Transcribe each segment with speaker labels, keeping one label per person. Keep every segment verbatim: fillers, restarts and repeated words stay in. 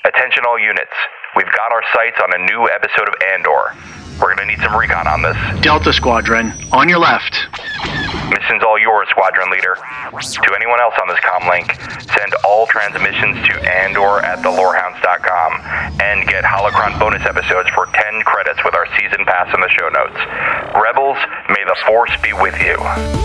Speaker 1: Attention all units. We've got our sights on a new episode of Andor. We're going to need some recon on this.
Speaker 2: Delta Squadron, on your left.
Speaker 1: Mission's all yours, Squadron Leader. To anyone else on this comm link, send all transmissions to Andor at the lorehounds dot com and get Holocron bonus episodes for ten credits with our season pass in the show notes. Rebels, may the Force be with you.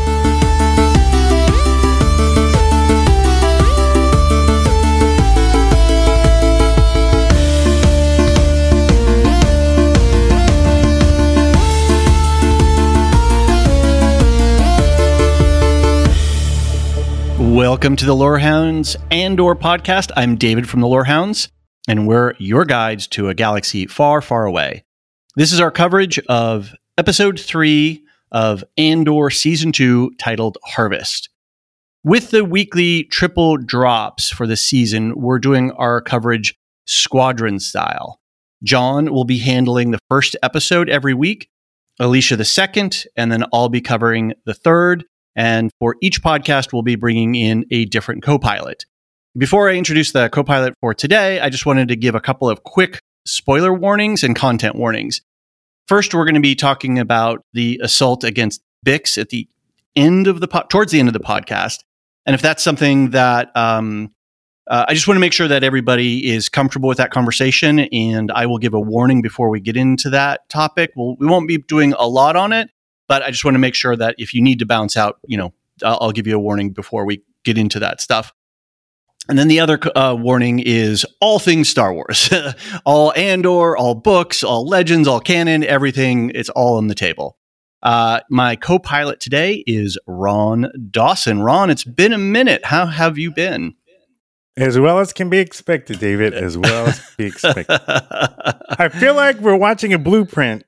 Speaker 3: Welcome to the Lorehounds Andor podcast. I'm David from the Lorehounds, and we're your guides to a galaxy far, far away. This is our coverage of episode three of Andor season two, titled Harvest. With the weekly triple drops for the season, we're doing our coverage squadron style. John will be handling the first episode every week, Alicia the second, and then I'll be covering the third. And for each podcast, we'll be bringing in a different co-pilot. Before I introduce the co-pilot for today, I just wanted to give a couple of quick spoiler warnings and content warnings. First, we're going to be talking about the assault against Bix at the end of the po- towards the end of the podcast. And if that's something that um, uh, I just want to make sure that everybody is comfortable with that conversation, and I will give a warning before we get into that topic. We'll, we won't be doing a lot on it. But I just want to make sure that if you need to bounce out, you know, I'll, I'll give you a warning before we get into that stuff. And then the other uh, warning is all things Star Wars, all Andor, all books, all legends, all canon, everything. It's all on the table. Uh, my co-pilot today is Ron Dawson. Ron, it's been a minute. How have you been?
Speaker 4: As well as can be expected, David, as well as can be expected. I feel like we're watching a blueprint.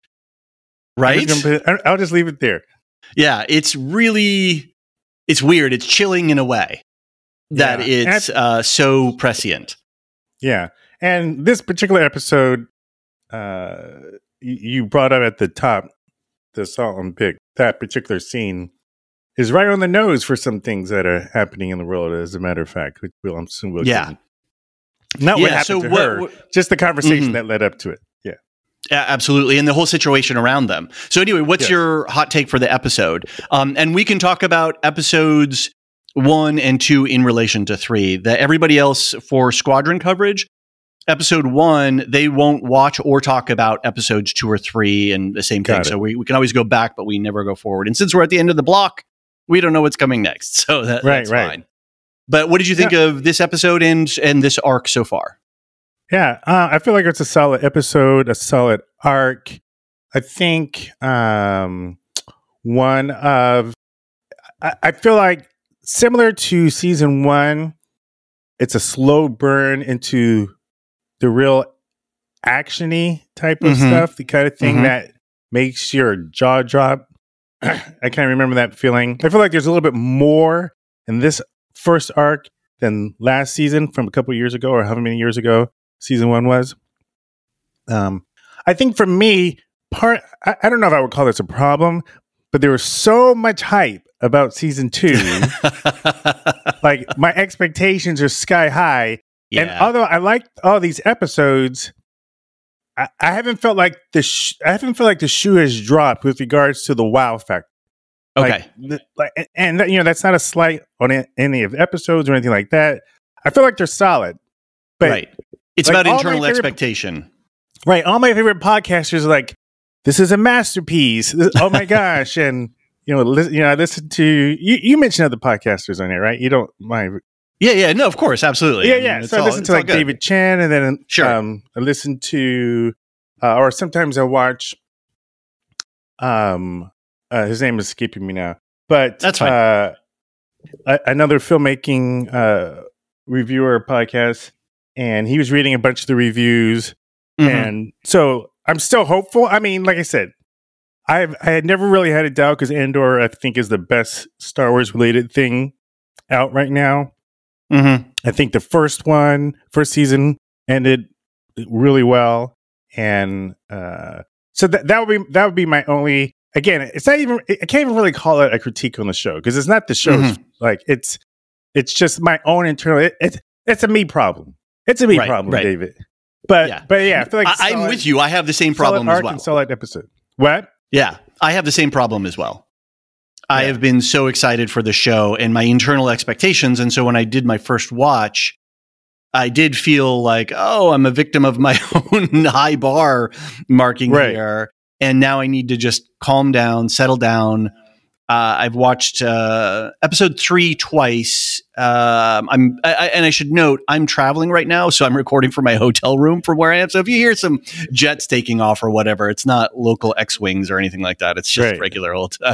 Speaker 3: Right?
Speaker 4: Put, I'll just leave it there.
Speaker 3: Yeah, it's really, it's weird. It's chilling in a way that yeah. it's uh, so prescient.
Speaker 4: Yeah. And this particular episode, uh, you brought up at the top, the Assault on Bix, that particular scene is right on the nose for some things that are happening in the world, as a matter of fact. Which we'll, I'm assuming we'll
Speaker 3: yeah.
Speaker 4: Get. Not
Speaker 3: yeah,
Speaker 4: what happened
Speaker 3: so
Speaker 4: to
Speaker 3: what,
Speaker 4: her,
Speaker 3: what,
Speaker 4: just the conversation
Speaker 3: mm-hmm.
Speaker 4: that led up to it. Yeah.
Speaker 3: Yeah, absolutely. And the whole situation around them. So anyway, what's yes. your hot take for the episode? Um, and we can talk about episodes one and two in relation to three. The, everybody else for squadron coverage, episode one, they won't watch or talk about episodes two or three and the same thing. So we, we can always go back, but we never go forward. And since we're at the end of the block, we don't know what's coming next. So that,
Speaker 4: right,
Speaker 3: that's
Speaker 4: right.
Speaker 3: fine. But what did you think yeah. of this episode and, and this arc so far?
Speaker 4: Yeah, uh, I feel like it's a solid episode, a solid arc. I think um, one of, I, I feel like similar to season one, it's a slow burn into the real action-y type of mm-hmm. stuff, the kind of thing mm-hmm. that makes your jaw drop. I kind of remember that feeling. I feel like there's a little bit more in this first arc than last season from a couple of years ago, or however many years ago season one was. Um, I think for me, part I, I don't know if I would call this a problem, but there was so much hype about season two. Like my expectations are sky high. Yeah. And although I liked all these episodes, I, I haven't felt like the sh- I haven't felt like the shoe has dropped with regards to the wow factor.
Speaker 3: Okay,
Speaker 4: like, the, like and, and that, you know, that's not a slight on a, any of the episodes or anything like that. I feel like they're solid, but.
Speaker 3: Right. It's like about internal favorite, expectation.
Speaker 4: Right. All my favorite podcasters are like, this is a masterpiece. This, oh my gosh. And, you know, li- you know, I listen to, you, you mentioned other podcasters on it, right? You don't mind.
Speaker 3: Yeah, yeah. No, of course. Absolutely.
Speaker 4: Yeah, yeah. I mean, so I listen to like David Chen, and then
Speaker 3: sure. um,
Speaker 4: I listen to, uh, or sometimes I watch, um, uh, his name is escaping me now, but
Speaker 3: that's fine.
Speaker 4: Uh, a- another filmmaking uh, reviewer podcast. And he was reading a bunch of the reviews. Mm-hmm. And so I'm still hopeful. I mean, like I said, I've, I had never really had a doubt because Andor, I think, is the best Star Wars related thing out right now.
Speaker 3: Mm-hmm.
Speaker 4: I think the first one, first season ended really well. And uh, so that, that would be that would be my only, again, it's not even, I can't even really call it a critique on the show because it's not the show's, mm-hmm. like, it's, it's just my own internal, it, it's, it's a me problem. It's a me
Speaker 3: Right,
Speaker 4: problem,
Speaker 3: right.
Speaker 4: David. But
Speaker 3: Yeah.
Speaker 4: but yeah, I feel like
Speaker 3: I, I'm
Speaker 4: solid-
Speaker 3: with you. I have the same
Speaker 4: solid
Speaker 3: problem as
Speaker 4: arc
Speaker 3: well.
Speaker 4: and solid episode. What?
Speaker 3: Yeah, I have the same problem as well. I
Speaker 4: Yeah.
Speaker 3: have been so excited for the show and my internal expectations. And so when I did my first watch, I did feel like, oh, I'm a victim of my own high bar marking
Speaker 4: Right.
Speaker 3: here. And now I need to just calm down, settle down. Uh, I've watched uh, episode three twice. Um, I'm, I, I- and I should note, I'm traveling right now, so I'm recording from my hotel room from where I am. So if you hear some jets taking off or whatever, it's not local X-wings or anything like that. It's just
Speaker 4: Right.
Speaker 3: regular old. Uh,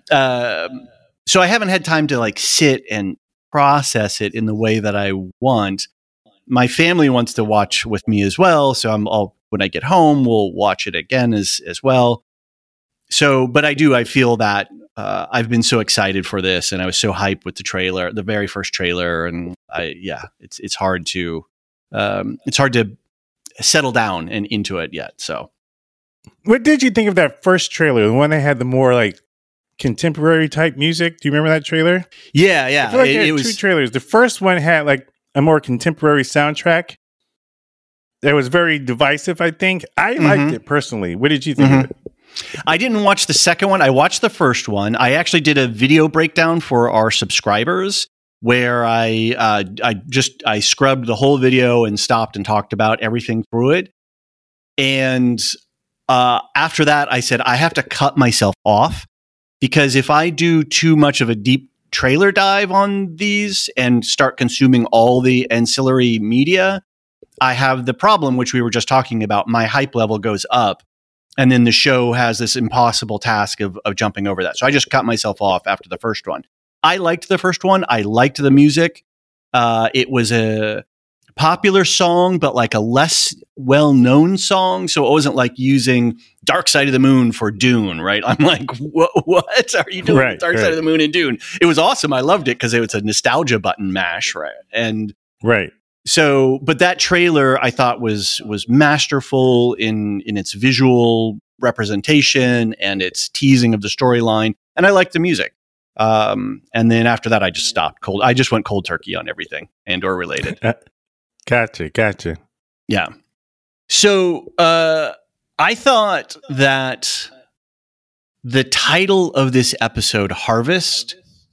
Speaker 3: um, so I haven't had time to like sit and process it in the way that I want. My family wants to watch with me as well, so I'm all when I get home, we'll watch it again as as well. So, but I do, I feel that uh, I've been so excited for this, and I was so hyped with the trailer, the very first trailer, and I, yeah, it's it's hard to, um, it's hard to settle down and into it yet. So,
Speaker 4: What did you think of that first trailer? The one that had the more like contemporary type music. Do you remember that trailer?
Speaker 3: yeah, yeah,
Speaker 4: I feel like
Speaker 3: it,
Speaker 4: there
Speaker 3: it
Speaker 4: were two
Speaker 3: was,
Speaker 4: trailers. The first one had like a more contemporary soundtrack. That was very divisive, I think. I
Speaker 3: Mhm.
Speaker 4: liked it personally. What did you think
Speaker 3: Mhm.
Speaker 4: of it?
Speaker 3: I didn't watch the second one. I watched the first one. I actually did a video breakdown for our subscribers where I uh, I just I scrubbed the whole video and stopped and talked about everything through it. And uh, after that, I said I have to cut myself off because if I do too much of a deep trailer dive on these and start consuming all the ancillary media, I have the problem which we were just talking about. My hype level goes up. And then the show has this impossible task of, of jumping over that. So I just cut myself off after the first one. I liked the first one. I liked the music. Uh, it was a popular song, but like a less well-known song. So it wasn't like using Dark Side of the Moon for Dune, right? I'm like, what, what are you doing
Speaker 4: Right,
Speaker 3: with Dark
Speaker 4: right.
Speaker 3: Side of the Moon and Dune? It was awesome. I loved it because it was a nostalgia button mash, right? And
Speaker 4: Right.
Speaker 3: so, but that trailer I thought was was masterful in in its visual representation and its teasing of the storyline, and I liked the music. Um, and then after that, I just stopped cold. I just went cold turkey on everything Andor related.
Speaker 4: Uh, gotcha. Gotcha.
Speaker 3: Yeah. So uh, I thought that the title of this episode, Harvest,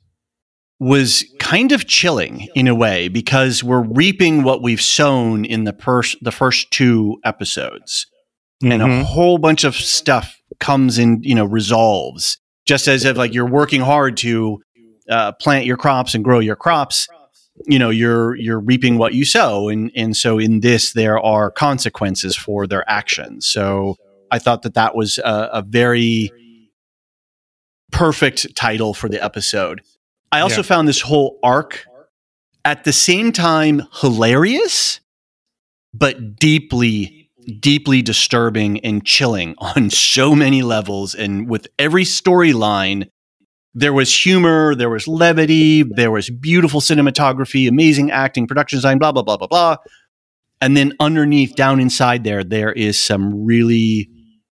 Speaker 3: was kind of chilling in a way because we're reaping what we've sown in the first the first two episodes, and a
Speaker 4: Mhm.
Speaker 3: whole bunch of stuff comes in, you know, resolves. Just as if like you're working hard to uh, plant your crops and grow your crops, you know, you're you're reaping what you sow, and and so in this there are consequences for their actions. So I thought that that was a, a very perfect title for the episode. I also
Speaker 4: Yeah.
Speaker 3: found this whole arc at the same time hilarious, but deeply, deeply disturbing and chilling on so many levels. And with every storyline, there was humor, there was levity, there was beautiful cinematography, amazing acting, production design, blah, blah, blah, blah, blah. And then underneath, down inside there, there is some really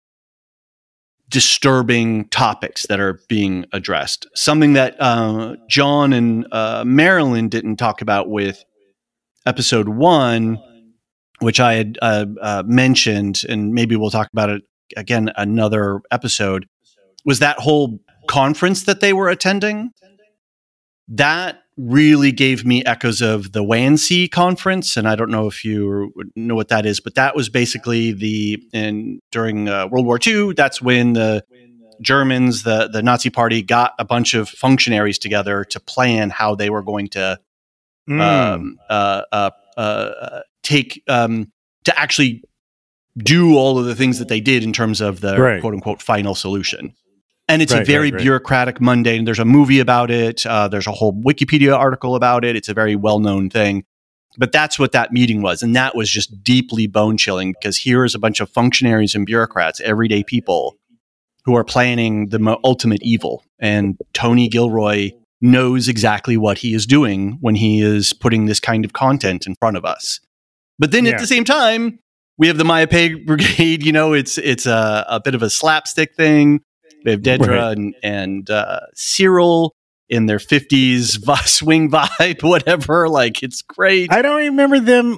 Speaker 3: disturbing topics that are being addressed. Something that uh, John and uh, Marilyn didn't talk about with episode one, which I had uh, uh, mentioned, and maybe we'll talk about it again another episode, was that whole conference that they were attending. That really gave me echoes of the Wannsee conference, and I don't know if you know what that is, but that was basically the in during uh, World War Two. That's when the Germans, the the Nazi Party, got a bunch of functionaries together to plan how they were going to
Speaker 4: Mm.
Speaker 3: um, uh, uh, uh, take um, to actually do all of the things that they did in terms of the
Speaker 4: Right.
Speaker 3: quote unquote final solution. And it's a
Speaker 4: Right,
Speaker 3: very
Speaker 4: right, right.
Speaker 3: bureaucratic, mundane. There's a movie about it. Uh, there's a whole Wikipedia article about it. It's a very well-known thing. But that's what that meeting was. And that was just deeply bone-chilling because here is a bunch of functionaries and bureaucrats, everyday people, who are planning the mo- ultimate evil. And Tony Gilroy knows exactly what he is doing when he is putting this kind of content in front of us. But then
Speaker 4: Yeah.
Speaker 3: at the same time, we have the Maya Pei Brigade. You know, it's it's a, a bit of a slapstick thing. We have Dedra
Speaker 4: Right.
Speaker 3: and, and uh, Cyril in their fifties vi- swing vibe, whatever. Like, it's great.
Speaker 4: I don't remember them.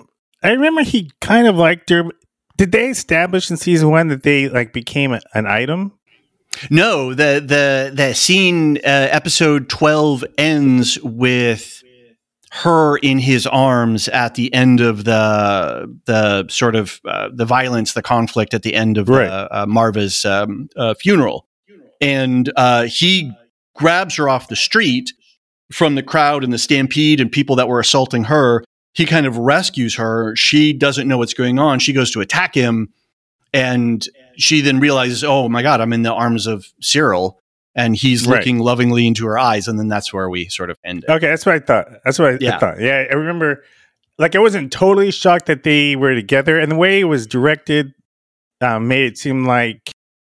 Speaker 4: I remember he kind of liked her. Did they establish in season one that they like became a, an item?
Speaker 3: No, the the the scene uh, episode twelve ends with her in his arms at the end of the the sort of uh, the violence, the conflict at the end of
Speaker 4: right.
Speaker 3: uh, uh, Marva's um, uh, funeral, and uh, he grabs her off the street from the crowd and the stampede and people that were assaulting her. He kind of rescues her. She doesn't know what's going on. She goes to attack him, and she then realizes, oh my God, I'm in the arms of Cyril. And he's
Speaker 4: right.
Speaker 3: looking lovingly into her eyes. And then that's where we sort of end it.
Speaker 4: Okay, that's what I thought. That's what I,
Speaker 3: yeah.
Speaker 4: I thought. Yeah, I remember, like, I wasn't totally shocked that they were together. And the way it was directed um, made it seem like,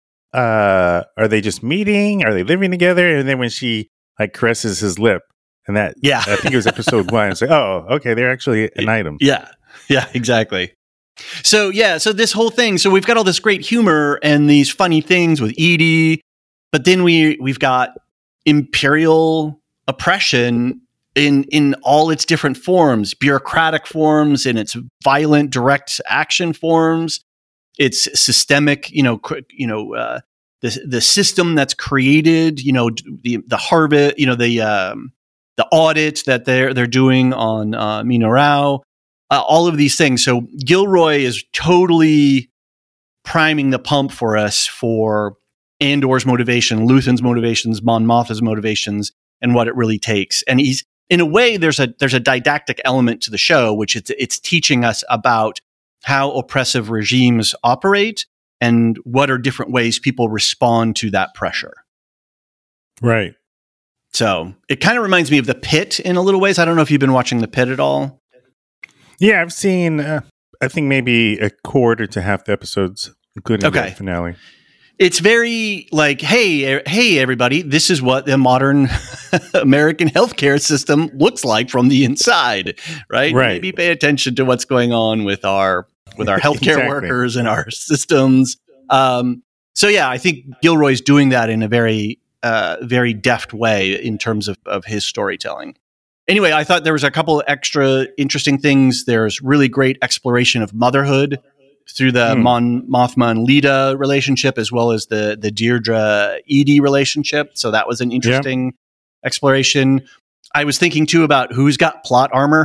Speaker 4: uh, are they just meeting? Are they living together? And then when she, like, caresses his lip, and that,
Speaker 3: yeah.
Speaker 4: I think it was episode one. It's like, oh, okay, they're actually an item.
Speaker 3: Yeah, yeah, exactly. So, yeah, so this whole thing, so we've got all this great humor and these funny things with Edie. But then we we've got imperial oppression in in all its different forms, bureaucratic forms, in its violent direct action forms, its systemic, you know, cr- you know, uh, the the system that's created, you know, the the harvest, you know, the um, the audit that they're they're doing on uh, Mina Rao, uh, all of these things. So Gilroy is totally priming the pump for us for Andor's motivation, Luthen's motivations, Mon Mothma's motivations, and what it really takes. And he's, in a way, there's a there's a didactic element to the show, which it's it's teaching us about how oppressive regimes operate and what are different ways people respond to that pressure.
Speaker 4: Right.
Speaker 3: So it kind of reminds me of The Pit in a little ways. I don't know if you've been watching The Pit at all.
Speaker 4: Yeah, I've seen, uh, I think maybe a quarter to half the episodes, including
Speaker 3: okay.
Speaker 4: the finale.
Speaker 3: It's very like, hey, hey, everybody, this is what the modern American healthcare system looks like from the inside, right?
Speaker 4: Right.
Speaker 3: Maybe pay attention to what's going on with our with our healthcare
Speaker 4: exactly.
Speaker 3: workers and our systems. Um, so, yeah, I think Gilroy's doing that in a very, uh, very deft way in terms of, of his storytelling. Anyway, I thought there was a couple extra interesting things. There's really great exploration of motherhood through the
Speaker 4: hmm.
Speaker 3: Mon Mothma and Leda relationship, as well as the the Deirdre Edie relationship. So that was an interesting yep. exploration. I was thinking too about who's got plot armor.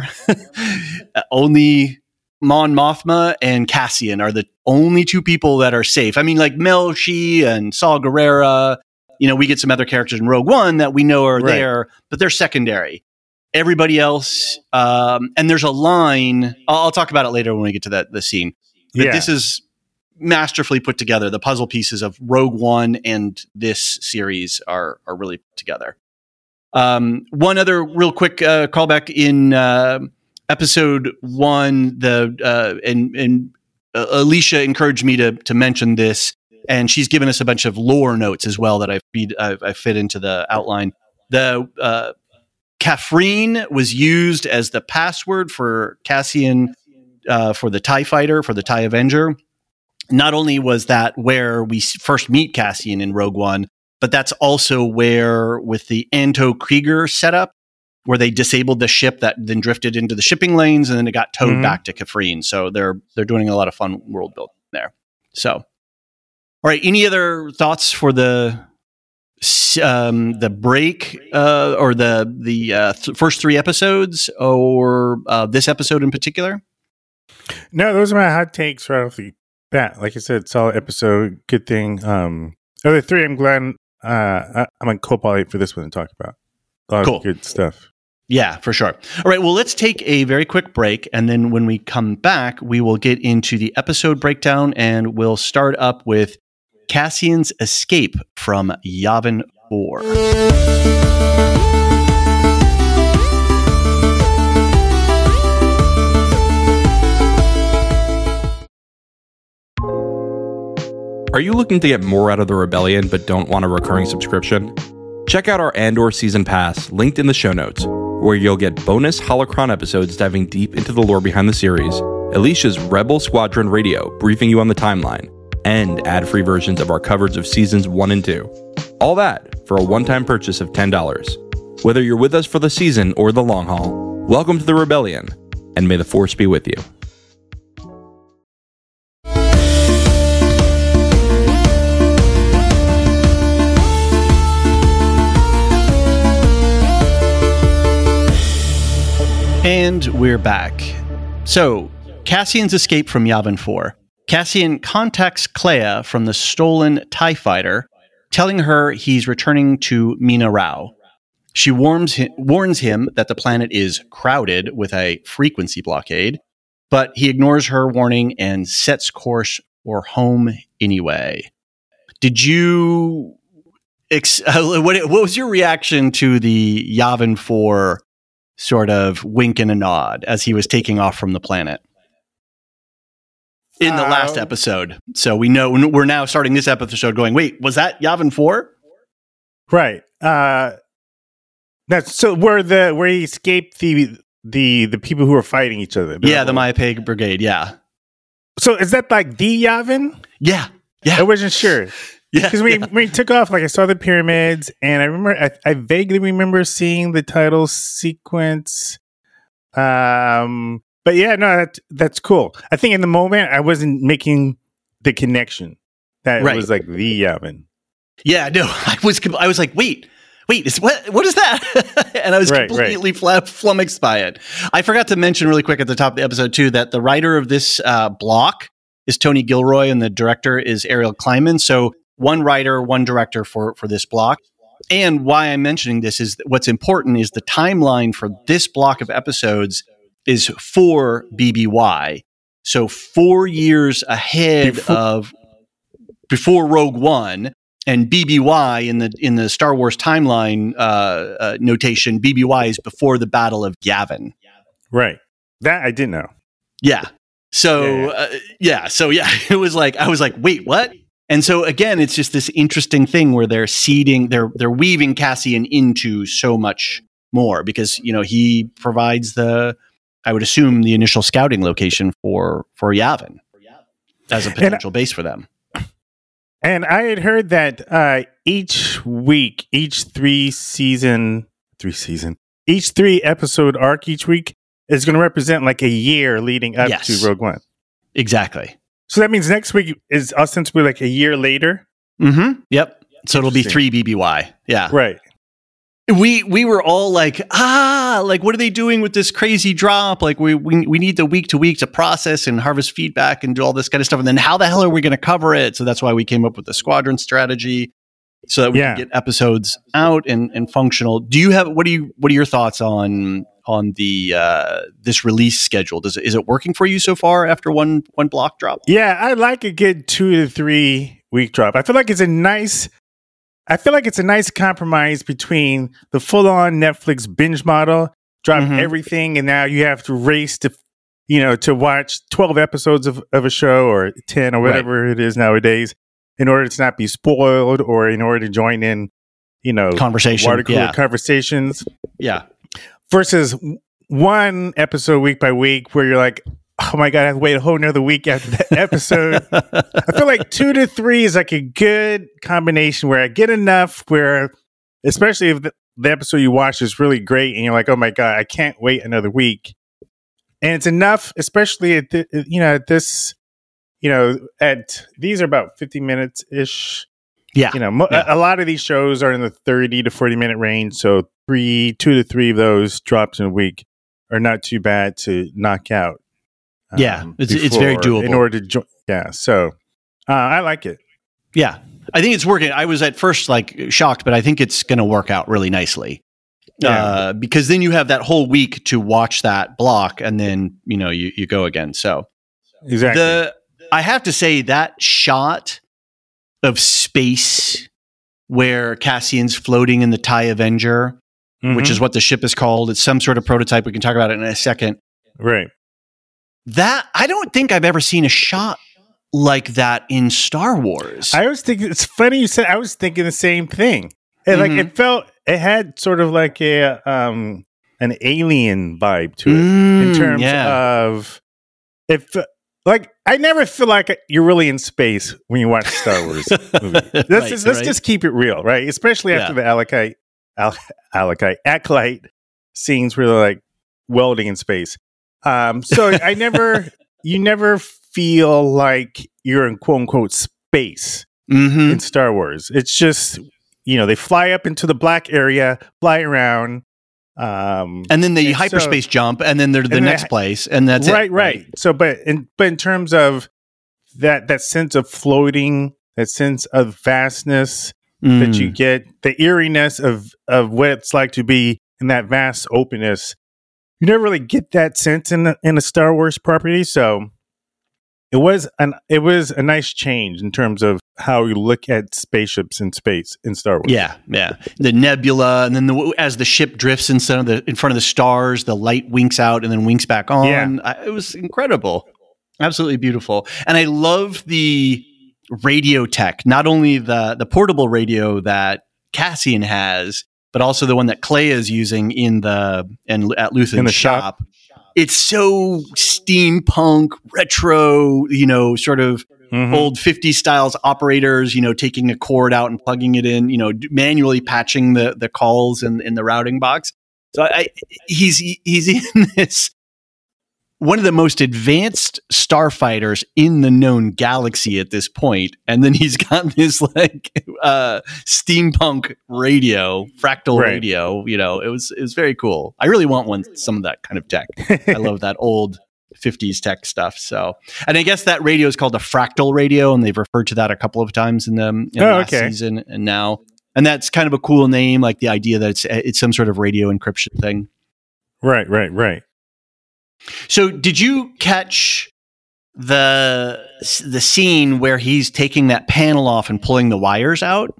Speaker 3: Only Mon Mothma and Cassian are the only two people that are safe. I mean, like Melshi and Saw Gerrera. You know, we get some other characters in Rogue One that we know are right. there, but they're secondary. Everybody else, um, and there's a line. I'll, I'll talk about it later when we get to that the scene. But
Speaker 4: yeah.
Speaker 3: this is masterfully put together. The puzzle pieces of Rogue One and this series are are really put together. Um, one other real quick uh, callback in uh, episode one, the uh, and and uh, Alicia encouraged me to to mention this, and she's given us a bunch of lore notes as well that I've feed, I've, I've fit into the outline. The uh, Kafrene was used as the password for Cassian. Uh, for the TIE Fighter, for the TIE Avenger. Not only was that where we first meet Cassian in Rogue One, but that's also where, with the Anto Krieger setup, where they disabled the ship that then drifted into the shipping lanes, and then it got towed mm-hmm. back to Kafrene. So they're they're doing a lot of fun world building there. So, all right, any other thoughts for the um, the break uh, or the the uh, th- first three episodes, or uh, this episode in particular?
Speaker 4: No, those are my hot takes right off the bat. Like I said, solid episode, good thing. Um, other three, I'm glad uh, I, I'm on co-pilot for this one to talk about. A lot
Speaker 3: cool.
Speaker 4: of good stuff.
Speaker 3: Yeah, for sure. All right, well, let's take a very quick break, and then when we come back, we will get into the episode breakdown, and we'll start up with Cassian's escape from Yavin four.
Speaker 5: Are you looking to get more out of the Rebellion but don't want a recurring subscription? Check out our Andor Season Pass, linked in the show notes, where you'll get bonus Holocron episodes diving deep into the lore behind the series, Alicia's Rebel Squadron radio briefing you on the timeline, and ad-free versions of our coverage of Seasons one and two. All that for a one-time purchase of ten dollars. Whether you're with us for the season or the long haul, welcome to the Rebellion, and may the Force be with you.
Speaker 3: And we're back. So, Cassian's escape from Yavin four. Cassian contacts Clea from the stolen TIE fighter, telling her he's returning to Mina Rao. She warns him, warns him that the planet is crowded with a frequency blockade, but he ignores her warning and sets course for home anyway. Did you... Ex- what, what was your reaction to the Yavin four sort of wink and a nod as he was taking off from the planet in the uh, last episode? So we know we're now starting this episode going, wait, was that Yavin four?
Speaker 4: Right. Uh, that's so where the where he escaped the the the people who were fighting each other.
Speaker 3: Yeah, the Myopeg Brigade. Yeah.
Speaker 4: So is that like the Yavin?
Speaker 3: Yeah. Yeah.
Speaker 4: I wasn't sure. Yeah, because when,
Speaker 3: yeah.
Speaker 4: when he took off, like I saw the pyramids, and I remember, I, I vaguely remember seeing the title sequence. Um, but yeah, no, that that's cool. I think in the moment I wasn't making the connection that
Speaker 3: right.
Speaker 4: it was like the Yavin.
Speaker 3: Yeah, no, I was, I was like, wait, wait, is what, what is that? And I was
Speaker 4: right,
Speaker 3: completely
Speaker 4: right.
Speaker 3: flummoxed by it. I forgot to mention really quick at the top of the episode too that the writer of this uh, block is Tony Gilroy, and the director is Ariel Kleiman. So. One writer, one director for, for this block. And why I'm mentioning this is that what's important is the timeline for this block of episodes is for B B Y. So four years ahead before, of before Rogue One, and B B Y in the in the Star Wars timeline uh, uh, notation, B B Y is before the Battle of Yavin.
Speaker 4: Right. That I didn't know.
Speaker 3: Yeah. So
Speaker 4: yeah.
Speaker 3: Uh, yeah. So yeah, it was like I was like, wait, what? And so again, it's just this interesting thing where they're seeding, they're they're weaving Cassian into so much more because you know he provides the, I would assume, the initial scouting location for for Yavin as a potential and, base for them.
Speaker 4: And I had heard that uh, each week, each three season, three season, each three episode arc each week is going to represent like a year leading up
Speaker 3: yes.
Speaker 4: to Rogue One.
Speaker 3: Exactly.
Speaker 4: So that means next week is ostensibly like a year later?
Speaker 3: Mm-hmm. Yep. So it'll be three B B Y. Yeah.
Speaker 4: Right.
Speaker 3: We we were all like, ah, like, what are they doing with this crazy drop? Like, we we, we need the week to week to process and harvest feedback and do all this kind of stuff. And then how the hell are we going to cover it? So that's why we came up with the squadron strategy so that we
Speaker 4: yeah.
Speaker 3: can get episodes out and, and functional. Do you have, what do you, what are your thoughts on on the uh, this release schedule? Does it, is it working for you so far after one one block drop?
Speaker 4: Yeah, I like a good two to three week drop. I feel like it's a nice, I feel like it's a nice compromise between the full on Netflix binge model, drop mm-hmm. everything, and now you have to race to, you know, to watch twelve episodes of, of a show or ten or whatever right. it is nowadays in order to not be spoiled or in order to join in, you know,
Speaker 3: conversation,
Speaker 4: water cooler
Speaker 3: yeah.
Speaker 4: conversations.
Speaker 3: Yeah.
Speaker 4: Versus one episode week by week where you're like, oh my God, I have to wait a whole nother week after that episode. I feel like two to three is like a good combination where I get enough where, especially if the, the episode you watch is really great and you're like, oh my God, I can't wait another week. And it's enough, especially at the, you know, at this, you know, at these are about fifty minutes ish.
Speaker 3: Yeah.
Speaker 4: You know, mo-
Speaker 3: yeah.
Speaker 4: a, a lot of these shows are in the thirty to forty minute range. So three, two to three of those drops in a week are not too bad to knock out.
Speaker 3: Um, yeah. It's, it's very doable.
Speaker 4: In order to join. Yeah. So uh, I like it.
Speaker 3: Yeah. I think it's working. I was at first like shocked, but I think it's going to work out really nicely. Yeah. Uh, because then you have that whole week to watch that block and then, you know, you, you go again. So
Speaker 4: exactly.
Speaker 3: The, I have to say that shot of space where Cassian's floating in the TIE Avenger, mm-hmm. which is what the ship is called. It's some sort of prototype. We can talk about it in a second.
Speaker 4: Right.
Speaker 3: That I don't think I've ever seen a shot like that in Star Wars.
Speaker 4: I was thinking, it's funny you said, I was thinking the same thing. And mm-hmm. like it felt, it had sort of like a, um, an alien vibe to it
Speaker 3: mm,
Speaker 4: in terms
Speaker 3: yeah.
Speaker 4: of if, like, I never feel like you're really in space when you watch a Star Wars movie. Let's,
Speaker 3: right,
Speaker 4: just, let's
Speaker 3: right.
Speaker 4: just keep it real, right? Especially after yeah. the Alakite, Al- Alakite, Acolyte scenes where they're like welding in space. Um, so I never, you never feel like you're in quote unquote space
Speaker 3: mm-hmm.
Speaker 4: in Star Wars. It's just, you know, they fly up into the black area, fly around, Um,
Speaker 3: and then the
Speaker 4: and
Speaker 3: hyperspace
Speaker 4: so,
Speaker 3: jump, and then they're the
Speaker 4: and
Speaker 3: next
Speaker 4: then,
Speaker 3: place, and that's
Speaker 4: right,
Speaker 3: it.
Speaker 4: Right, right. So, but in but in terms of that that sense of floating, that sense of vastness
Speaker 3: Mm.
Speaker 4: that you get, the eeriness of of what it's like to be in that vast openness, you never really get that sense in a, in a Star Wars property. So it was an it was a nice change in terms of how we look at spaceships in space in Star Wars.
Speaker 3: Yeah, yeah. The nebula, and then the, as the ship drifts in front of the in front of the stars, the light winks out and then winks back on.
Speaker 4: Yeah.
Speaker 3: I, it was incredible, absolutely beautiful. And I love the radio tech, not only the the portable radio that Cassian has, but also the one that Kleia is using in the and at Luthen's
Speaker 4: In the
Speaker 3: shop.
Speaker 4: shop.
Speaker 3: It's so steampunk, retro, you know, sort of
Speaker 4: Mhm.
Speaker 3: old fifties styles operators, you know, taking a cord out and plugging it in, you know, d- manually patching the the calls in, in the routing box. So I, he's he's in this one of the most advanced starfighters in the known galaxy at this point, and then he's got this like uh, steampunk radio, fractal
Speaker 4: Right.
Speaker 3: radio. You know, it was it was very cool. I really want one some of that kind of tech. I love that old fifties tech stuff. So, and I guess that radio is called a fractal radio, and they've referred to that a couple of times in the, in the
Speaker 4: Oh,
Speaker 3: last
Speaker 4: okay.
Speaker 3: season and now. And that's kind of a cool name, like the idea that it's it's some sort of radio encryption thing.
Speaker 4: Right, right, right.
Speaker 3: So, did you catch the the scene where he's taking that panel off and pulling the wires out,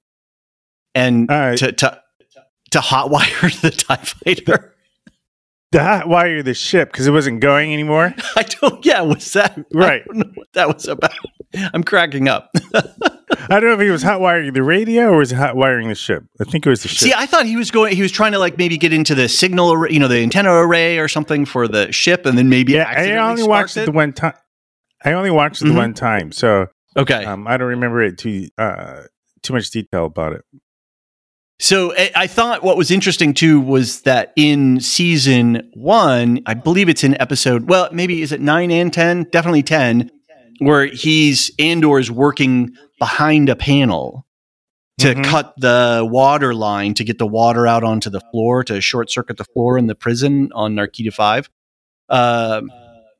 Speaker 3: and
Speaker 4: Uh,
Speaker 3: to to to hotwire the TIE fighter?
Speaker 4: The hot wire the ship because it wasn't going anymore.
Speaker 3: I don't. Yeah, was that
Speaker 4: Right.
Speaker 3: I don't know what that was about. I'm cracking up.
Speaker 4: I don't know if he was hot wiring the radio or was he hot wiring the ship. I think it was the ship.
Speaker 3: See, I thought he was going. He was trying to like maybe get into the signal, array, you know, the antenna array or something for the ship, and then maybe
Speaker 4: yeah, I
Speaker 3: accidentally
Speaker 4: only
Speaker 3: sparked
Speaker 4: watched it the one time. I only watched it the
Speaker 3: Mhm.
Speaker 4: one time, so
Speaker 3: Okay.
Speaker 4: um, I don't remember it too uh, too much detail about it.
Speaker 3: So I, I thought what was interesting too was that in season one, I believe it's in episode, well, maybe is it nine and ten? Definitely ten, where he's Andor's working behind a panel to
Speaker 4: Mhm.
Speaker 3: cut the water line to get the water out onto the floor to short circuit the floor in the prison on Narkita five. Um,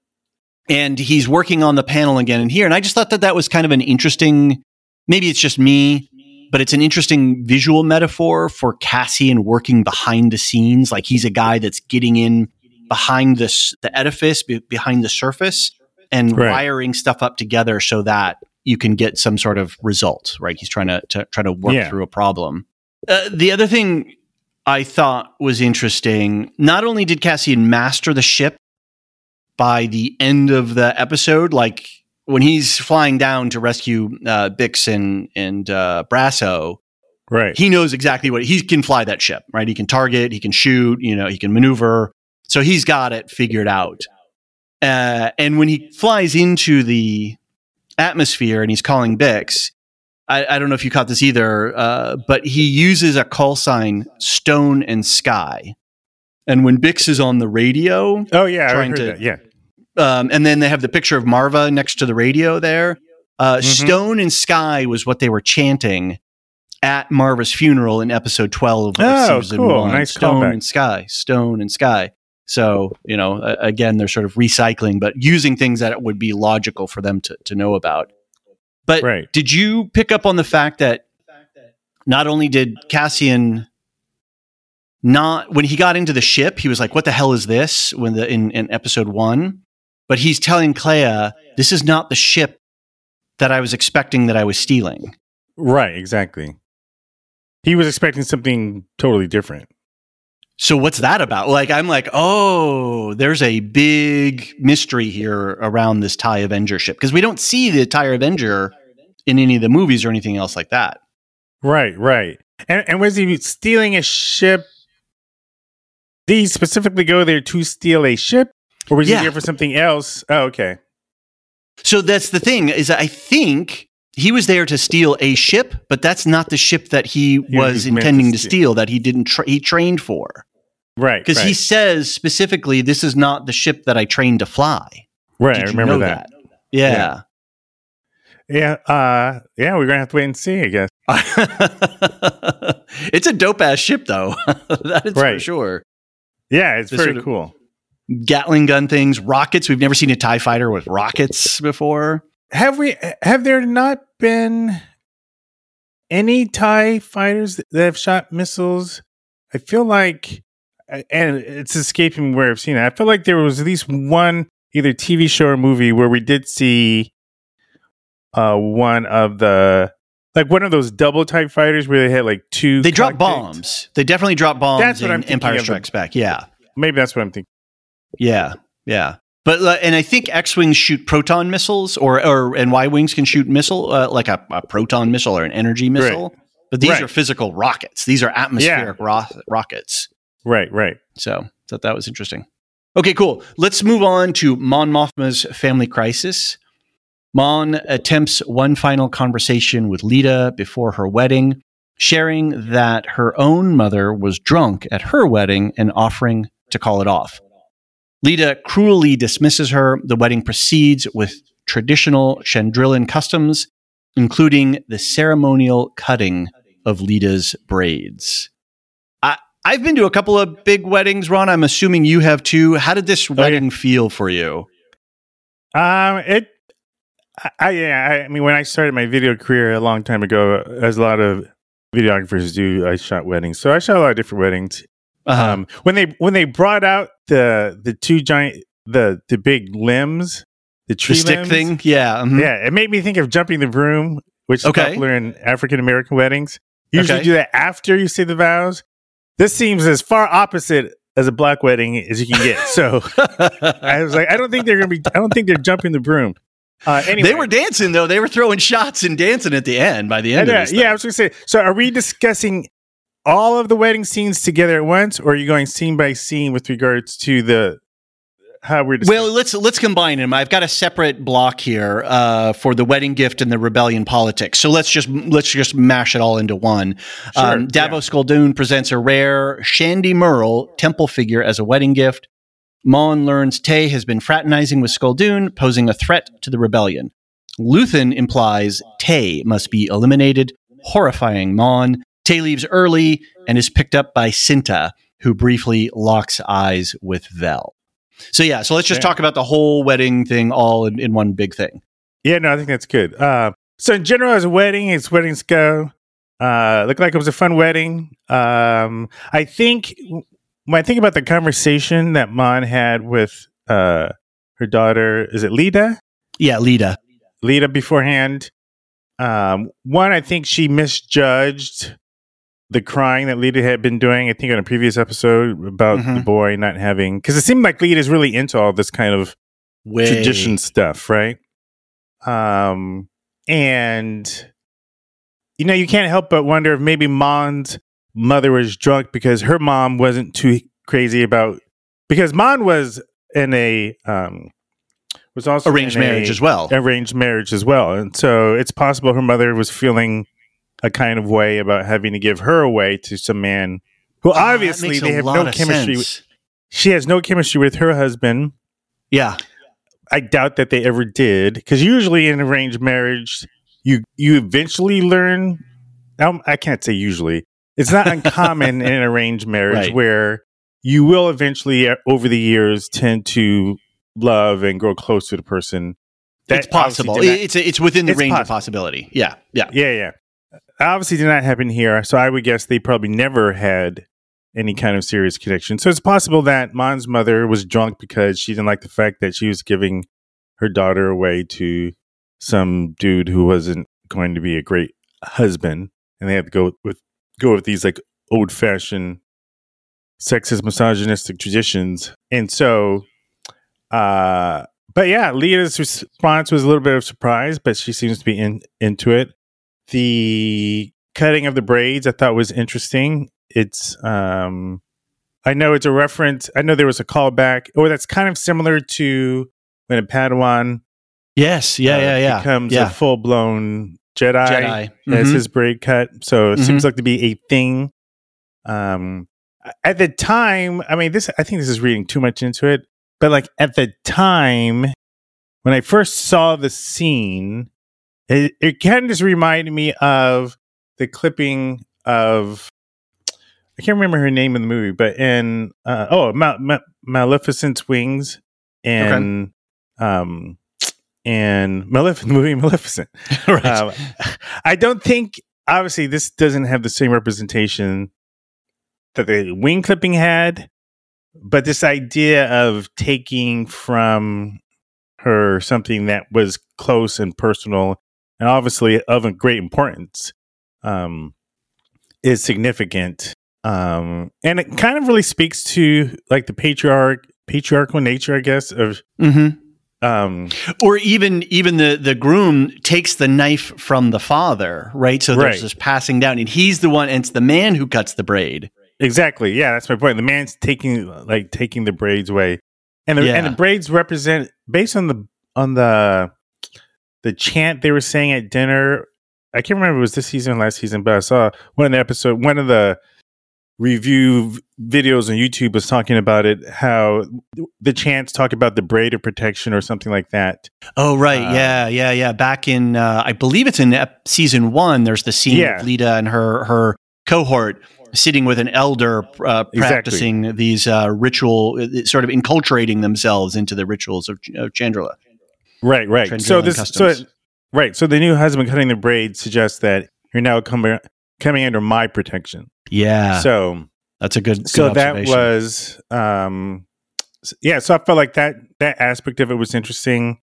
Speaker 3: and he's working on the panel again in here. And I just thought that that was kind of an interesting, maybe it's just me, but it's an interesting visual metaphor for Cassian working behind the scenes. Like he's a guy that's getting in behind this, the edifice, be, behind the surface, and
Speaker 4: Right.
Speaker 3: wiring stuff up together so that you can get some sort of result, right? He's trying to, to try to work
Speaker 4: Yeah.
Speaker 3: through a problem. Uh, the other thing I thought was interesting, not only did Cassian master the ship by the end of the episode, like when he's flying down to rescue uh, Bix and, and uh, Brasso,
Speaker 4: Right.
Speaker 3: he knows exactly what he can fly that ship, right? He can target, he can shoot, you know, he can maneuver. So he's got it figured out. Uh, and when he flies into the atmosphere and he's calling Bix, I, I don't know if you caught this either, uh, but he uses a call sign, Stone and Sky. And when Bix is on the radio,
Speaker 4: oh yeah, I
Speaker 3: trying
Speaker 4: heard
Speaker 3: to-
Speaker 4: that. Yeah.
Speaker 3: um, and then they have the picture of Marva next to the radio there. Uh,
Speaker 4: Mhm.
Speaker 3: Stone and Sky was what they were chanting at Marva's funeral in episode twelve of
Speaker 4: Oh,
Speaker 3: season
Speaker 4: cool.
Speaker 3: one.
Speaker 4: Nice
Speaker 3: Stone
Speaker 4: callback.
Speaker 3: and Sky, Stone and Sky. So, you know, uh, again, they're sort of recycling, but using things that would be logical for them to, to know about. But
Speaker 4: Right.
Speaker 3: did you pick up on the fact that not only did Cassian not, when he got into the ship, he was like, what the hell is this? When the, in, in episode one, but he's telling Kleia, this is not the ship that I was expecting that I was stealing.
Speaker 4: Right. Exactly. He was expecting something totally different.
Speaker 3: So what's that about? Like, I'm like, oh, there's a big mystery here around this TIE Avenger ship. Because we don't see the TIE Avenger in any of the movies or anything else like that.
Speaker 4: Right. Right. And, and was he stealing a ship? Did he specifically go there to steal a ship, or was
Speaker 3: Yeah.
Speaker 4: he there for something else? Oh, okay.
Speaker 3: So that's the thing, is I think he was there to steal a ship, but that's not the ship that he
Speaker 4: was
Speaker 3: was
Speaker 4: meant to
Speaker 3: intending to
Speaker 4: steal.
Speaker 3: steal, that he didn't, tra- he trained for.
Speaker 4: Right.
Speaker 3: Because
Speaker 4: right.
Speaker 3: he says specifically, this is not the ship that I trained to fly.
Speaker 4: right.
Speaker 3: Did
Speaker 4: I
Speaker 3: you
Speaker 4: remember
Speaker 3: know
Speaker 4: that.
Speaker 3: Yeah.
Speaker 4: Yeah. Uh, yeah. We're gonna have to wait and see, I guess.
Speaker 3: It's a dope ass ship, though. That is
Speaker 4: Right.
Speaker 3: for sure.
Speaker 4: Yeah, it's
Speaker 3: This
Speaker 4: very
Speaker 3: sort of-
Speaker 4: cool.
Speaker 3: Gatling gun things, rockets. We've never seen a TIE fighter with rockets before.
Speaker 4: Have we? Have there not been any TIE fighters that have shot missiles? I feel like, and it's escaping me where I've seen it. I feel like there was at least one either T V show or movie where we did see uh, one of the like one of those double TIE fighters where they had like two.
Speaker 3: They drop
Speaker 4: cockpits.
Speaker 3: bombs. They definitely drop bombs
Speaker 4: That's what
Speaker 3: in
Speaker 4: I'm thinking
Speaker 3: Empire
Speaker 4: of the-
Speaker 3: Strikes Back. Yeah.
Speaker 4: Maybe that's what I'm thinking.
Speaker 3: Yeah. Yeah. But uh, and I think X-wings shoot proton missiles, or or and Y-wings can shoot missile uh, like a, a proton missile or an energy missile. But these
Speaker 4: Right.
Speaker 3: are physical rockets. These are atmospheric ro- rockets.
Speaker 4: Right, right.
Speaker 3: So thought that was interesting. Okay, cool. Let's move on to Mon Mothma's family crisis. Mon attempts one final conversation with Lita before her wedding, sharing that her own mother was drunk at her wedding and offering to call it off. Lita cruelly dismisses her. The wedding proceeds with traditional Chandrillan customs, including the ceremonial cutting of Lita's braids. I, I've been to a couple of big weddings, Ron. I'm assuming you have too. How did this wedding feel for you?
Speaker 4: Um, it. I, I yeah. I mean, when I started my video career a long time ago, as a lot of videographers do, I shot weddings. So I shot a lot of different weddings.
Speaker 3: Uh-huh.
Speaker 4: Um, when they when they brought out the the two giant the the big limbs, the tree
Speaker 3: the stick
Speaker 4: limbs,
Speaker 3: thing? Yeah. mhm.
Speaker 4: yeah, it made me think of jumping the broom, which is
Speaker 3: Okay.
Speaker 4: popular in African American weddings. You usually
Speaker 3: Okay.
Speaker 4: do that after you say the vows. This seems as far opposite as a black wedding as you can get. So I was like, I don't think they're gonna be. I don't think they're jumping the broom. Uh, anyway,
Speaker 3: They were dancing, though. They were throwing shots and dancing at the end by the end
Speaker 4: And, uh,
Speaker 3: of this
Speaker 4: yeah, I
Speaker 3: thing.
Speaker 4: was going to say. So, are we discussing all of the wedding scenes together at once, or are you going scene by scene with regards to the how we're discussing?
Speaker 3: Well, let's let's combine them. I've got a separate block here uh, for the wedding gift and the rebellion politics. So let's just let's just mash it all into one.
Speaker 4: Sure,
Speaker 3: um,
Speaker 4: yeah.
Speaker 3: Davos Muldoon presents a rare Shandy Merle temple figure as a wedding gift. Mon learns Tay has been fraternizing with Skuldoon, posing a threat to the rebellion. Luthen implies Tay must be eliminated, horrifying Mon. Tay leaves early and is picked up by Cinta, who briefly locks eyes with Vel. So yeah, so let's just
Speaker 4: Yeah.
Speaker 3: talk about the whole wedding thing all in, in one big thing.
Speaker 4: Yeah, no, I think that's good. Uh, so, in general, as a wedding, as weddings go, uh, looked like it was a fun wedding. Um, I think when I think about the conversation that Mon had with uh, her daughter, is it Lita?
Speaker 3: Yeah, Lita.
Speaker 4: Lita beforehand. Um, one, I think she misjudged the crying that Lita had been doing. I think on a previous episode about
Speaker 3: Mhm.
Speaker 4: the boy not having, because it seemed like Lita's really into all this kind of
Speaker 3: Way.
Speaker 4: tradition stuff, right? Um, and you know, you can't help but wonder if maybe Mon's mother was drunk because her mom wasn't too crazy about, because Mon was in a um was also
Speaker 3: Arranged
Speaker 4: in a
Speaker 3: marriage as well.
Speaker 4: arranged marriage as well, and so it's possible her mother was feeling a kind of way about having to give her away to some man who
Speaker 3: Oh, that
Speaker 4: obviously
Speaker 3: makes a
Speaker 4: they have
Speaker 3: lot
Speaker 4: no
Speaker 3: of
Speaker 4: chemistry.
Speaker 3: sense.
Speaker 4: She has no chemistry with her husband.
Speaker 3: Yeah.
Speaker 4: I doubt that they ever did, because usually in arranged marriage, you you eventually learn. Um, I can't say usually. It's not uncommon in an arranged marriage
Speaker 3: Right.
Speaker 4: where you will eventually, uh, over the years, tend to love and grow close to the person. That
Speaker 3: It's possible.
Speaker 4: obviously did not-
Speaker 3: It's it's within the
Speaker 4: It's
Speaker 3: range of
Speaker 4: possible.
Speaker 3: possibility. Yeah. Yeah.
Speaker 4: yeah, yeah. Obviously, did not happen here. So I would guess they probably never had any kind of serious connection. So it's possible that Mon's mother was drunk because she didn't like the fact that she was giving her daughter away to some dude who wasn't going to be a great husband, and they had to go with go with these like old fashioned sexist, misogynistic traditions. And so, uh, but yeah, Leah's response was a little bit of surprise, but she seems to be in into it. The cutting of the braids I thought was interesting. It's um I know it's a reference. I know there was a callback, or that's kind of similar to when a Padawan
Speaker 3: Yes. Yeah.
Speaker 4: uh,
Speaker 3: yeah. Yeah.
Speaker 4: becomes
Speaker 3: yeah.
Speaker 4: a full blown Jedi,
Speaker 3: Jedi.
Speaker 4: as
Speaker 3: Mhm.
Speaker 4: his braid cut. So it
Speaker 3: Mhm.
Speaker 4: seems like to be a thing. Um, at the time, I mean, this I think this is reading too much into it, but like at the time when I first saw the scene, it, it kind of just reminded me of the clipping of I can't remember her name in the movie, but in uh, oh, Ma- Ma- Maleficent's Wings and okay. um and Malef- the movie Maleficent.
Speaker 3: Right.
Speaker 4: Uh, I don't think obviously this doesn't have the same representation that the wing clipping had, but this idea of taking from her something that was close and personal and obviously of great importance um, is significant. Um, and it kind of really speaks to like the patriarch, patriarchal nature, I guess, of,
Speaker 3: mm-hmm.
Speaker 4: um,
Speaker 3: or even, even the, the groom takes the knife from the father, right? So there's
Speaker 4: right.
Speaker 3: this passing down and he's the one, and it's the man who cuts the braid.
Speaker 4: Exactly. Yeah, that's my point. The man's taking like taking the braids away, and the
Speaker 3: Yeah.
Speaker 4: and the braids represent based on the on the the chant they were saying at dinner. I can't remember if it was this season or last season, but I saw one of the episode, one of the review v- videos on YouTube was talking about it. How the chants talk about the braid of protection or something like that.
Speaker 3: Oh, right.
Speaker 4: Uh,
Speaker 3: yeah, yeah, yeah. Back in, uh, I believe it's in ep- season one. There's the scene
Speaker 4: Yeah.
Speaker 3: of Lita and her her cohort sitting with an elder uh, practicing
Speaker 4: Exactly.
Speaker 3: these uh, ritual, uh, sort of enculturating themselves into the rituals of, of Chandrila.
Speaker 4: Right, right.
Speaker 3: Chandrila
Speaker 4: So
Speaker 3: and
Speaker 4: this, so
Speaker 3: customs.
Speaker 4: it, right. So the new husband cutting the braid suggests that you're now coming coming under my protection.
Speaker 3: Yeah,
Speaker 4: So
Speaker 3: that's a good.
Speaker 4: so
Speaker 3: good
Speaker 4: that
Speaker 3: observation.
Speaker 4: was um s- yeah. So I felt like that that aspect of it was interesting,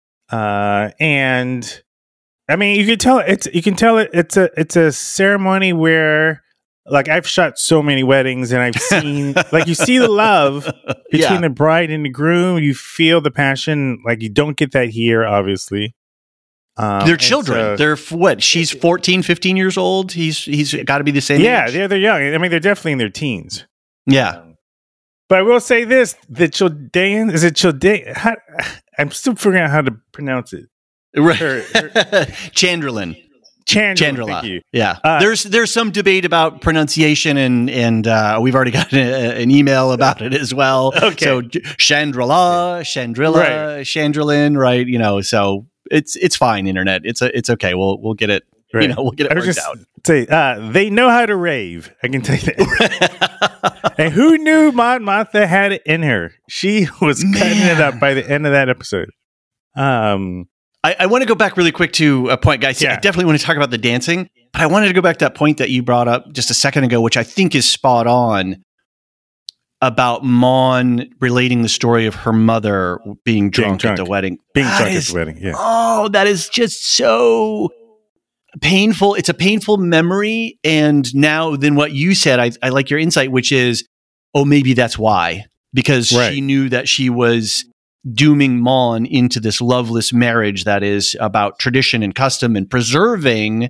Speaker 4: uh, and I mean you can tell it's you can tell it it's a it's a ceremony where. Like I've shot so many weddings and I've seen like you see the love between
Speaker 3: Yeah.
Speaker 4: the bride and the groom. You feel the passion. Like you don't get that here, obviously. Um,
Speaker 3: They're
Speaker 4: and
Speaker 3: children.
Speaker 4: so-
Speaker 3: They're f- what? She's fourteen, fifteen years old. He's he's got to be the same.
Speaker 4: yeah,
Speaker 3: age.
Speaker 4: they're they're young. I mean, they're definitely in their teens.
Speaker 3: yeah.
Speaker 4: But I will say this: the Chaldean is it Chaldean? How, I'm still figuring out how to pronounce it.
Speaker 3: Right.
Speaker 4: Her-
Speaker 3: Chandrila.
Speaker 4: Chandra.
Speaker 3: Chandrila.
Speaker 4: Thank you.
Speaker 3: Yeah.
Speaker 4: Uh,
Speaker 3: there's there's some debate about pronunciation, and and uh, we've already got a, an email about it as well.
Speaker 4: Okay.
Speaker 3: So J- Chandrila, Chandrila,
Speaker 4: Right.
Speaker 3: Chandrilin, right? You know, so it's it's fine. Internet, it's a, it's okay. We'll we'll get it. You
Speaker 4: Right.
Speaker 3: know, we'll get it
Speaker 4: I was
Speaker 3: worked
Speaker 4: just
Speaker 3: out.
Speaker 4: say uh, they know how to rave. I can tell you that. And who knew Mon Mothma had it in her? She was cutting it
Speaker 3: Man.
Speaker 4: up by the end of that episode. Um,
Speaker 3: I, I want to go back really quick to a point, guys.
Speaker 4: Yeah.
Speaker 3: I definitely want to talk about the dancing, but I wanted to go back to that point that you brought up just a second ago, which I think is spot on about Mon relating the story of her mother being drunk,
Speaker 4: drunk.
Speaker 3: at the wedding.
Speaker 4: being
Speaker 3: That
Speaker 4: drunk at
Speaker 3: is-
Speaker 4: the wedding. Yeah.
Speaker 3: Oh, that is just so painful. It's a painful memory. And now, then what you said, I, I like your insight, which is, oh, maybe that's why, because
Speaker 4: Right.
Speaker 3: she knew that she was dooming Mon into this loveless marriage that is about tradition and custom and preserving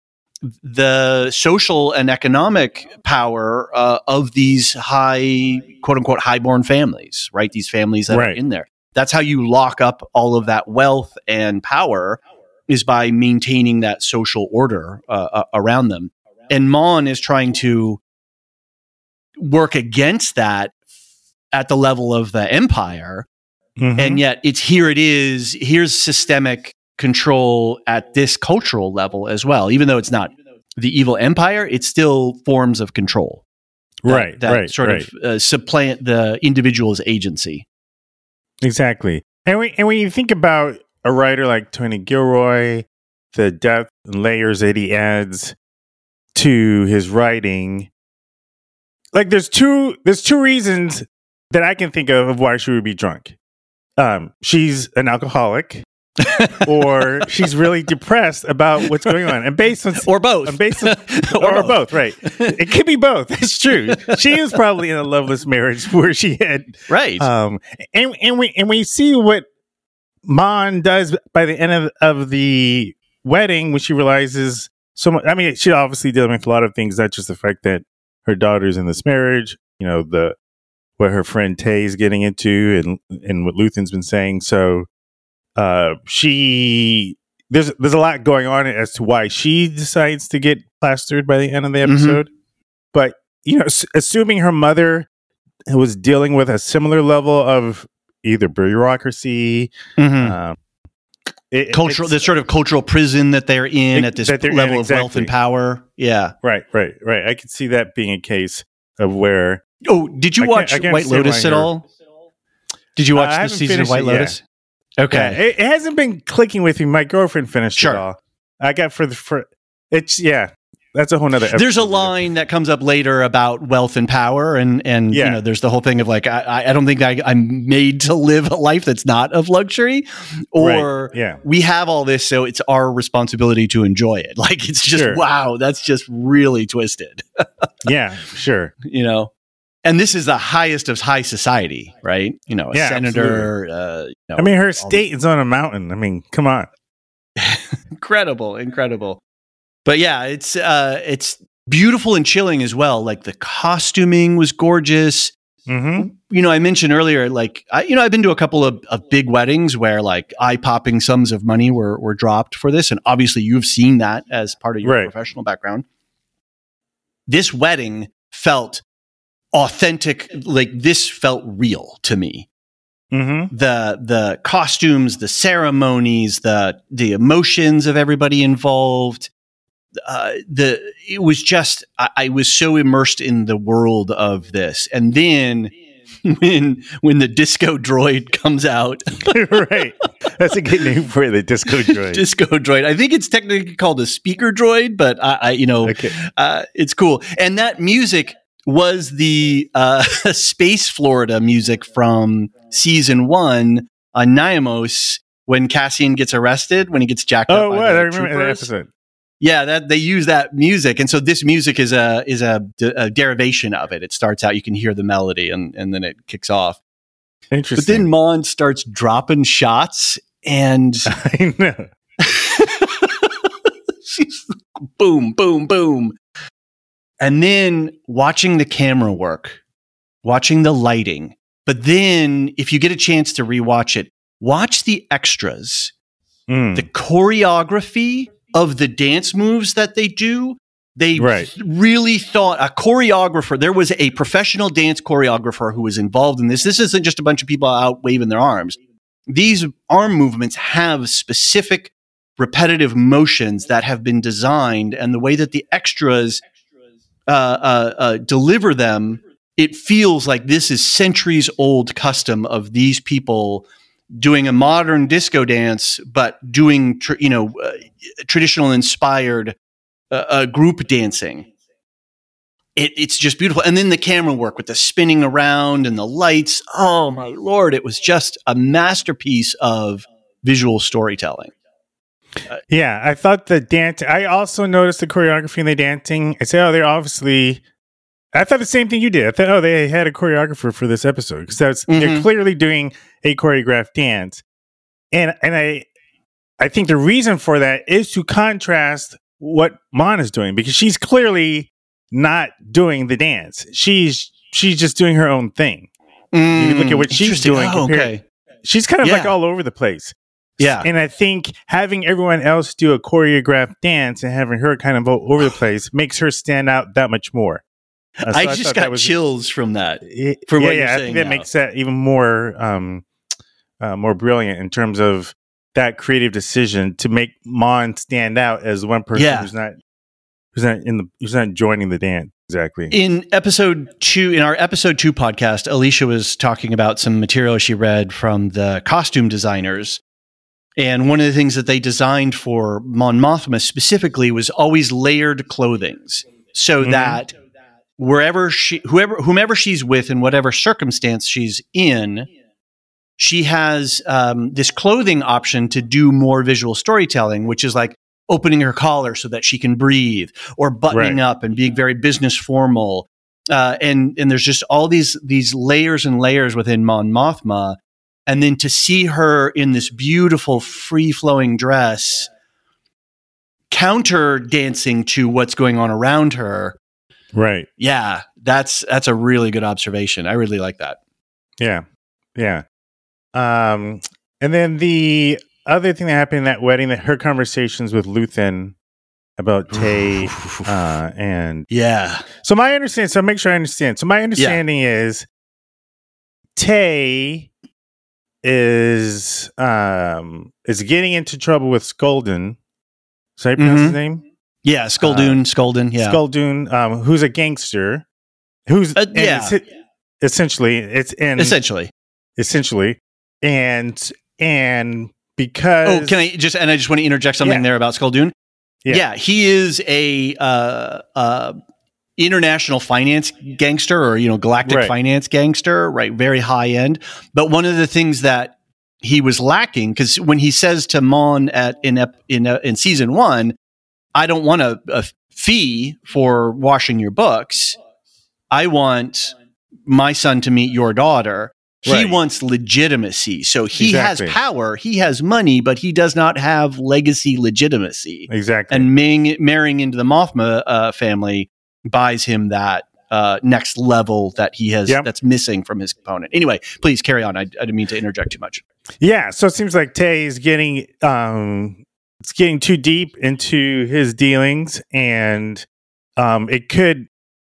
Speaker 3: the social and economic power uh, of these high, quote unquote, highborn families, right? These families that are
Speaker 4: Right.
Speaker 3: in there. That's how you lock up all of that wealth and power, is by maintaining that social order uh, uh, around them. And Mon is trying to work against that at the level of the empire.
Speaker 4: Mhm.
Speaker 3: And yet it's here it is, here's systemic control at this cultural level as well. Even though it's not the evil empire, it's still forms of control. that-
Speaker 4: right,
Speaker 3: that
Speaker 4: right,
Speaker 3: sort
Speaker 4: right.
Speaker 3: of uh, supplant the individual's agency.
Speaker 4: Exactly. And we, and when you think about a writer like Tony Gilroy, the depth and layers that he adds to his writing, like there's two there's two reasons that I can think of of why she would be drunk. Um, she's an alcoholic, or she's really depressed about what's going on, and based on
Speaker 3: Or both.
Speaker 4: and based on, or, or both, right? It could be both. It's true. She is probably in a loveless marriage where she had
Speaker 3: Right.
Speaker 4: um, and and we and we see what Mon does by the end of, of the wedding when she realizes so much. I mean, she obviously dealing with a lot of things, not just the fact that her daughter's in this marriage. You know, the what her friend Tay is getting into, and and what Luthen's been saying. So, uh, she there's there's a lot going on as to why she decides to get plastered by the end of the
Speaker 3: Mhm.
Speaker 4: episode. But you know, s- assuming her mother was dealing with a similar level of either bureaucracy,
Speaker 3: Mhm.
Speaker 4: um, it-
Speaker 3: Cultural,
Speaker 4: it's-
Speaker 3: this sort of cultural prison that they're in
Speaker 4: It-
Speaker 3: at this
Speaker 4: that they're in,
Speaker 3: level of wealth
Speaker 4: exactly.
Speaker 3: and power. Yeah.
Speaker 4: right, right, right. I could see that being a case. of where.
Speaker 3: Oh, did you
Speaker 4: I can't-
Speaker 3: watch
Speaker 4: I can't
Speaker 3: White
Speaker 4: understand
Speaker 3: Lotus
Speaker 4: why
Speaker 3: at
Speaker 4: you're-
Speaker 3: all? Did you
Speaker 4: Uh,
Speaker 3: watch
Speaker 4: I
Speaker 3: the
Speaker 4: haven't
Speaker 3: season of
Speaker 4: finished
Speaker 3: White
Speaker 4: it yet.
Speaker 3: Lotus? Okay.
Speaker 4: Yeah, it, it hasn't been clicking with me. My girlfriend finished
Speaker 3: Sure.
Speaker 4: it all. I got for the for it's yeah. That's a whole nother.
Speaker 3: There's a
Speaker 4: episode.
Speaker 3: line that comes up later about wealth and power, and and
Speaker 4: Yeah.
Speaker 3: you know, there's the whole thing of like, I, I don't think I, I'm made to live a life that's not of luxury, or
Speaker 4: Right. Yeah.
Speaker 3: we have all this, so it's our responsibility to enjoy it. Like, it's just
Speaker 4: Sure.
Speaker 3: wow, that's just really twisted,
Speaker 4: Yeah. Sure.
Speaker 3: you know. And this is the highest of high society, right? You know, a
Speaker 4: Yeah,
Speaker 3: senator. Uh, you know,
Speaker 4: I mean, her
Speaker 3: all
Speaker 4: state is on a mountain. I mean, come on.
Speaker 3: incredible, incredible. But yeah, it's uh, it's beautiful and chilling as well. Like the costuming was gorgeous.
Speaker 4: Mm-hmm.
Speaker 3: You know, I mentioned earlier, like, I, you know, I've been to a couple of, of big weddings where like eye popping sums of money were, were dropped for this. And obviously you've seen that as part of your
Speaker 4: Right.
Speaker 3: professional background. This wedding felt authentic. Like, this felt real to me.
Speaker 4: Mm-hmm.
Speaker 3: The, the costumes, the ceremonies, the, the emotions of everybody involved. Uh, the it was just I, I was so immersed in the world of this, and then when when the disco droid comes out,
Speaker 4: Right. That's a good name for it, the disco droid.
Speaker 3: disco droid. I think it's technically called a speaker droid, but I, I you know,
Speaker 4: Okay.
Speaker 3: uh, it's cool. And that music was the uh, Space Florida music from season one on Niamos when Cassian gets arrested, when he gets jacked
Speaker 4: Oh,
Speaker 3: up. by
Speaker 4: what?
Speaker 3: the
Speaker 4: I remember that
Speaker 3: troopers.
Speaker 4: episode.
Speaker 3: Yeah, that they use that music, and so this music is a is a, a derivation of it. It starts out, you can hear the melody, and and then it kicks off. But
Speaker 4: Interesting.
Speaker 3: then Mon starts dropping shots, and
Speaker 4: I know.
Speaker 3: she's boom, boom, boom, and then watching the camera work, watching the lighting. But then, if you get a chance to rewatch it, watch the extras,
Speaker 4: Mm.
Speaker 3: the choreography of the dance moves that they do. They
Speaker 4: Right.
Speaker 3: really thought a choreographer, there was a professional dance choreographer who was involved in this. This isn't just a bunch of people out waving their arms. These arm movements have specific repetitive motions that have been designed, and the way that the extras uh, uh, uh, deliver them, it feels like this is centuries old custom of these people doing a modern disco dance, but doing, tr- you know, uh, traditional inspired uh, uh, group dancing. It, it's just beautiful. And then the camera work with the spinning around and the lights. Oh my Lord. It was just a masterpiece of visual storytelling.
Speaker 4: Yeah, I thought the dance. I also noticed the choreography and the dancing. I said, oh, they're obviously. I thought the same thing you did. I thought, oh, they had a choreographer for this episode because that's they're
Speaker 3: Mhm.
Speaker 4: clearly doing a choreographed dance, and and I, I think the reason for that is to contrast what Mon is doing because she's clearly not doing the dance. She's she's just doing her own thing. You look at what she's
Speaker 3: Interesting.
Speaker 4: doing
Speaker 3: Oh,
Speaker 4: compared-
Speaker 3: okay.
Speaker 4: She's kind of
Speaker 3: Yeah.
Speaker 4: like all over the place.
Speaker 3: Yeah.
Speaker 4: And I think having everyone else do a choreographed dance and having her kind of all over the place makes her stand out that much more. Uh, so
Speaker 3: I
Speaker 4: thought
Speaker 3: just
Speaker 4: that
Speaker 3: got
Speaker 4: was-
Speaker 3: chills from that.
Speaker 4: It-
Speaker 3: from
Speaker 4: yeah,
Speaker 3: what
Speaker 4: yeah,
Speaker 3: you're
Speaker 4: I
Speaker 3: saying
Speaker 4: think that
Speaker 3: now.
Speaker 4: makes that even more um, uh, more brilliant in terms of that creative decision to make Mon stand out as one person
Speaker 3: Yeah.
Speaker 4: who's not who's not in the who's not joining the dance exactly.
Speaker 3: In episode two, in our episode two podcast, Alicia was talking about some material she read from the costume designers. And one of the things that they designed for Mon Mothma specifically was always layered clothings so
Speaker 4: Mhm.
Speaker 3: that wherever she, whoever, whomever she's with in whatever circumstance she's in, she has um, this clothing option to do more visual storytelling, which is like opening her collar so that she can breathe, or buttoning
Speaker 4: Right.
Speaker 3: up and being very business formal. Uh, and and there's just all these these layers and layers within Mon Mothma, and then to see her in this beautiful free flowing dress, counter dancing to what's going on around her.
Speaker 4: Right.
Speaker 3: Yeah, that's that's a really good observation. I really like that.
Speaker 4: Yeah. Yeah. Um, and then the other thing that happened in that wedding, that her conversations with Luthen about Tay uh, and
Speaker 3: Yeah.
Speaker 4: so my understanding. So make sure I understand. So my understanding is Tay is um is getting into trouble with Skulldun. So I pronounce his
Speaker 3: Mhm.
Speaker 4: name?
Speaker 3: Yeah, Skulldun, Skulldun, yeah.
Speaker 4: Skulldun, um, who's a gangster. Who's
Speaker 3: Uh,
Speaker 4: and
Speaker 3: yeah.
Speaker 4: it's, essentially it's in
Speaker 3: Essentially.
Speaker 4: essentially, and and because
Speaker 3: Oh, can I just and I just want to interject something
Speaker 4: Yeah.
Speaker 3: there about Skulldune?
Speaker 4: Yeah.
Speaker 3: Yeah, he is a uh, uh, international finance gangster, or you know, galactic
Speaker 4: Right.
Speaker 3: finance gangster, right? Very high end. But one of the things that he was lacking, because when he says to Mon at in ep, in uh, in season one, I don't want a, a fee for washing your books. I want my son to meet your daughter. He
Speaker 4: Right.
Speaker 3: wants legitimacy. So he
Speaker 4: Exactly.
Speaker 3: has power, he has money, but he does not have legacy legitimacy.
Speaker 4: exactly
Speaker 3: And Ming marrying into the Mothma uh, family buys him that uh, next level that he has
Speaker 4: Yep.
Speaker 3: that's missing from his opponent. Anyway, please carry on. I, I didn't mean to interject too much.
Speaker 4: yeah. So it seems like Tay is getting um it's getting too deep into his dealings, and um it could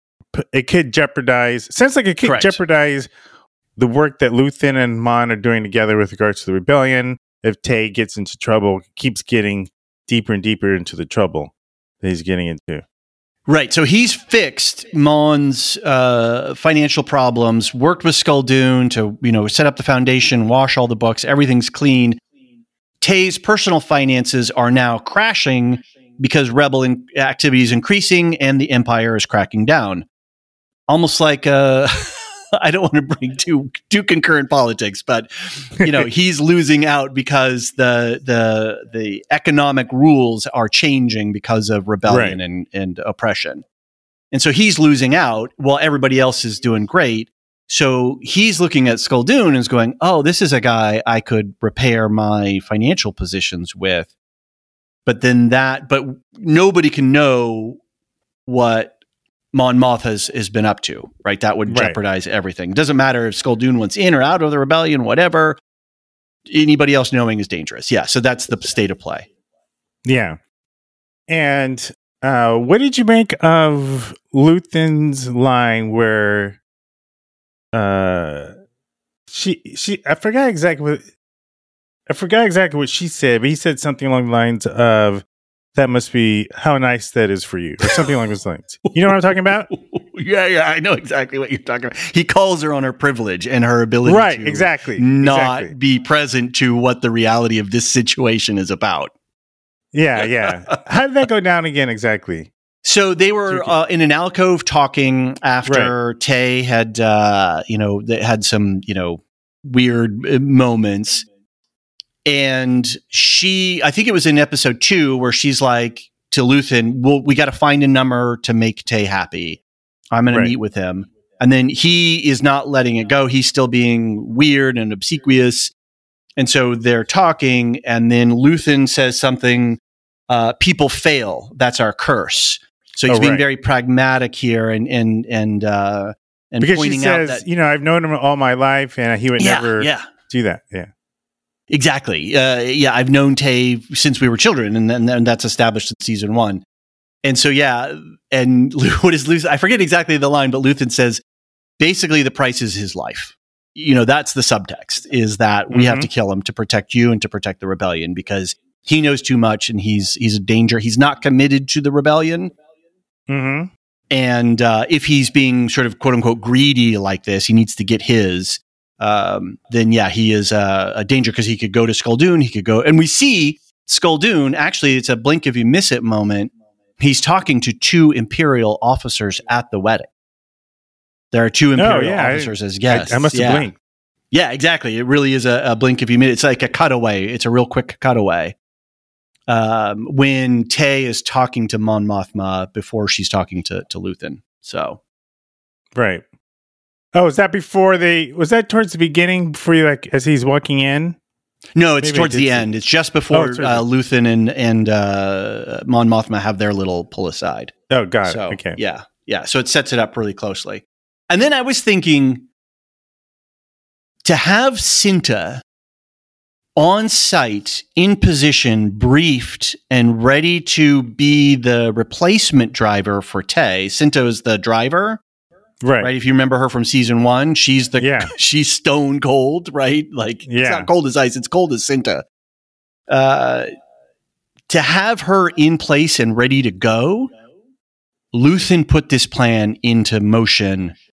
Speaker 4: it could jeopardize. Sounds like it could
Speaker 3: Correct.
Speaker 4: jeopardize the work that Luthen and Mon are doing together with regards to the rebellion. If Tay gets into trouble, keeps getting deeper and deeper into the trouble that he's getting into.
Speaker 3: Right. So he's fixed Mon's uh, financial problems, worked with Skulldune to, you know, set up the foundation, wash all the books, everything's clean. Tay's personal finances are now crashing because rebel in- activity is increasing and the Empire is cracking down. Almost like uh I don't want to bring two two concurrent politics, but you know, he's losing out because the the the economic rules are changing because of rebellion
Speaker 4: Right.
Speaker 3: and, and oppression. And so he's losing out while everybody else is doing great. So he's looking at Skulldune and is going, oh, this is a guy I could repair my financial positions with. But then that, but nobody can know what Mon Moth has, has been up to, right? That would
Speaker 4: Right.
Speaker 3: jeopardize everything. It doesn't matter if Skulldune wants in or out of the rebellion, whatever. Anybody else knowing is dangerous. Yeah, so that's the state of play.
Speaker 4: Yeah. And uh, what did you make of Luthen's line where uh, she she I forgot exactly what I forgot exactly what she said, but he said something along the lines of, "That must be how nice that is for you," or something along those lines. You know what I'm talking about?
Speaker 3: yeah, yeah, I know exactly what you're talking about. He calls her on her privilege and her ability
Speaker 4: Right,
Speaker 3: to
Speaker 4: exactly.
Speaker 3: not
Speaker 4: exactly.
Speaker 3: be present to what the reality of this situation is about.
Speaker 4: Yeah, yeah. How did that go down again exactly?
Speaker 3: So they were uh, in an alcove talking after Tay had, uh, you know, they had some, you know, weird uh, moments. And she, I think it was in episode two where she's like to Luthen, well, we got to find a number to make Tay happy. I'm going
Speaker 4: Right.
Speaker 3: to meet with him. And then he is not letting it go. He's still being weird and obsequious. And so they're talking. And then Luthen says something, uh, people fail. That's our curse. So he's
Speaker 4: Oh,
Speaker 3: being
Speaker 4: right.
Speaker 3: very pragmatic here and, and, and, uh, and
Speaker 4: Because she
Speaker 3: pointing
Speaker 4: says,
Speaker 3: out that,
Speaker 4: you know, I've known him all my life, and he would
Speaker 3: yeah,
Speaker 4: never
Speaker 3: yeah.
Speaker 4: do that. Yeah.
Speaker 3: Exactly. Uh, yeah, I've known Tay since we were children, and then and that's established in season one. And so, yeah, and what is Luthen? I forget exactly the line, but Luthen says, basically, the price is his life. You know, that's the subtext, is that we have
Speaker 4: Mhm.
Speaker 3: to kill him to protect you and to protect the rebellion because he knows too much and he's he's a danger. He's not committed to the rebellion.
Speaker 4: Mm-hmm.
Speaker 3: And uh, if he's being sort of quote unquote greedy like this, he needs to get his. Um, then yeah, he is uh, a danger because he could go to Skulldune. He could go, and we see Skulldune. Actually, it's a blink if you miss it moment. He's talking to two Imperial officers at the wedding. There are two Imperial
Speaker 4: yeah, I-
Speaker 3: officers as guests.
Speaker 4: I, I must have
Speaker 3: yeah.
Speaker 4: blinked.
Speaker 3: Yeah, exactly. It really is a, a blink if you miss. It's like a cutaway. It's a real quick cutaway. Um, when Tay is talking to Mon Mothma before she's talking to, to Luthen. So
Speaker 4: Right. Oh, is that before they? Was that towards the beginning? Before you, like, as he's walking in?
Speaker 3: no, it's
Speaker 4: Maybe I
Speaker 3: towards
Speaker 4: did
Speaker 3: the
Speaker 4: see-
Speaker 3: end. It's just
Speaker 4: Oh,
Speaker 3: before
Speaker 4: it's
Speaker 3: uh,
Speaker 4: towards
Speaker 3: Luthen and and uh, Mon Mothma have their little pull aside.
Speaker 4: Oh, got
Speaker 3: so
Speaker 4: it. Okay.
Speaker 3: yeah, yeah. So it sets it up really closely. And then I was thinking to have Cinta on site, in position, briefed, and ready to be the replacement driver for Tay. Cinta is the driver,
Speaker 4: Right.
Speaker 3: right? If you remember her from season one, she's the
Speaker 4: Yeah.
Speaker 3: she's stone cold, right? Like
Speaker 4: Yeah.
Speaker 3: it's not cold as ice; it's cold as Cinta. Uh, to have her in place and ready to go, Luthen put this plan into motion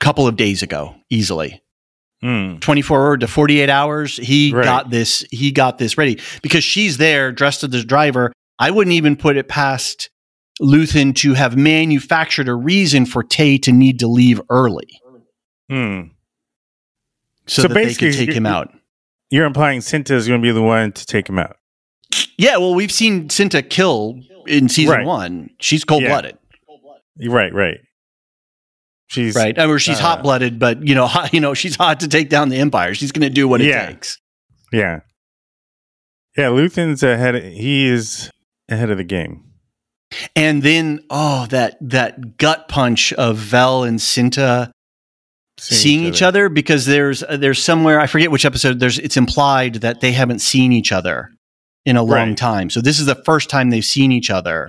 Speaker 3: couple of days ago, easily.
Speaker 4: Mm.
Speaker 3: twenty-four to forty-eight hours, he
Speaker 4: Right.
Speaker 3: got this. He got this ready because she's there dressed as the driver. I wouldn't even put it past Luthen to have manufactured a reason for Tay to need to leave early,
Speaker 4: Mm.
Speaker 3: so,
Speaker 4: So
Speaker 3: that they
Speaker 4: basically,
Speaker 3: could take
Speaker 4: you-
Speaker 3: him out.
Speaker 4: You're implying Cinta is going to be the one to take him out.
Speaker 3: Yeah, well, we've seen Cinta kill in season
Speaker 4: Right.
Speaker 3: one. She's cold blooded,
Speaker 4: Right, right. She's
Speaker 3: right? I mean, she's
Speaker 4: uh,
Speaker 3: hot blooded, but you know, hot, you know, she's hot to take down the Empire. She's going to do what it
Speaker 4: Yeah.
Speaker 3: takes.
Speaker 4: Yeah. Yeah, Luthen's ahead. Of, he is ahead of the game.
Speaker 3: And then, oh, that that gut punch of Vel and Cinta seeing each other, because there's uh, there's somewhere, I forget which episode, there's it's implied that they haven't seen each other in a long
Speaker 4: Right.
Speaker 3: time. So this is the first time they've seen each other.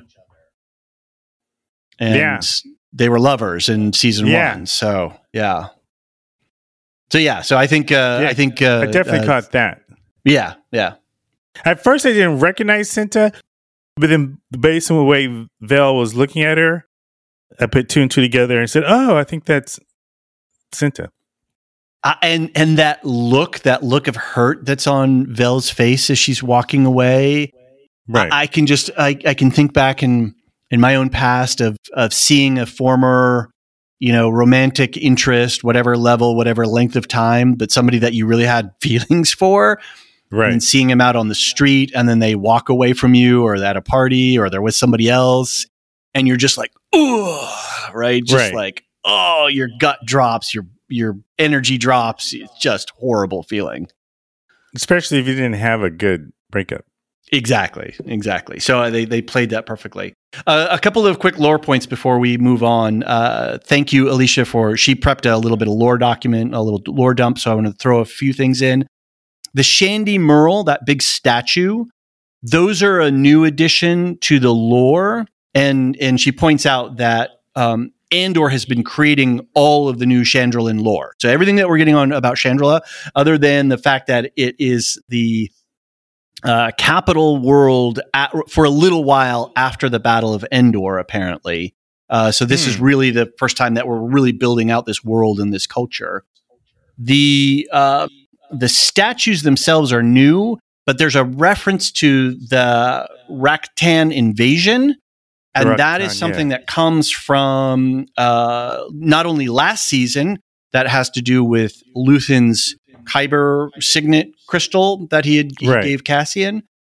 Speaker 3: And
Speaker 4: Yeah.
Speaker 3: they were lovers in season
Speaker 4: Yeah.
Speaker 3: one. So yeah. So yeah, so I think uh
Speaker 4: Yeah,
Speaker 3: I think uh
Speaker 4: I definitely
Speaker 3: uh,
Speaker 4: caught that.
Speaker 3: Yeah, yeah.
Speaker 4: At first, I didn't recognize Cinta, but then based on the way Vel was looking at her, I put two and two together and said, "Oh, I think that's Cinta."
Speaker 3: Uh, and and that look, that look of hurt that's on Vel's face as she's walking away.
Speaker 4: Right.
Speaker 3: I, I can just I, I can think back in in my own past of of seeing a former, you know, romantic interest, whatever level, whatever length of time, but somebody that you really had feelings for,
Speaker 4: right.
Speaker 3: and seeing them out on the street, and then they walk away from you, or at a party, or they're with somebody else, and you're just like, oh, right, just
Speaker 4: Right.
Speaker 3: like, oh, your gut drops, your your energy drops. It's just horrible feeling.
Speaker 4: Especially if you didn't have a good breakup.
Speaker 3: Exactly, exactly. So uh, they they played that perfectly. Uh, a couple of quick lore points before we move on. Uh, thank you, Alicia, for she prepped a little bit of lore document, a little lore dump. So I want to throw a few things in. The Shandy Merle, that big statue, those are a new addition to the lore, and and she points out that um, Andor has been creating all of the new Chandrilan lore. So everything that we're getting on about Chandrila, other than the fact that it is the Uh, capital world at, for a little while after the Battle of Endor, apparently. Uh, so this
Speaker 4: Hmm.
Speaker 3: is really the first time that we're really building out this world and this culture. The uh, the statues themselves are new, but there's a reference to the Raktan invasion, and
Speaker 4: The
Speaker 3: that
Speaker 4: Raktan,
Speaker 3: is something
Speaker 4: yeah.
Speaker 3: that comes from uh, not only last season, that has to do with Luthen's Kyber signet crystal that he had he
Speaker 4: Right.
Speaker 3: gave Cassian.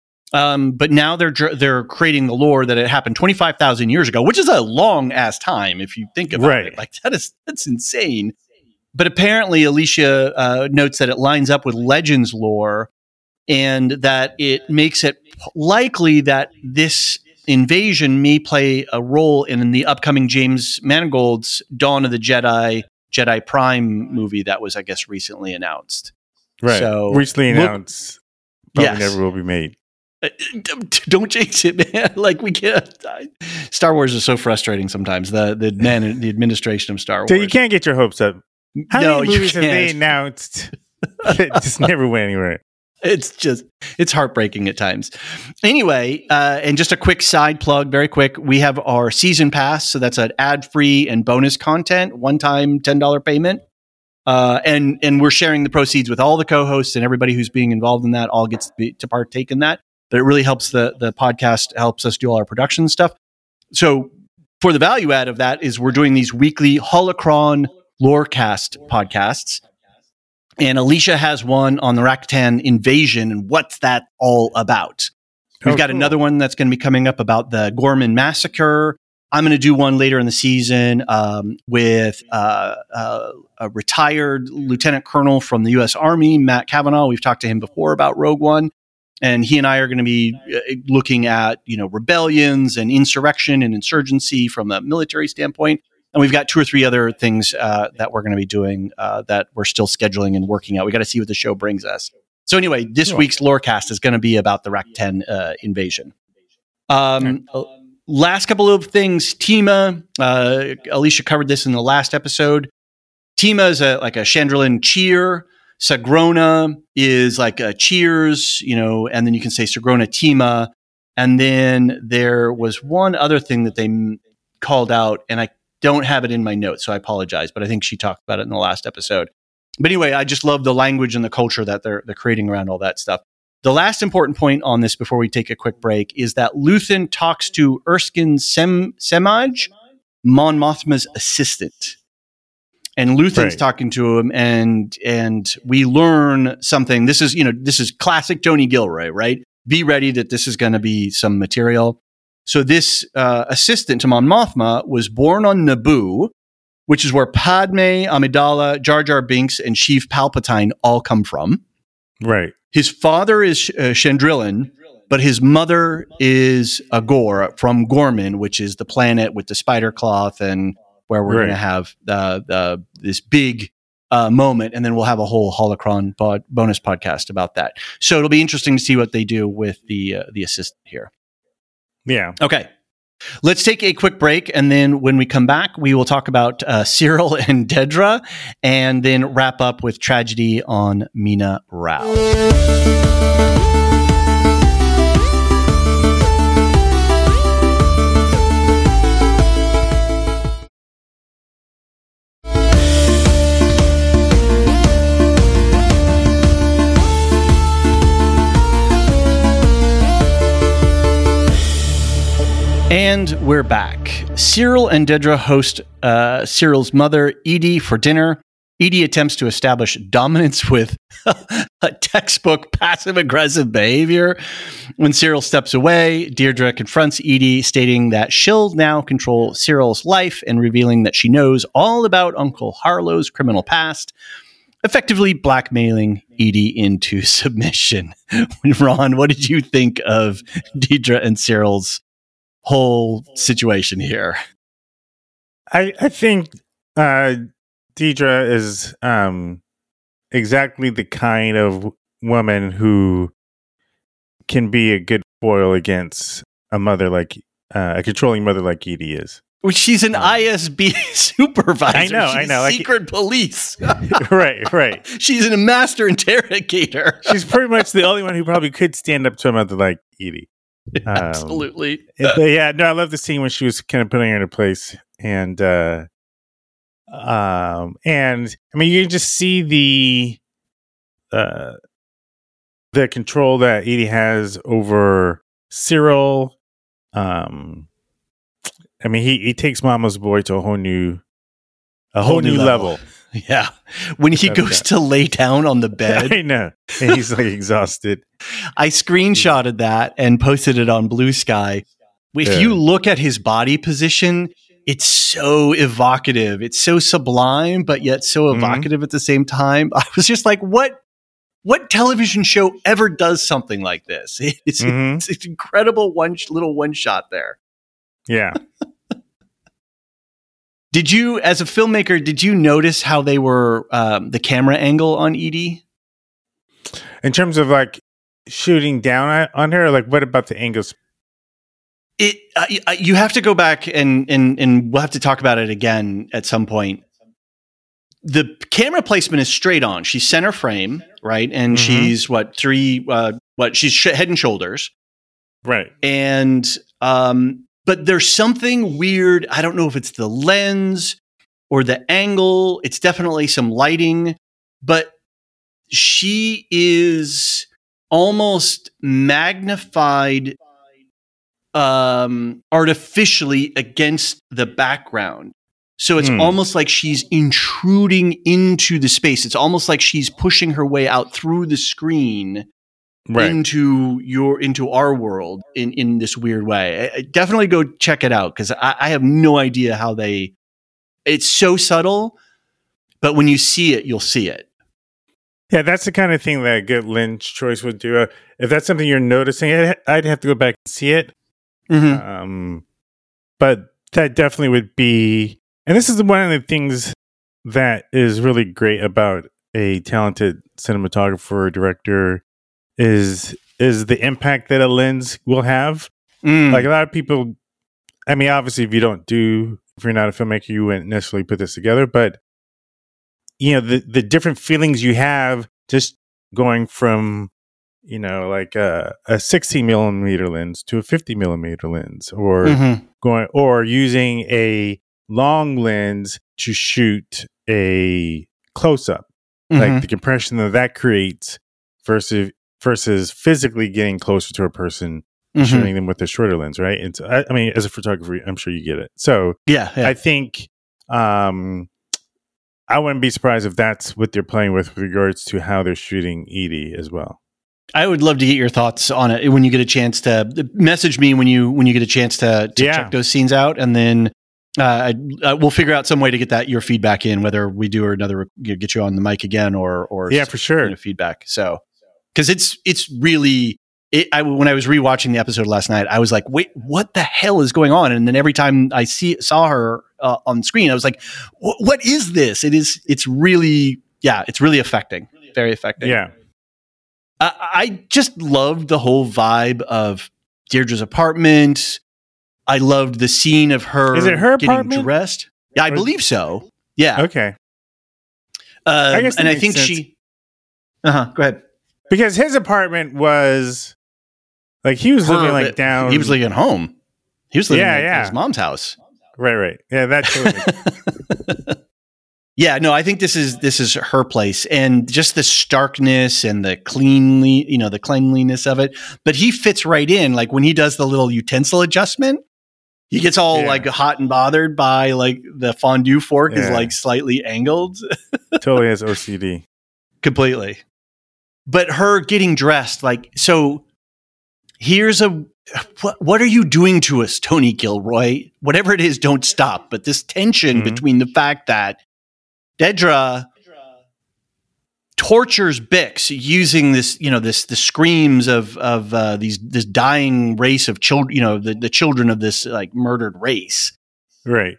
Speaker 3: Um, but now they're dr- they're creating the lore that it happened twenty-five thousand years ago, which is a long ass time if you think about
Speaker 4: Right.
Speaker 3: it. Like that is that's insane. But apparently, Alicia uh, notes that it lines up with Legends lore, and that it makes it p- likely that this invasion may play a role in the upcoming James Mangold's Dawn of the Jedi Jedi Prime movie that was, I guess, recently announced.
Speaker 4: Right.
Speaker 3: So,
Speaker 4: recently
Speaker 3: look-
Speaker 4: announced. Probably
Speaker 3: Yes.
Speaker 4: never will be made.
Speaker 3: Uh, Don't jinx it, man. Like we can't. I, Star Wars is so frustrating sometimes. The the man, the administration of Star Wars.
Speaker 4: So you can't get your hopes up. How
Speaker 3: no,
Speaker 4: many
Speaker 3: you
Speaker 4: movies have they
Speaker 3: can't.
Speaker 4: announced that just never went anywhere?
Speaker 3: It's just it's heartbreaking at times. Anyway, uh, and just a quick side plug, very quick. We have our season pass, so that's an ad free and bonus content, one time ten dollar payment, uh, and and we're sharing the proceeds with all the co-hosts and everybody who's being involved in that. All gets to, be, to partake in that. But it really helps the the podcast, helps us do all our production stuff. So for the value add of that is we're doing these weekly Holocron Lorecast podcasts. And Alicia has one on the Raktan invasion and what's that all about. We've
Speaker 4: Oh,
Speaker 3: got
Speaker 4: cool.
Speaker 3: another one that's going to be coming up about the Gorman massacre. I'm going to do one later in the season um, with uh, uh, a retired lieutenant colonel from the U S Army, Matt Kavanaugh. We've talked to him before about Rogue One. And he and I are going to be uh, looking at, you know, rebellions and insurrection and insurgency from a military standpoint. And we've got two or three other things uh, that we're going to be doing uh, that we're still scheduling and working out. We got to see what the show brings us. So anyway, this
Speaker 4: Cool.
Speaker 3: week's Lorecast is going to be about the Raktan uh, invasion. Um, uh, last couple of things. Tima, uh, Alicia covered this in the last episode. Tima is a, like a Chandrilan cheer. Sagrona is like a cheers, you know, and then you can say Sagrona Tima. And then there was one other thing that they m- called out, and I don't have it in my notes, so I apologize. But I think she talked about it in the last episode. But anyway, I just love the language and the culture that they're they're creating around all that stuff. The last important point on this before we take a quick break is that Luthen talks to Erskine Sem- Semaj, Mon Mothma's assistant. And Luthen's
Speaker 4: Right.
Speaker 3: talking to him, and and we learn something. This is, you know, this is classic Tony Gilroy, right? Be ready that this is going to be some material. So this uh, assistant to Mon Mothma was born on Naboo, which is where Padme, Amidala, Jar Jar Binks, and Sheev Palpatine all come from.
Speaker 4: Right.
Speaker 3: His father is uh, Chandrillan, but his mother is Agor from Gorman, which is the planet with the spider cloth and where we're
Speaker 4: Right.
Speaker 3: going to have uh, uh, this big uh, moment, and then we'll have a whole Holocron bod- bonus podcast about that. So it'll be interesting to see what they do with the uh, the assistant here.
Speaker 4: Yeah.
Speaker 3: Okay. Let's take a quick break, and then when we come back, we will talk about uh, Cyril and Dedra, and then wrap up with tragedy on Mina Rao. And we're back. Cyril and Dedra host uh, Cyril's mother, Edie, for dinner. Edie attempts to establish dominance with a textbook passive-aggressive behavior. When Cyril steps away, Deirdre confronts Edie, stating that she'll now control Cyril's life and revealing that she knows all about Uncle Harlow's criminal past, effectively blackmailing Edie into submission. Ron, what did you think of Deirdre and Cyril's whole situation here?
Speaker 4: I, I think uh, Deirdre is um, exactly the kind of woman who can be a good foil against a mother like uh, a controlling mother like Edie is.
Speaker 3: Well, she's an I S B supervisor.
Speaker 4: I know,
Speaker 3: she's
Speaker 4: I know. Like-
Speaker 3: secret police.
Speaker 4: right, right.
Speaker 3: She's a master interrogator.
Speaker 4: She's pretty much the only one who probably could stand up to a mother like Edie. Um,
Speaker 3: Absolutely.
Speaker 4: But yeah, no, I love the scene when she was kind of putting her into place, and uh, um, and I mean, you can just see the uh, the control that Edie has over Cyril. Um, I mean, he he takes Mama's boy to a whole new, a whole, new, level.
Speaker 3: Yeah. When he
Speaker 4: Okay.
Speaker 3: goes to lay down on the bed,
Speaker 4: I know, and he's like exhausted.
Speaker 3: I screenshotted that and posted it on Blue Sky. If
Speaker 4: Yeah.
Speaker 3: you look at his body position, it's so evocative. It's so sublime, but yet so
Speaker 4: Mhm.
Speaker 3: evocative at the same time. I was just like, what what television show ever does something like this? It's,
Speaker 4: Mhm.
Speaker 3: it's, it's incredible one sh- little one shot there.
Speaker 4: Yeah.
Speaker 3: Did you, as a filmmaker, did you notice how they were, um, the camera angle on Edie?
Speaker 4: In terms of like shooting down on- on her, like what about the angles?
Speaker 3: It uh, y- uh, you have to go back and and and we'll have to talk about it again at some point. The camera placement is straight on. She's center frame, right? And
Speaker 4: Mhm.
Speaker 3: she's what three? Uh, what she's sh- head and shoulders,
Speaker 4: Right.
Speaker 3: and um, but there's something weird. I don't know if it's the lens or the angle. It's definitely some lighting, but she is almost magnified um, artificially against the background. So it's
Speaker 4: Hmm.
Speaker 3: almost like she's intruding into the space. It's almost like she's pushing her way out through the screen
Speaker 4: Right.
Speaker 3: into your into our world in in this weird way. I, I definitely go check it out because I, I have no idea how they. It's so subtle, but when you see it, you'll see it.
Speaker 4: Yeah, that's the kind of thing that a good lens choice would do. Uh, if that's something you're noticing, I'd, I'd have to go back and see it.
Speaker 3: Mm-hmm.
Speaker 4: Um, but that definitely would be, and this is one of the things that is really great about a talented cinematographer or director is is the impact that a lens will have.
Speaker 3: Mm.
Speaker 4: Like a lot of people, I mean, obviously, if you don't do, if you're not a filmmaker, you wouldn't necessarily put this together. But you know, the the different feelings you have just going from, you know, like a, a sixteen millimeter lens to a fifty millimeter lens, or
Speaker 3: Mhm.
Speaker 4: going or using a long lens to shoot a close up,
Speaker 3: Mhm.
Speaker 4: like the compression that that creates versus versus physically getting closer to a person,
Speaker 3: Mhm.
Speaker 4: shooting them with a shorter lens, right? And so, I, I mean, as a photographer, I'm sure you get it. So
Speaker 3: Yeah, yeah.
Speaker 4: I think um, I wouldn't be surprised if that's what they're playing with with regards to how they're shooting Edie as well.
Speaker 3: I would love to get your thoughts on it when you get a chance to message me when you when you get a chance to, to
Speaker 4: Yeah.
Speaker 3: check those scenes out, and then uh, I, we'll figure out some way to get that your feedback in, whether we do or another you know, get you on the mic again or or
Speaker 4: Yeah, for sure.
Speaker 3: you know, feedback. So because it's it's really it, I when I was rewatching the episode last night, I was like, wait, what the hell is going on? And then every time I see saw her uh, on screen, I was like, what is this? It is it's really yeah, it's really affecting, very affecting.
Speaker 4: Yeah.
Speaker 3: I, I just loved the whole vibe of Deirdre's apartment. I loved the scene of her,
Speaker 4: Is it her
Speaker 3: getting
Speaker 4: apartment?
Speaker 3: dressed. Yeah, I
Speaker 4: Or-
Speaker 3: believe so. Yeah.
Speaker 4: Okay.
Speaker 3: Um,
Speaker 4: I guess that
Speaker 3: and I
Speaker 4: makes
Speaker 3: think
Speaker 4: sense.
Speaker 3: she. Uh huh. Go ahead.
Speaker 4: Because his apartment was like he was living
Speaker 3: Her-
Speaker 4: like down.
Speaker 3: He was living at home. He was living
Speaker 4: Yeah,
Speaker 3: at
Speaker 4: yeah.
Speaker 3: his mom's house.
Speaker 4: right, right. Yeah, that totally.
Speaker 3: Yeah, no, I think this is this is her place, and just the starkness and the cleanly, you know, the cleanliness of it. But he fits right in. Like when he does the little utensil adjustment, he gets all
Speaker 4: Yeah.
Speaker 3: like hot and bothered by like the fondue fork is
Speaker 4: Yeah.
Speaker 3: like slightly angled,
Speaker 4: totally has O C D.
Speaker 3: completely. But her getting dressed, like so. Here's a what, what are you doing to us, Tony Gilroy? Whatever it is, don't stop. But this tension
Speaker 4: Mhm.
Speaker 3: between the fact that Dedra tortures Bix using this, you know, this the screams of of uh, these this dying race of children, you know, the, the children of this like murdered race,
Speaker 4: Right.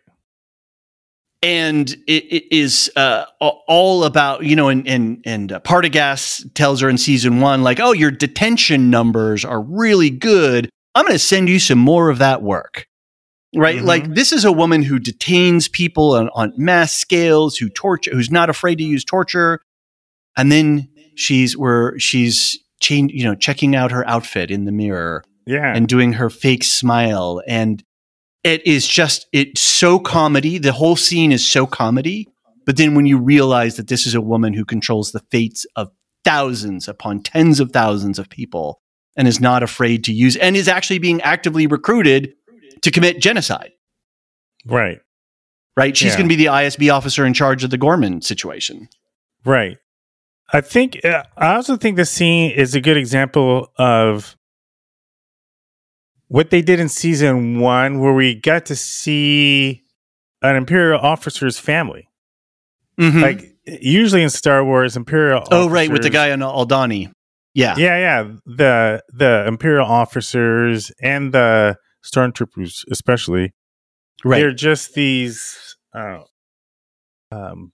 Speaker 3: and it, it is uh, all about, you know, and and and uh, Partagaz tells her in season one, like, oh, your detention numbers are really good. I'm going to send you some more of that work. Right.
Speaker 4: Mhm.
Speaker 3: Like this is a woman who detains people on, on mass scales, who torture, who's not afraid to use torture. And then she's where she's change, you know, checking out her outfit in the mirror
Speaker 4: Yeah.
Speaker 3: and doing her fake smile. And it is just, it's so comedy. The whole scene is so comedy. But then when you realize that this is a woman who controls the fates of thousands upon tens of thousands of people and is not afraid to use, and is actually being actively recruited to commit genocide,
Speaker 4: right.
Speaker 3: right? She's
Speaker 4: Yeah.
Speaker 3: going to be the I S B officer in charge of the Gorman situation.
Speaker 4: Right. I think, uh, I also think the scene is a good example of what they did in season one, where we got to see an Imperial officer's family.
Speaker 3: Mhm.
Speaker 4: Like, usually in Star Wars, Imperial
Speaker 3: oh, right, with the
Speaker 4: officers-
Speaker 3: guy on Aldani. Yeah.
Speaker 4: Yeah, yeah. The, the Imperial officers and the Stormtroopers, especially,
Speaker 3: Right.
Speaker 4: they're just these, uh, um,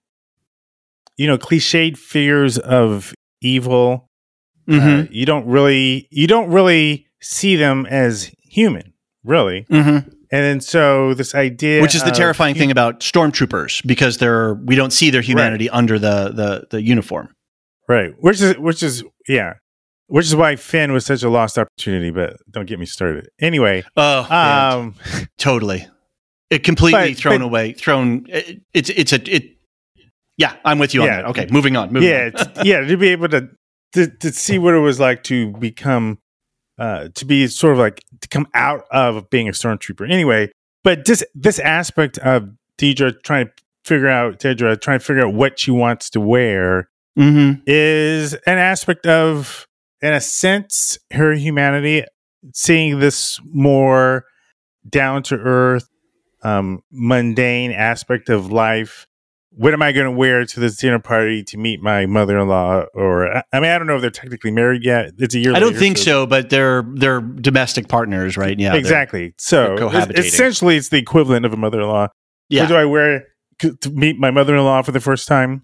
Speaker 4: you know, cliched figures of evil.
Speaker 3: Mhm.
Speaker 4: Uh, you don't really, you don't really see them as human, really.
Speaker 3: Mhm.
Speaker 4: And then so this idea,
Speaker 3: Which is the
Speaker 4: of
Speaker 3: terrifying
Speaker 4: hu-
Speaker 3: thing about stormtroopers, because they're we don't see their humanity under the, the the uniform.
Speaker 4: right? Which is, which is, yeah, which is why Finn was such a lost opportunity. But don't get me started. Anyway,
Speaker 3: Oh, man,
Speaker 4: um,
Speaker 3: totally. It completely
Speaker 4: but-
Speaker 3: thrown
Speaker 4: but-
Speaker 3: away. Thrown. It, it's it's a it. Yeah, I'm with you
Speaker 4: Yeah.
Speaker 3: on that. Okay, moving on. Moving
Speaker 4: yeah,
Speaker 3: on.
Speaker 4: it's- yeah, to be able to, to to see what it was like to become, uh, to be sort of like to come out of being a stormtrooper. Anyway, but this this aspect of Deidre trying to figure out Deidre trying to figure out what she wants to wear
Speaker 3: Mm-hmm.
Speaker 4: is an aspect of, in a sense, her humanity. Seeing this more down to earth, um, mundane aspect of life. What am I going to wear to this dinner party to meet my mother-in-law? Or I mean, I don't know if they're technically married yet. It's a year.
Speaker 3: I don't
Speaker 4: later,
Speaker 3: think so, but they're they're domestic partners, right? Yeah, they're-
Speaker 4: exactly. So
Speaker 3: they're cohabitating.
Speaker 4: es- essentially, it's the equivalent of a mother-in-law.
Speaker 3: Yeah.
Speaker 4: What do I wear to to meet my mother-in-law for the first time?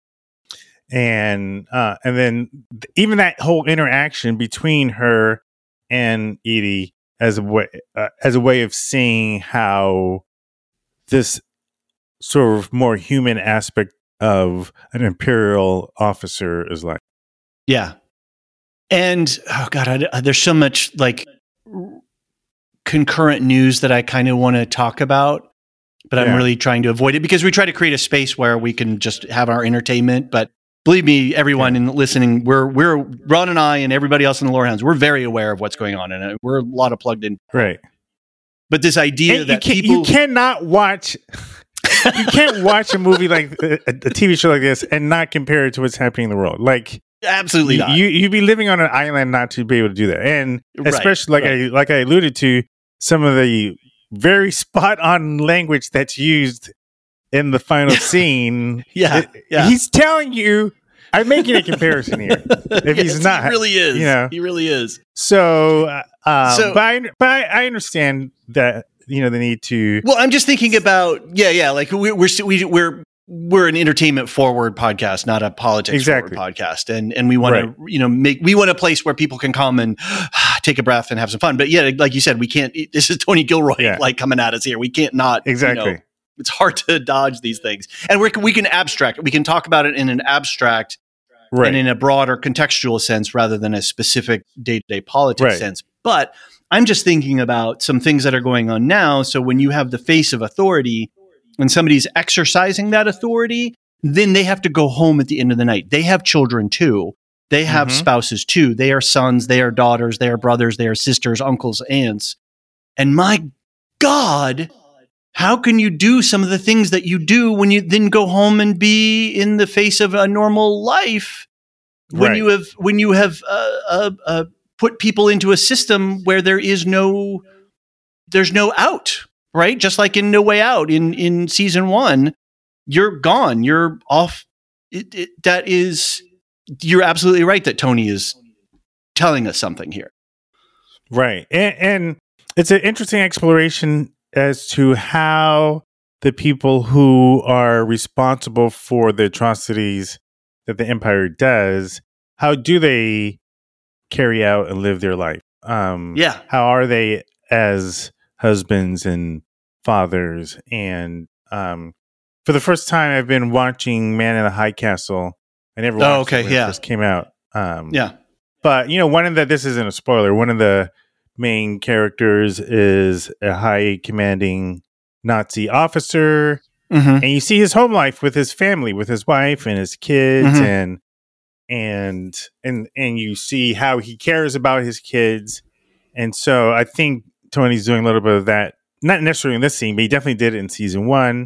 Speaker 4: And uh, and then th- even that whole interaction between her and Edie as a way uh, as a way of seeing how this sort of more human aspect of an imperial officer is like.
Speaker 3: Yeah. And oh god, I, there's so much like concurrent news that I kind of want to talk about. but I'm
Speaker 4: Yeah.
Speaker 3: really trying to avoid it because we try to create a space where we can just have our entertainment. But believe me, everyone in listening, we're we're Ron and I and everybody else in the Lorehounds, we're very aware of what's going on, and we're a lot of plugged in.
Speaker 4: Right.
Speaker 3: But this idea
Speaker 4: And
Speaker 3: that
Speaker 4: you, can,
Speaker 3: people
Speaker 4: you cannot watch. You can't watch a movie like a, a T V show like this and not compare it to what's happening in the world. Like
Speaker 3: absolutely not.
Speaker 4: you, you'd be living on an island not to be able to do that. And
Speaker 3: Right,
Speaker 4: especially like
Speaker 3: right.
Speaker 4: I like I alluded to, some of the very spot on language that's used in the final scene.
Speaker 3: Yeah,
Speaker 4: it-
Speaker 3: yeah.
Speaker 4: He's telling you. I'm making a comparison here. If he's
Speaker 3: Yes,
Speaker 4: not,
Speaker 3: he really is.
Speaker 4: you know.
Speaker 3: He really is.
Speaker 4: So, uh, um,
Speaker 3: So-
Speaker 4: but I, but I, I understand that you know the need to.
Speaker 3: Well, I'm just thinking about yeah, yeah. Like we, we're we, we're we're an entertainment forward podcast, not a politics
Speaker 4: Exactly.
Speaker 3: forward podcast, and and we want
Speaker 4: Right.
Speaker 3: to you know make we want a place where people can come and take a breath and have some fun. But yeah, like you said, we can't. This is Tony Gilroy
Speaker 4: Yeah.
Speaker 3: like coming at us here. We can't not
Speaker 4: Exactly.
Speaker 3: You know, it's hard to dodge these things, and we we can abstract. We can talk about it in an abstract
Speaker 4: Right.
Speaker 3: and in a broader contextual sense rather than a specific day-to-day politics
Speaker 4: Right.
Speaker 3: sense. But I'm just thinking about some things that are going on now. So when you have the face of authority and somebody's exercising that authority, then they have to go home at the end of the night. They have children too. They have
Speaker 4: Mhm.
Speaker 3: spouses too. They are sons, they are daughters, they are brothers, they are sisters, uncles, aunts. And my God, how can you do some of the things that you do when you then go home and be in the face of a normal life when
Speaker 4: Right.
Speaker 3: you have when you have uh, uh, uh, put people into a system where there is no there's no out, right? Just like in No Way Out in in season one, you're gone, you're off. It, it, that is, you're absolutely right that Tony is telling us something here.
Speaker 4: Right. And, and it's an interesting exploration as to how the people who are responsible for the atrocities that the Empire does, how do they carry out and live their life? Um,
Speaker 3: Yeah.
Speaker 4: How are they as husbands and fathers? And um, for the first time, I've been watching Man in the High Castle. I never watched
Speaker 3: Oh, okay,
Speaker 4: it when
Speaker 3: yeah.
Speaker 4: it first came out. Um,
Speaker 3: Yeah.
Speaker 4: But, you know, one of the, this isn't a spoiler, one of the main characters is a high commanding Nazi officer.
Speaker 3: Mm-hmm.
Speaker 4: And you see his home life with his family, with his wife and his kids,
Speaker 3: Mhm.
Speaker 4: and and and and you see how he cares about his kids. And so I think Tony's doing a little bit of that, not necessarily in this scene, but he definitely did it in season one.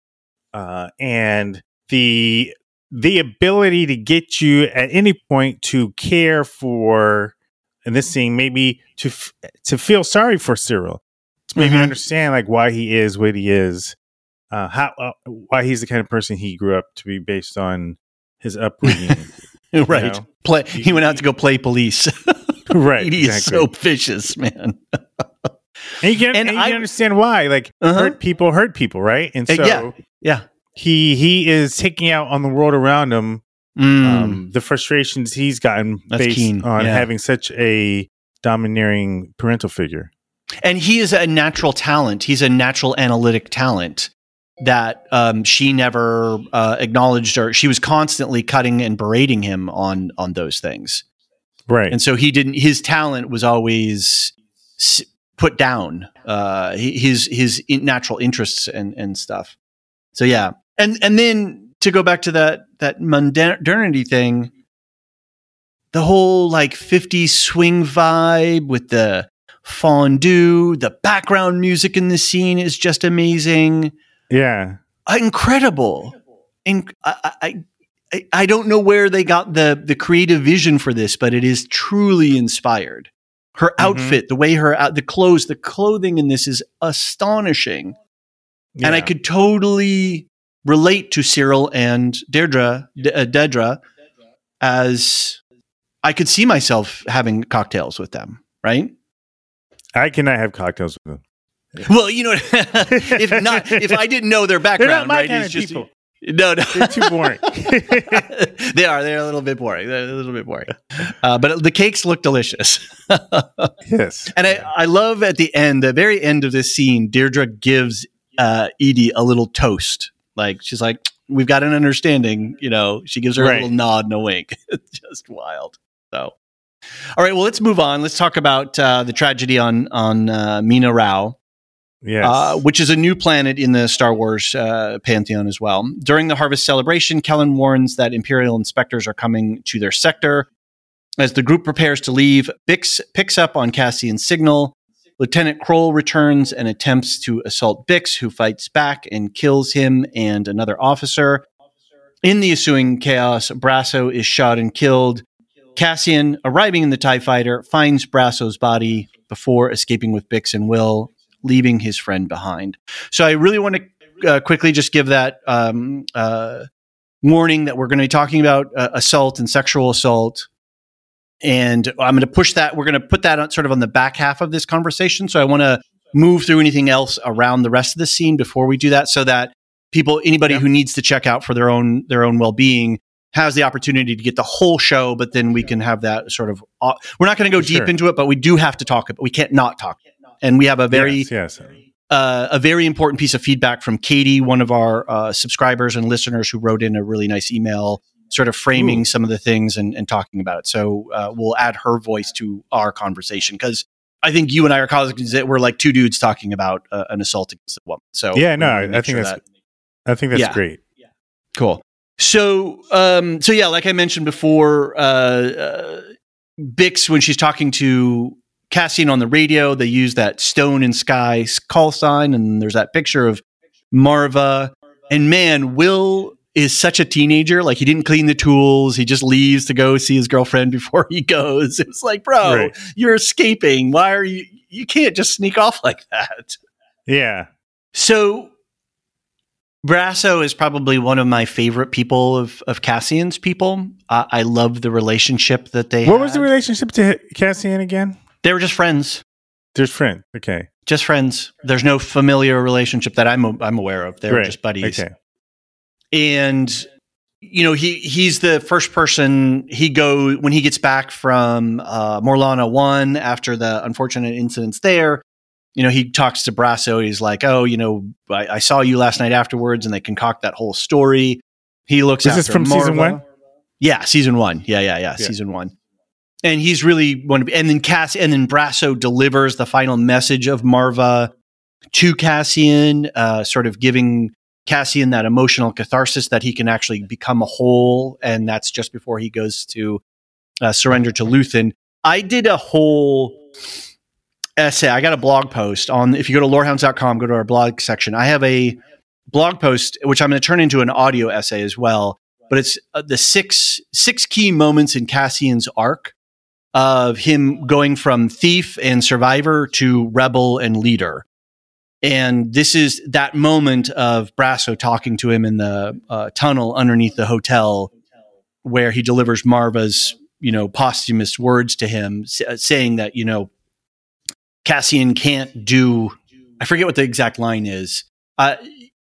Speaker 4: Uh, and the the ability to get you at any point to care for, in this scene, maybe to f- to feel sorry for Cyril, to maybe
Speaker 3: Mhm.
Speaker 4: understand like why he is what he is. Uh, how uh, why he's the kind of person he grew up to be based on his upbringing.
Speaker 3: Right.
Speaker 4: know?
Speaker 3: Play. He went out to go play police.
Speaker 4: Right,
Speaker 3: He is
Speaker 4: exactly.
Speaker 3: so vicious, man.
Speaker 4: And you can,
Speaker 3: And
Speaker 4: and you
Speaker 3: I-
Speaker 4: can understand why. Like
Speaker 3: Uh-huh.
Speaker 4: hurt people hurt people, right? And
Speaker 3: Uh,
Speaker 4: so
Speaker 3: yeah. Yeah.
Speaker 4: he he is taking out on the world around him
Speaker 3: Mm.
Speaker 4: um, the frustrations he's gotten
Speaker 3: That's
Speaker 4: based
Speaker 3: keen,
Speaker 4: on
Speaker 3: yeah.
Speaker 4: having such a domineering parental figure.
Speaker 3: And he is a natural talent. He's a natural analytic talent that um, she never uh, acknowledged, or she was constantly cutting and berating him on on those things.
Speaker 4: Right.
Speaker 3: And so he didn't. His talent was always s- put down. Uh, he- his his in- natural interests and and stuff. So yeah, and and then to go back to that that modernity thing, the whole like fifties swing vibe with the fondue, the background music in the scene is just amazing,
Speaker 4: yeah.
Speaker 3: uh, incredible. In- I, I I I don't know where they got the the creative vision for this, but it is truly inspired. Her outfit, the way her out, the clothes, the clothing in this is astonishing, and I
Speaker 4: Yeah.
Speaker 3: could totally relate to Cyril and Deirdre, D- uh, Dedra, as I could see myself having cocktails with them, right?
Speaker 4: I cannot have cocktails with them.
Speaker 3: Well, you know, if not, if I didn't know their
Speaker 4: They're
Speaker 3: background,
Speaker 4: not my
Speaker 3: right?
Speaker 4: kind
Speaker 3: it's
Speaker 4: of
Speaker 3: just
Speaker 4: people.
Speaker 3: no, no,
Speaker 4: They're too boring.
Speaker 3: they are. They're a little bit boring. They're a little bit boring, uh, but the cakes look delicious.
Speaker 4: Yes.
Speaker 3: And I, I love at the end, the very end of this scene, Deirdre gives uh, Edie a little toast. Like she's like, "We've got an understanding." You know, she gives her
Speaker 4: Right.
Speaker 3: a little nod and a wink. It's just wild. So, all right. Well, let's move on. Let's talk about uh, the tragedy on on uh, Mina Rao.
Speaker 4: Yes.
Speaker 3: Uh, which is a new planet in the Star Wars uh, pantheon as well. During the Harvest celebration, Kellen warns that Imperial inspectors are coming to their sector. As the group prepares to leave, Bix picks up on Cassian's signal. Lieutenant Kroll returns and attempts to assault Bix, who fights back and kills him and another officer. In the ensuing chaos, Brasso is shot and killed. Cassian, arriving in the TIE fighter, finds Brasso's body before escaping with Bix and Will, leaving his friend behind. So I really want to uh, quickly just give that um, uh, warning that we're going to be talking about uh, assault and sexual assault. And I'm going to push that. We're going to put that on, sort of on the back half of this conversation. So I want to move through anything else around the rest of the scene before we do that, so that people, anybody yeah. who needs to check out for their own their own well-being, has the opportunity to get the whole show. But then we can have that sort of. Uh, we're not going to go deep
Speaker 4: sure.
Speaker 3: into it, but we do have to talk about. We can't not talk. And we have a very
Speaker 4: yes, yes.
Speaker 3: Uh, a very important piece of feedback from Katie, one of our uh, subscribers and listeners, who wrote in a really nice email, sort of framing Ooh. some of the things and, and talking about it. So uh, we'll add her voice to our conversation, because I think you and I are colleagues that we're like two dudes talking about uh, an assault against a woman. So
Speaker 4: yeah, no, I think sure that's that, I think that's
Speaker 3: yeah.
Speaker 4: great.
Speaker 3: Yeah. Cool. So um, so yeah, like I mentioned before, uh, uh, Bix, when she's talking to Cassian on the radio, they use that stone and sky call sign, and there's that picture of Marva. And man, Will is such a teenager. Like, he didn't clean the tools. He just leaves to go see his girlfriend before he goes. It's like, bro, right. you're escaping. Why are you? You can't just sneak off like that.
Speaker 4: Yeah.
Speaker 3: So Brasso is probably one of my favorite people of, of Cassian's people. Uh, I love the relationship that they
Speaker 4: What
Speaker 3: had.
Speaker 4: was the relationship to Cassian again?
Speaker 3: They were just friends.
Speaker 4: Just friends. Okay.
Speaker 3: Just friends. There's no familiar relationship that I'm I'm aware of. They were
Speaker 4: right.
Speaker 3: just buddies.
Speaker 4: Okay.
Speaker 3: And you know, he he's the first person. He go when he gets back from uh, Morlana One after the unfortunate incidents there. You know, he talks to Brasso. He's like, "Oh, you know, I, I saw you last night afterwards," and they concoct that whole story. He looks.
Speaker 4: Is
Speaker 3: after
Speaker 4: this from
Speaker 3: Marva.
Speaker 4: season one?
Speaker 3: Yeah, season one. Yeah, yeah, yeah, yeah. Season one. And he's really one. And then Cass, and then Brasso delivers the final message of Marva to Cassian, uh, sort of giving Cassian that emotional catharsis that he can actually become a whole. And that's just before he goes to uh, surrender to Luthen. I did a whole essay. I got a blog post on, if you go to lorehounds dot com, go to our blog section. I have a blog post, which I'm going to turn into an audio essay as well. But it's uh, the six six key moments in Cassian's arc of him going from thief and survivor to rebel and leader. And this is that moment of Brasso talking to him in the uh, tunnel underneath the hotel, where he delivers Marva's, you know, posthumous words to him, s- saying that, you know, Cassian can't do, I forget what the exact line is. Uh,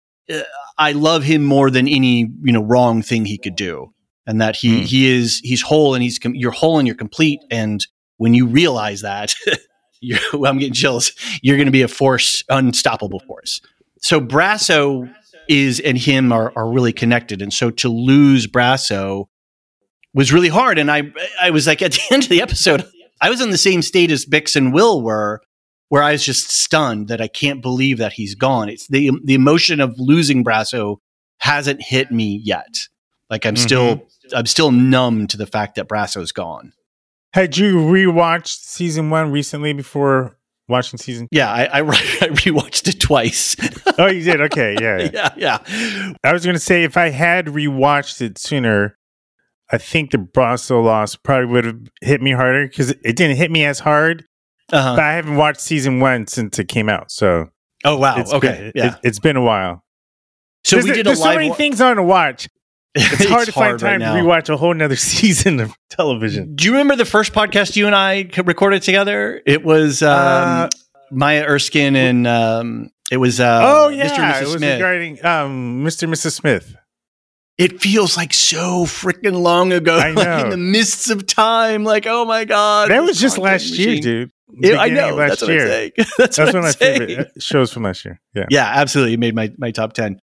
Speaker 3: I love him more than any, you know, wrong thing he could do. And that he, mm. he is, he's whole, and he's, com- you're whole and you're complete. And when you realize that, you're, well, I'm getting chills, you're going to be a force, unstoppable force. So Brasso is, and him are, are really connected. And so to lose Brasso was really hard. And I, I was like, at the end of the episode, I was in the same state as Bix and Will were, where I was just stunned that I can't believe that he's gone. It's the, the emotion of losing Brasso hasn't hit me yet. Like I'm mm-hmm. still, I'm still numb to the fact that Brasso's gone.
Speaker 4: Had you rewatched season one recently before watching season two?
Speaker 3: Yeah, I, I, I rewatched it twice.
Speaker 4: Oh, you did? Okay, yeah.
Speaker 3: yeah, yeah.
Speaker 4: I was going to say, if I had rewatched it sooner, I think the Brasso loss probably would have hit me harder, because it didn't hit me as hard. Uh-huh. But I haven't watched season one since it came out. So,
Speaker 3: oh wow,
Speaker 4: it's
Speaker 3: okay,
Speaker 4: been,
Speaker 3: yeah,
Speaker 4: it, it's been a while.
Speaker 3: So
Speaker 4: there's
Speaker 3: we did a
Speaker 4: there's
Speaker 3: live
Speaker 4: so many
Speaker 3: wa-
Speaker 4: things on to watch. It's hard
Speaker 3: it's
Speaker 4: to find
Speaker 3: hard
Speaker 4: time
Speaker 3: right
Speaker 4: to rewatch a whole nother season of television.
Speaker 3: Do you remember the first podcast you and I recorded together? It was um, uh, Maya Erskine and um, it was uh,
Speaker 4: oh yeah,
Speaker 3: Mister and Missus
Speaker 4: it was
Speaker 3: Smith.
Speaker 4: regarding um, Mister and Missus Smith.
Speaker 3: It feels like so freaking long ago.
Speaker 4: I know.
Speaker 3: Like in the mists of time. Like, oh my God.
Speaker 4: That was just last
Speaker 3: machine.
Speaker 4: year, dude.
Speaker 3: It, I know. That's
Speaker 4: year.
Speaker 3: what I'm saying. That's,
Speaker 4: That's
Speaker 3: what
Speaker 4: one of my
Speaker 3: saying.
Speaker 4: favorite shows from last year. Yeah.
Speaker 3: Yeah, absolutely. It made my, my top ten.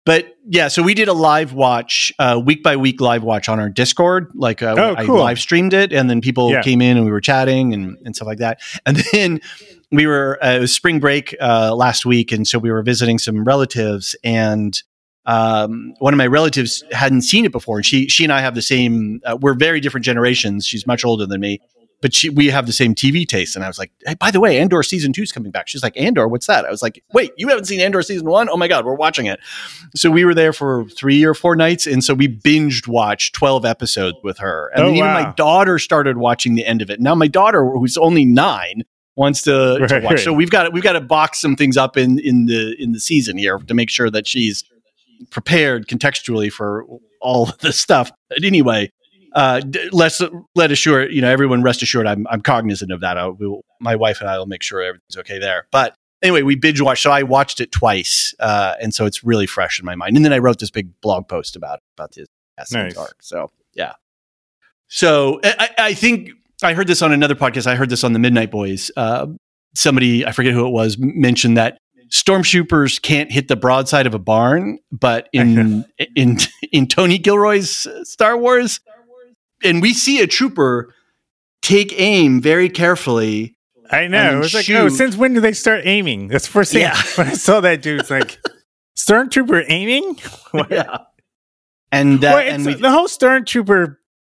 Speaker 3: But yeah, so we did a live watch, uh, week by week live watch on our Discord. Like uh,
Speaker 4: oh,
Speaker 3: I
Speaker 4: cool.
Speaker 3: live streamed it, and then people
Speaker 4: Yeah.
Speaker 3: came in and we were chatting and, and stuff like that. And then we were uh, it was spring break uh, last week, and so we were visiting some relatives, and um, one of my relatives hadn't seen it before, and she she and I have the same. Uh, we're very different generations. She's much older than me. But she, we have the same T V taste. And I was like, hey, by the way, Andor season two is coming back. She's like, Andor, what's that? I was like, wait, you haven't seen Andor season one? Oh my God, we're watching it. So we were there for three or four nights. And so we binged watched twelve episodes with her. And
Speaker 4: Oh,
Speaker 3: then even
Speaker 4: wow.
Speaker 3: my daughter started watching the end of it. Now my daughter, who's only nine, wants to, to
Speaker 4: Right,
Speaker 3: watch.
Speaker 4: right.
Speaker 3: So we've got we've got to box some things up in, in the in the season here to make sure that she's prepared contextually for all of this stuff. But anyway, uh, d- let's let assured, you know, everyone rest assured, I'm I'm cognizant of that. I will, my wife and I will make sure everything's okay there. But anyway, we binge watched. So I watched it twice, uh, and so it's really fresh in my mind. And then I wrote this big blog post about it, about this Cassian
Speaker 4: Nice.
Speaker 3: arc. So yeah. So I, I think I heard this on another podcast. I heard this on the Midnight Boys. Uh, somebody, I forget who it was, mentioned that stormtroopers can't hit the broadside of a barn, but in in in Tony Gilroy's Star Wars, and we see a trooper take aim very carefully.
Speaker 4: I know.
Speaker 3: and
Speaker 4: It was like,
Speaker 3: shoot.
Speaker 4: oh, since when did they start aiming? That's the first thing
Speaker 3: Yeah.
Speaker 4: when I saw that dude. It's like, Stormtrooper aiming? What?
Speaker 3: Yeah, and that,
Speaker 4: Well, it's-
Speaker 3: and we,
Speaker 4: the whole Stormtrooper.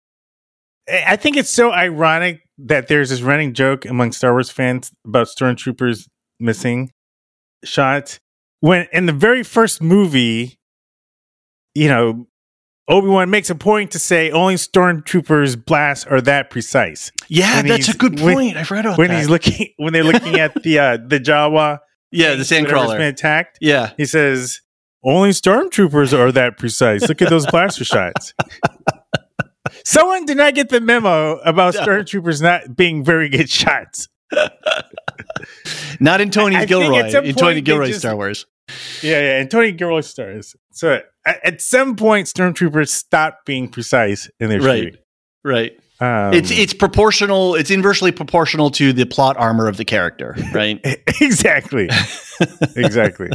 Speaker 4: I think it's so ironic that there's this running joke among Star Wars fans about Stormtroopers missing shots. When in the very first movie, you know, Obi-Wan makes a point to say only Stormtroopers' blasts are that precise.
Speaker 3: yeah,
Speaker 4: when
Speaker 3: that's a
Speaker 4: he's-
Speaker 3: good
Speaker 4: when-
Speaker 3: point. I forgot about
Speaker 4: When
Speaker 3: that.
Speaker 4: he's looking, when they're looking at the uh, the Jawa,
Speaker 3: yeah, the
Speaker 4: whatever's been
Speaker 3: sandcrawler.
Speaker 4: attacked,
Speaker 3: Yeah,
Speaker 4: he says only Stormtroopers are that precise. Look at those blaster shots. Someone did not get the memo about
Speaker 3: No.
Speaker 4: Stormtroopers not being very good shots.
Speaker 3: not in Tony
Speaker 4: I think
Speaker 3: Gilroy.
Speaker 4: at some
Speaker 3: In
Speaker 4: point
Speaker 3: Tony
Speaker 4: they
Speaker 3: Gilroy
Speaker 4: just-
Speaker 3: Star Wars.
Speaker 4: Yeah, yeah, and Tony Gilroy stars. So at, at some point, Stormtroopers stopped being precise in their
Speaker 3: Right.
Speaker 4: shooting.
Speaker 3: Right.
Speaker 4: Um,
Speaker 3: It's it's proportional. It's inversely proportional to the plot armor of the character, right?
Speaker 4: exactly, exactly.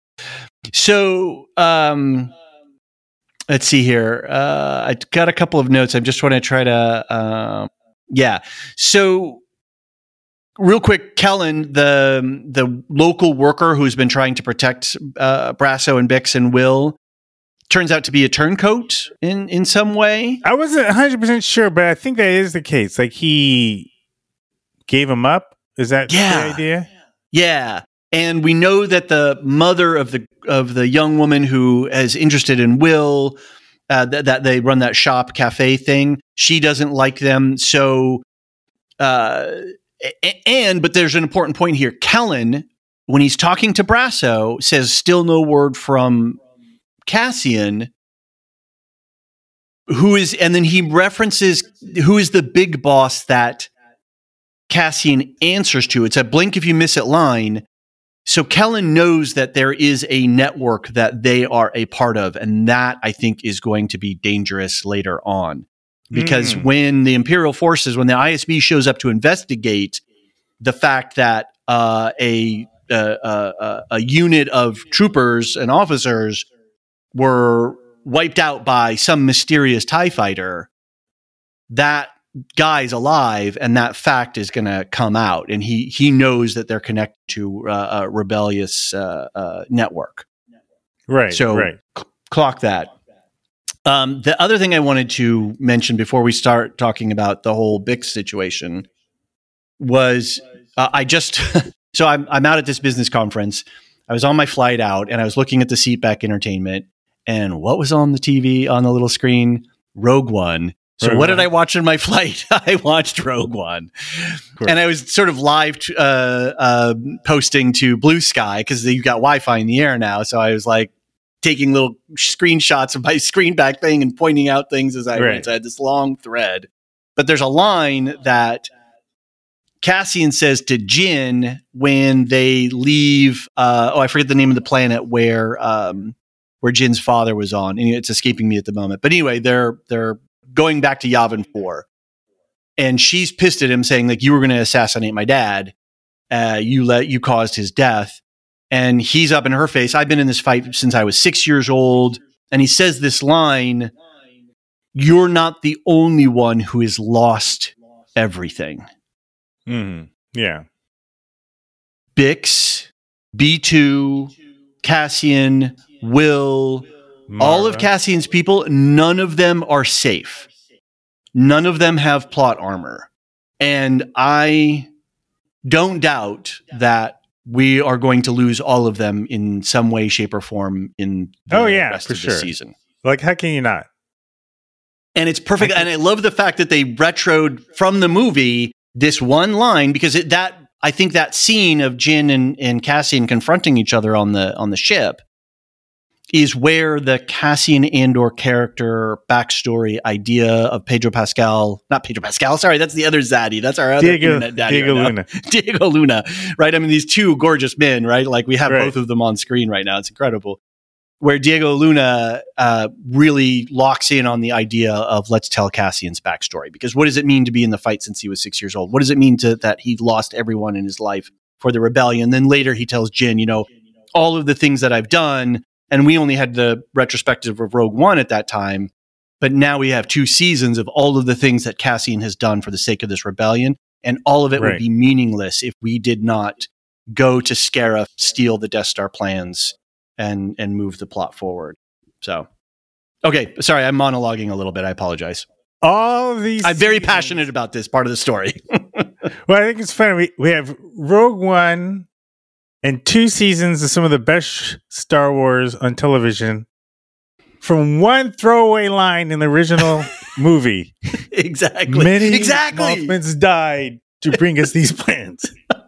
Speaker 3: So, um, let's see here. Uh, I got a couple of notes. I just want to try to, um, yeah. So, real quick, Kellen, the the local worker who's been trying to protect uh, Brasso and Bix and Will, turns out to be a turncoat in in some way.
Speaker 4: I wasn't one hundred percent sure, but I think that is the case. Like he gave him up. Is that
Speaker 3: Yeah.
Speaker 4: the idea?
Speaker 3: Yeah. And we know that the mother of the of the young woman who is interested in Will, uh, th- that they run that shop cafe thing, she doesn't like them. So, uh, a- and but there's an important point here. Kellen, when he's talking to Brasso, says still no word from Cassian, who is, and then he references who is the big boss that Cassian answers to. It's a blink if you miss it line. So Kellen knows that there is a network that they are a part of, and that I think is going to be dangerous later on. Because
Speaker 4: Mm.
Speaker 3: when the Imperial forces, when the I S B shows up to investigate the fact that uh, a, uh, uh, a unit of troopers and officers were wiped out by some mysterious TIE fighter, that guy's alive, and that fact is going to come out, and he he knows that they're connected to uh, a rebellious uh, uh, network.
Speaker 4: Right.
Speaker 3: So
Speaker 4: right.
Speaker 3: cl- clock that. Um, the other thing I wanted to mention before we start talking about the whole Bix situation was uh, I just so I'm I'm out at this business conference. I was on my flight out, and I was looking at the seatback entertainment, and what was on the T V on the little screen? Rogue One. So
Speaker 4: Rogue
Speaker 3: what did
Speaker 4: One.
Speaker 3: I watch in my flight? I watched Rogue One.
Speaker 4: Cool.
Speaker 3: And I was sort of live uh, uh, posting to Blue Sky because you've got Wi-Fi in the air now. So I was like taking little screenshots of my screen back thing and pointing out things as I
Speaker 4: Right.
Speaker 3: went. So I had this long thread. But there's a line that Cassian says to Jin when they leave. Uh, oh, I forget the name of the planet where um, where Jin's father was on. And it's escaping me at the moment. But anyway, they're they're going back to Yavin four. And she's pissed at him saying, like, you were going to assassinate my dad. Uh, you let you caused his death. and he's up in her face. I've been in this fight since I was six years old. And he says this line, "You're not the only one who has lost everything."
Speaker 4: Mm-hmm. Yeah.
Speaker 3: Bix, B two, Cassian, Will,
Speaker 4: Mara.
Speaker 3: all of Cassian's people, none of them are safe. None of them have plot armor. And I don't doubt that we are going to lose all of them in some way, shape, or form in the
Speaker 4: oh, yeah,
Speaker 3: rest
Speaker 4: for
Speaker 3: of
Speaker 4: sure.
Speaker 3: the season.
Speaker 4: Like, how can you not?
Speaker 3: And it's perfect. I and I love the fact that they retroed from the movie this one line, because it, that I think that scene of Jin and, and Cassian confronting each other on the on the ship is where the Cassian Andor character backstory idea of Pedro Pascal, not Pedro Pascal, sorry, that's the other Zaddy. That's our other
Speaker 4: Diego,
Speaker 3: internet daddy
Speaker 4: Diego
Speaker 3: right now.
Speaker 4: Luna.
Speaker 3: Diego Luna, right? I mean, these two gorgeous men, right? Like we have
Speaker 4: Right.
Speaker 3: both of them on screen right now. It's incredible. Where Diego Luna uh, really locks in on the idea of let's tell Cassian's backstory. Because what does it mean to be in the fight since he was six years old? What does it mean to that he lost everyone in his life for the rebellion? Then later he tells Jin, you know, all of the things that I've done. And we only had the retrospective of Rogue One at that time. But now we have two seasons of all of the things that Cassian has done for the sake of this rebellion. And all of it
Speaker 4: Right.
Speaker 3: would be meaningless if we did not go to Scarif, steal the Death Star plans, and and move the plot forward. So, okay, sorry, I'm monologuing a little bit. I apologize.
Speaker 4: All of these.
Speaker 3: I'm very
Speaker 4: seasons-
Speaker 3: passionate about this part of the story.
Speaker 4: Well, I think it's funny. We, we have Rogue One and two seasons of some of the best Star Wars on television from one throwaway line in the original movie.
Speaker 3: exactly.
Speaker 4: Many
Speaker 3: exactly.
Speaker 4: Mothmans died to bring us these plans.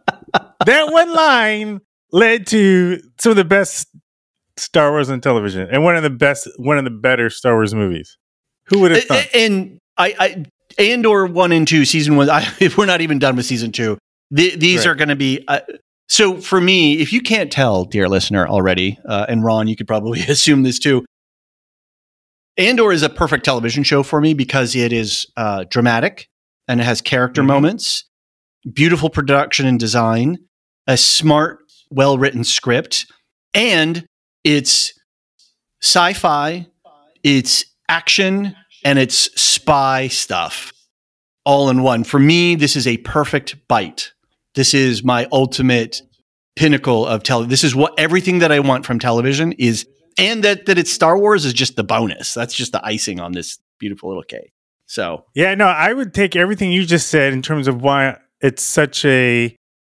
Speaker 4: That one line led to some of the best Star Wars on television and one of the best, one of the better Star Wars movies. Who would have thought?
Speaker 3: And I, I Andor one and two, season one. I, if we're not even done with season two, the, these
Speaker 4: Right.
Speaker 3: are going to be. Uh, so for me, if you can't tell, dear listener, already, uh, and Ron, you could probably assume this too. Andor is a perfect television show for me because it is uh, dramatic and it has character
Speaker 4: Mhm.
Speaker 3: moments, beautiful production and design, a smart, well-written script, and it's sci-fi, it's action, and it's spy stuff all in one. For me, this is a perfect bite. This is my ultimate pinnacle of television. This is what everything that I want from television is, and that that it's Star Wars is just the bonus. That's just the icing on this beautiful little cake. So
Speaker 4: Yeah, no, I would take everything you just said in terms of why it's such a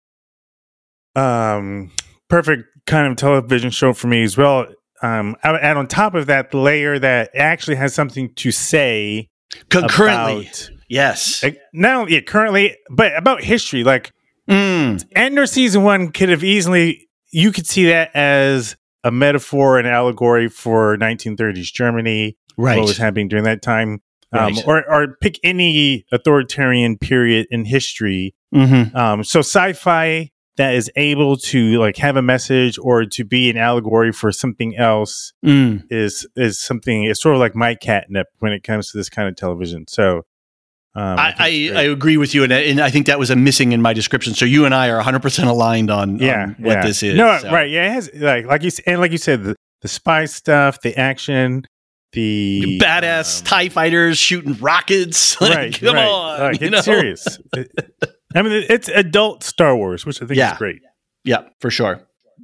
Speaker 4: um, perfect kind of television show for me as well. Um, I would add on top of that the layer that actually has something to say
Speaker 3: concurrently,
Speaker 4: about,
Speaker 3: yes.
Speaker 4: like, not only yeah, currently, but about history. Like
Speaker 3: Mm.
Speaker 4: Andor season one could have easily, you could see that as a metaphor and allegory for nineteen thirties Germany,
Speaker 3: Right.
Speaker 4: what was happening during that time. Um,
Speaker 3: Right.
Speaker 4: or, or pick any authoritarian period in history.
Speaker 3: Mm-hmm.
Speaker 4: Um, so sci-fi that is able to like have a message or to be an allegory for something else
Speaker 3: Mm.
Speaker 4: is is something. It's sort of like my catnip when it comes to this kind of television. So um,
Speaker 3: I,
Speaker 4: think
Speaker 3: I,
Speaker 4: it's
Speaker 3: I
Speaker 4: great.
Speaker 3: agree with you, and, and I think that was a missing in my description. So you and I are one hundred percent aligned on,
Speaker 4: yeah,
Speaker 3: on what
Speaker 4: yeah.
Speaker 3: this is.
Speaker 4: No,
Speaker 3: so.
Speaker 4: right? Yeah, it has like like you s- and like you said, the, the spy stuff, the action, the
Speaker 3: Badass
Speaker 4: um,
Speaker 3: TIE fighters shooting rockets. Like,
Speaker 4: right,
Speaker 3: come
Speaker 4: right.
Speaker 3: on.
Speaker 4: Like,
Speaker 3: you
Speaker 4: it's
Speaker 3: know?
Speaker 4: serious. It- I mean, it's adult Star Wars, which I think
Speaker 3: Yeah.
Speaker 4: is great.
Speaker 3: Yeah, for sure.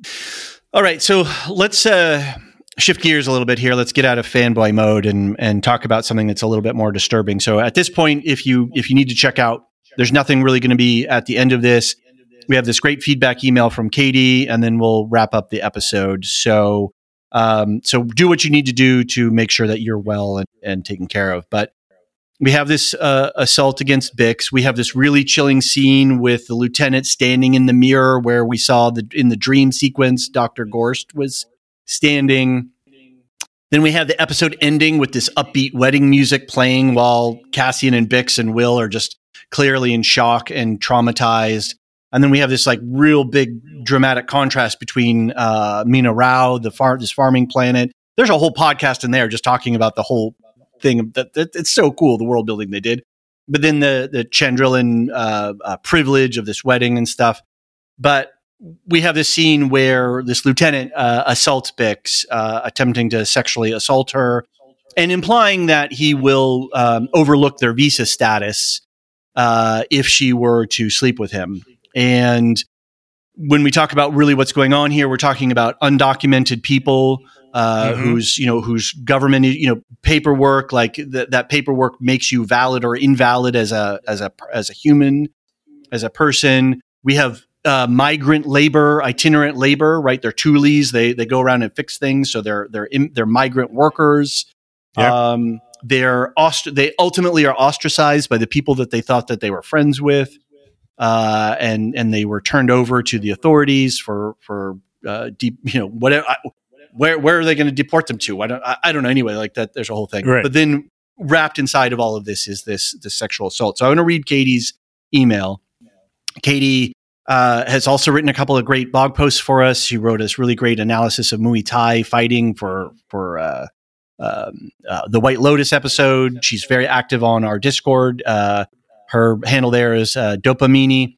Speaker 3: All right, so let's uh, shift gears a little bit here. Let's get out of fanboy mode and and talk about something that's a little bit more disturbing. So at this point, if you if you need to check out, there's nothing really going to be at the end of this. We have this great feedback email from Katie, and then we'll wrap up the episode. So um, so do what you need to do to make sure that you're well and, and taken care of. But we have this uh, assault against Bix. We have this really chilling scene with the lieutenant standing in the mirror where we saw the in the dream sequence, Doctor Gorst was standing. Then we have the episode ending with this upbeat wedding music playing while Cassian and Bix and Will are just clearly in shock and traumatized. And then we have this like real big dramatic contrast between uh, Mina Rao, the far this farming planet. There's a whole podcast in there just talking about the whole thing. That, that it's so cool, the world building they did. But then the the Chandrilan uh, uh, privilege of this wedding and stuff. But we have this scene where this lieutenant uh, assaults Bix, uh, attempting to sexually assault her, and implying that he will um, overlook their visa status uh, if she were to sleep with him. And when we talk about really what's going on here, we're talking about undocumented people uh, mm-hmm. whose, you know, whose government, you know, paperwork, like th- that paperwork makes you valid or invalid as a as a as a human, as a person. We have uh, migrant labor, itinerant labor, right? They're toolies. They they go around and fix things, so they're they're in, they're migrant workers. Yeah. Um, they're ost- they ultimately are ostracized by the people that they thought that they were friends with. Uh, and and they were turned over to the authorities for for uh, deep, you know, whatever. I, where where are they going to deport them to? I don't I, I don't know. Anyway, like that, there's a whole thing. Right. But then wrapped inside of all of this is this this sexual assault. So I want to read Katie's email. Katie uh, has also written a couple of great blog posts for us. She wrote us really great analysis of Muay Thai fighting for for uh, um, uh, the White Lotus episode. She's very active on our Discord. Uh, Her handle there is uh, Dopamini.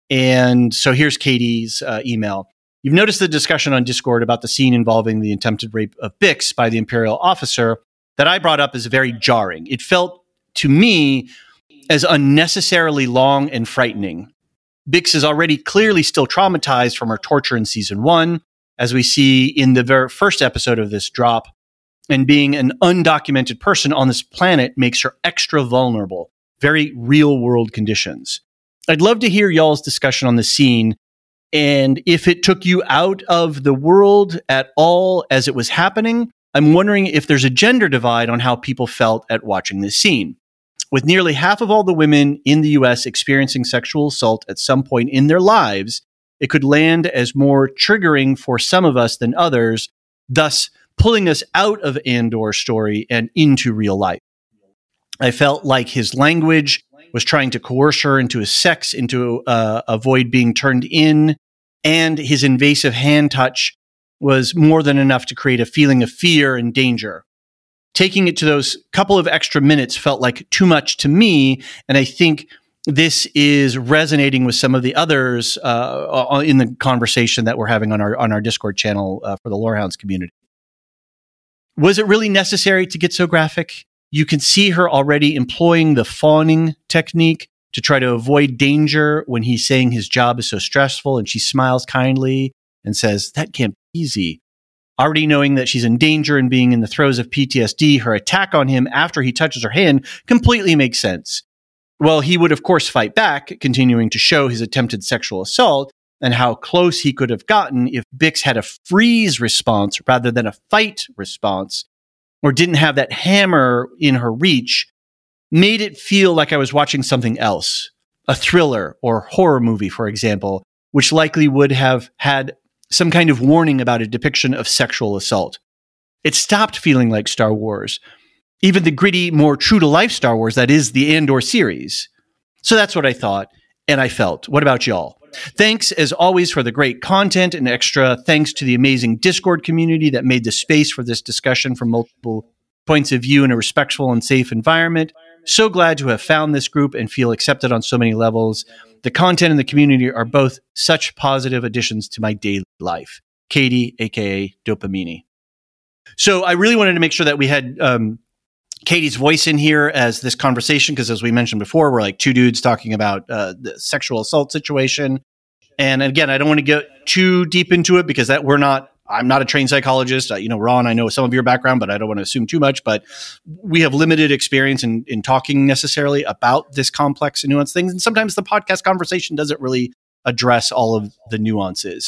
Speaker 3: And so here's Katie's uh, email. You've noticed the discussion on Discord about the scene involving the attempted rape of Bix by the Imperial officer that I brought up as very jarring. It felt to me as unnecessarily long and frightening. Bix is already clearly still traumatized from her torture in season one, as we see in the very first episode of this drop. And being an undocumented person on this planet makes her extra vulnerable. Very real world conditions. I'd love to hear y'all's discussion on the scene, and if it took you out of the world at all as it was happening. I'm wondering if there's a gender divide on how people felt at watching this scene. With nearly half of all the women in the U S experiencing sexual assault at some point in their lives, it could land as more triggering for some of us than others, thus pulling us out of Andor's story and into real life. I felt like his language was trying to coerce her into his sex, into uh, avoid being turned in, and his invasive hand touch was more than enough to create a feeling of fear and danger. Taking it to those couple of extra minutes felt like too much to me, and I think this is resonating with some of the others uh, in the conversation that we're having on our on our Discord channel uh, for the Lorehounds community. Was it really necessary to get so graphic? You can see her already employing the fawning technique to try to avoid danger when he's saying his job is so stressful, and she smiles kindly and says, that can't be easy. Already knowing that she's in danger and being in the throes of P T S D, her attack on him after he touches her hand completely makes sense. Well, he would, of course, fight back, continuing to show his attempted sexual assault and how close he could have gotten if Bix had a freeze response rather than a fight response, or didn't have that hammer in her reach, made it feel like I was watching something else, a thriller or horror movie, for example, which likely would have had some kind of warning about a depiction of sexual assault. It stopped feeling like Star Wars, even the gritty, more true-to-life Star Wars that is the Andor series. So that's what I thought, and I felt. What about y'all? Thanks, as always, for the great content, and extra thanks to the amazing Discord community that made the space for this discussion from multiple points of view in a respectful and safe environment. So glad to have found this group and feel accepted on so many levels. The content and the community are both such positive additions to my daily life. Katie, a k a. Dopamini. So I really wanted to make sure that we had um, Katie's voice in here as this conversation, because as we mentioned before, we're like two dudes talking about uh, the sexual assault situation. And again, I don't want to get too deep into it because that we're not, I'm not a trained psychologist. Uh, you know, Ron, I know some of your background, but I don't want to assume too much. But we have limited experience in, in talking necessarily about this complex and nuanced things. And sometimes the podcast conversation doesn't really address all of the nuances.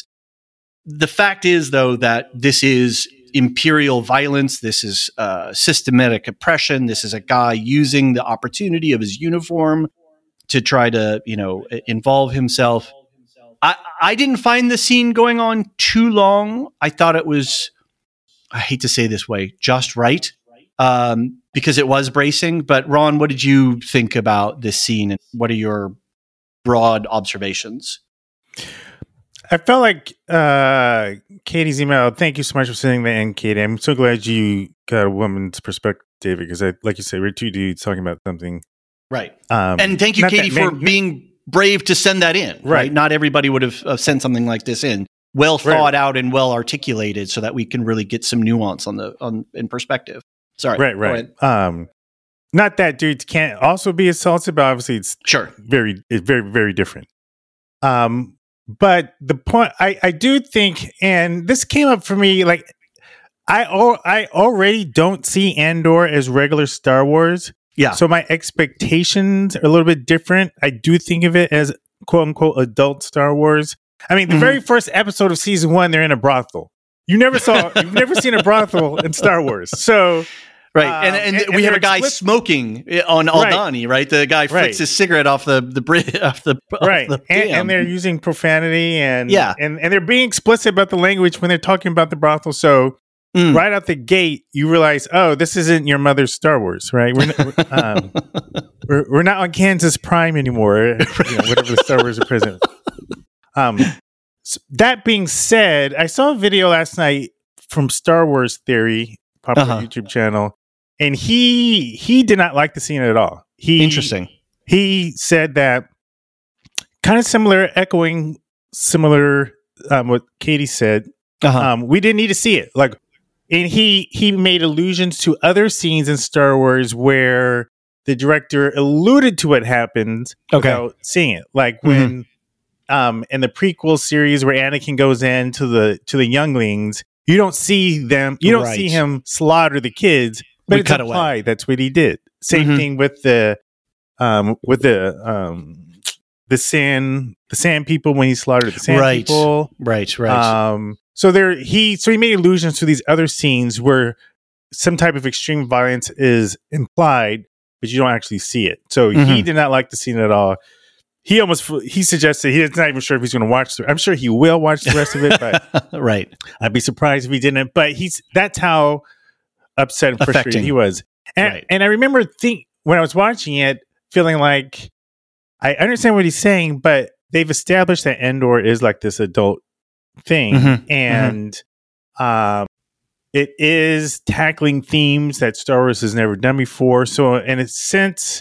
Speaker 3: The fact is, though, that this is imperial violence. This is uh, systematic oppression. This is a guy using the opportunity of his uniform to try to, you know, involve himself. I, I didn't find the scene going on too long. I thought it was, I hate to say this way, just right, um, because it was bracing. But Ron, what did you think about this scene, and what are your broad observations?
Speaker 4: I felt like uh, Katie's email. Thank you so much for sending that in, Katie. I'm so glad you got a woman's perspective, because I, like you said, we're two dudes talking about something.
Speaker 3: Right.
Speaker 4: Um,
Speaker 3: and thank you, Katie, for being brave to send that in, right?
Speaker 4: Right.
Speaker 3: Not everybody would have uh, sent something like this in, well thought
Speaker 4: Right.
Speaker 3: out and well articulated, so that we can really get some nuance on the on in perspective. Sorry,
Speaker 4: Right,
Speaker 3: go
Speaker 4: right.
Speaker 3: ahead.
Speaker 4: Um, not that dudes can't also be assaulted, but obviously it's
Speaker 3: Sure.
Speaker 4: very, it's very, very different. Um, but the point I, I do think, and this came up for me, like I, al- I already don't see Andor as regular Star Wars.
Speaker 3: Yeah.
Speaker 4: So my expectations are a little bit different. I do think of it as quote unquote adult Star Wars. I mean, the
Speaker 3: Mhm.
Speaker 4: very first episode of season one, they're in a brothel. You never saw, you've never seen a brothel in Star Wars. So,
Speaker 3: Right,
Speaker 4: Um,
Speaker 3: and, and
Speaker 4: and-
Speaker 3: we
Speaker 4: and
Speaker 3: have
Speaker 4: they're
Speaker 3: a guy
Speaker 4: explicit-
Speaker 3: smoking on
Speaker 4: Right.
Speaker 3: Aldhani, right? The guy flicks
Speaker 4: Right.
Speaker 3: his cigarette off the the bridge, off the
Speaker 4: right.
Speaker 3: Off the
Speaker 4: And,
Speaker 3: dam.
Speaker 4: and they're using profanity and,
Speaker 3: Yeah.
Speaker 4: and, and they're being explicit about the language when they're talking about the brothel. So,
Speaker 3: Mm.
Speaker 4: right out the gate, you realize, oh, this isn't your mother's Star Wars, right? We're not, we're, um, we're, we're not on Kansas Prime anymore, you know, whatever the Star Wars are present. Um, s- that being said, I saw a video last night from Star Wars Theory, popular
Speaker 3: Uh-huh.
Speaker 4: YouTube channel, and he he did not like the scene at all. He
Speaker 3: Interesting.
Speaker 4: He said that kind of similar, echoing similar um, what Katie said.
Speaker 3: Uh-huh.
Speaker 4: Um, we didn't need to see it. Like, and he he made allusions to other scenes in Star Wars where the director alluded to what happens
Speaker 3: Okay.
Speaker 4: without seeing it. Like when um in the prequel series where Anakin goes in to the to the younglings, you don't see them, you don't
Speaker 3: Right.
Speaker 4: see him slaughter the kids, but
Speaker 3: We
Speaker 4: it's
Speaker 3: cut away.
Speaker 4: implied that's what he did. Same
Speaker 3: Mhm.
Speaker 4: thing with the um with the um the sand the sand people when he slaughtered the sand
Speaker 3: Right.
Speaker 4: people.
Speaker 3: right, right.
Speaker 4: Um, so there, he so he made allusions to these other scenes where some type of extreme violence is implied, but you don't actually see it. So he
Speaker 3: Mhm.
Speaker 4: did not like the scene at all. He almost he suggested he's not even sure if he's going to watch. The, I'm sure he will watch the rest of it, but
Speaker 3: right.
Speaker 4: I'd be surprised if he didn't. But he's that's how upset and frustrated
Speaker 3: Affecting.
Speaker 4: he was. And
Speaker 3: Right.
Speaker 4: and I remember think when I was watching it, feeling like I understand what he's saying, but they've established that Endor is like this adult thing,
Speaker 3: Mhm,
Speaker 4: and um, it is tackling themes that Star Wars has never done before. So, in a sense,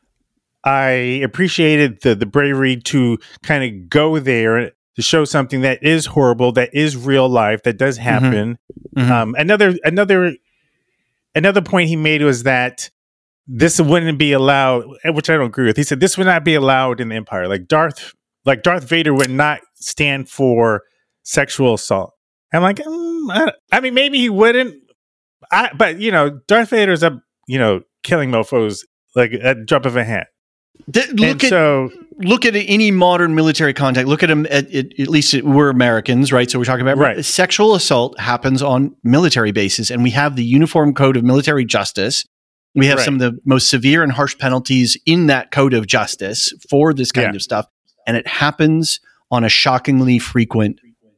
Speaker 4: I appreciated the the bravery to kind of go there to show something that is horrible, that is real life, that does happen.
Speaker 3: Mhm.
Speaker 4: Um, another another another point he made was that this wouldn't be allowed, which I don't agree with. He said this would not be allowed in the Empire. Like Darth, like Darth Vader would not stand for sexual assault. I'm like, mm, I, I mean, maybe he wouldn't. I, but you know, Darth Vader's up, you know, killing mofos like at the drop of a hat.
Speaker 3: Th-
Speaker 4: And
Speaker 3: look at
Speaker 4: so,
Speaker 3: look at any modern military contact. Look at them. At, at, at least we're Americans, right? So we're talking about
Speaker 4: Right.
Speaker 3: sexual assault happens on military bases, and we have the Uniform Code of Military Justice. We have
Speaker 4: Right.
Speaker 3: some of the most severe and harsh penalties in that code of justice for this kind
Speaker 4: Yeah.
Speaker 3: of stuff, and it happens on a shockingly frequent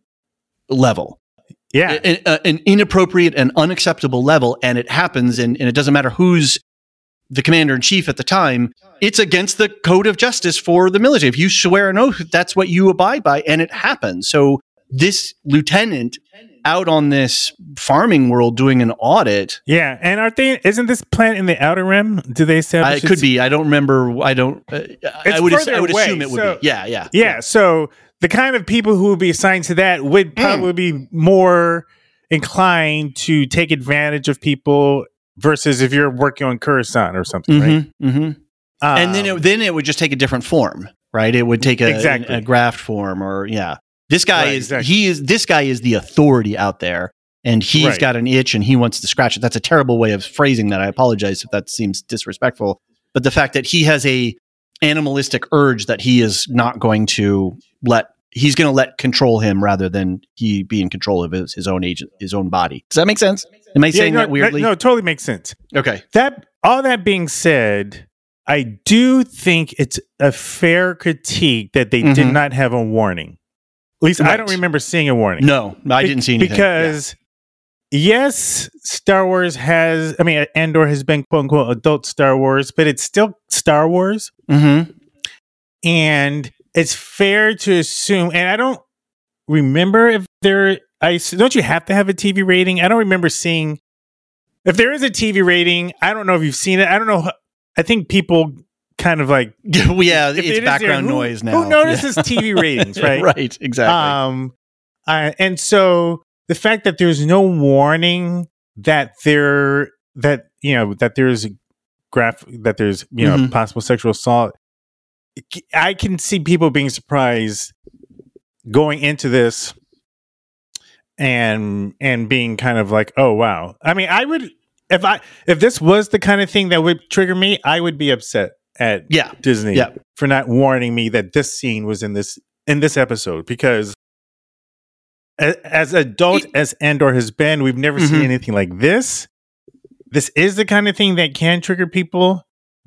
Speaker 3: level.
Speaker 4: yeah,
Speaker 3: A- a- an inappropriate and unacceptable level, and it happens, and, and it doesn't matter who's the commander in chief at the time. It's against the code of justice for the military. If you swear an oath, that's what you abide by, and it happens. So this lieutenant out on this farming world doing an audit,
Speaker 4: yeah. And are they? Isn't this plant in the Outer Rim? Do they
Speaker 3: uh,
Speaker 4: establish
Speaker 3: it could
Speaker 4: it's-
Speaker 3: be. I don't remember. I don't. Uh, I
Speaker 4: It's
Speaker 3: would. ass-
Speaker 4: further
Speaker 3: I would
Speaker 4: away,
Speaker 3: assume it would
Speaker 4: so-
Speaker 3: be. Yeah, yeah,
Speaker 4: Yeah, so the kind of people who would be assigned to that would
Speaker 3: Hmm.
Speaker 4: probably be more inclined to take advantage of people versus if you're working on Coruscant or something, right?
Speaker 3: Mhm, mhm. and then
Speaker 4: Um,
Speaker 3: it, then it would just take a different form, right? It would take a,
Speaker 4: Exactly.
Speaker 3: a, a graft form, or yeah. This guy
Speaker 4: Right,
Speaker 3: is
Speaker 4: exactly.
Speaker 3: he is this guy is the authority out there, and he's
Speaker 4: Right.
Speaker 3: got an itch and he wants to scratch it. That's a terrible way of phrasing that. I apologize if that seems disrespectful, but the fact that he has a animalistic urge that he is not going to let he's going to let control him rather than he be in control of his, his own agent, his own body. Does that make sense? Am I
Speaker 4: yeah,
Speaker 3: saying
Speaker 4: no,
Speaker 3: that weirdly?
Speaker 4: No, it totally makes sense.
Speaker 3: Okay.
Speaker 4: That all that being said, I do think it's a fair critique that they did
Speaker 3: Mhm.
Speaker 4: not have a warning. At least I
Speaker 3: Right.
Speaker 4: don't remember seeing a warning.
Speaker 3: No, I didn't see anything.
Speaker 4: Because yes, Star Wars has, I mean, Andor has been quote unquote adult Star Wars, but it's still Star Wars.
Speaker 3: Yeah. Mhm.
Speaker 4: And it's fair to assume, and I don't remember if there, I don't you have to have a T V rating? I don't remember seeing, if there is a T V rating, I don't know if you've seen it. I don't know. I think people kind of like
Speaker 3: yeah,
Speaker 4: if
Speaker 3: it's
Speaker 4: it is
Speaker 3: background
Speaker 4: there, who-
Speaker 3: noise now.
Speaker 4: Who notices
Speaker 3: Yeah.
Speaker 4: T V ratings, right?
Speaker 3: right, exactly.
Speaker 4: Um, uh, and so the fact that there's no warning that there that you know that there's graph that there's you know
Speaker 3: Mhm.
Speaker 4: possible sexual assault, I can see people being surprised going into this and and being kind of like, oh wow. I mean, I would if I if this was the kind of thing that would trigger me, I would be upset at
Speaker 3: yeah,
Speaker 4: Disney
Speaker 3: Yeah.
Speaker 4: for not warning me that this scene was in this in this episode, because as, as adult
Speaker 3: It-
Speaker 4: as Andor has been, we've never seen
Speaker 3: Mhm.
Speaker 4: anything like this. This is the kind of thing that can trigger people.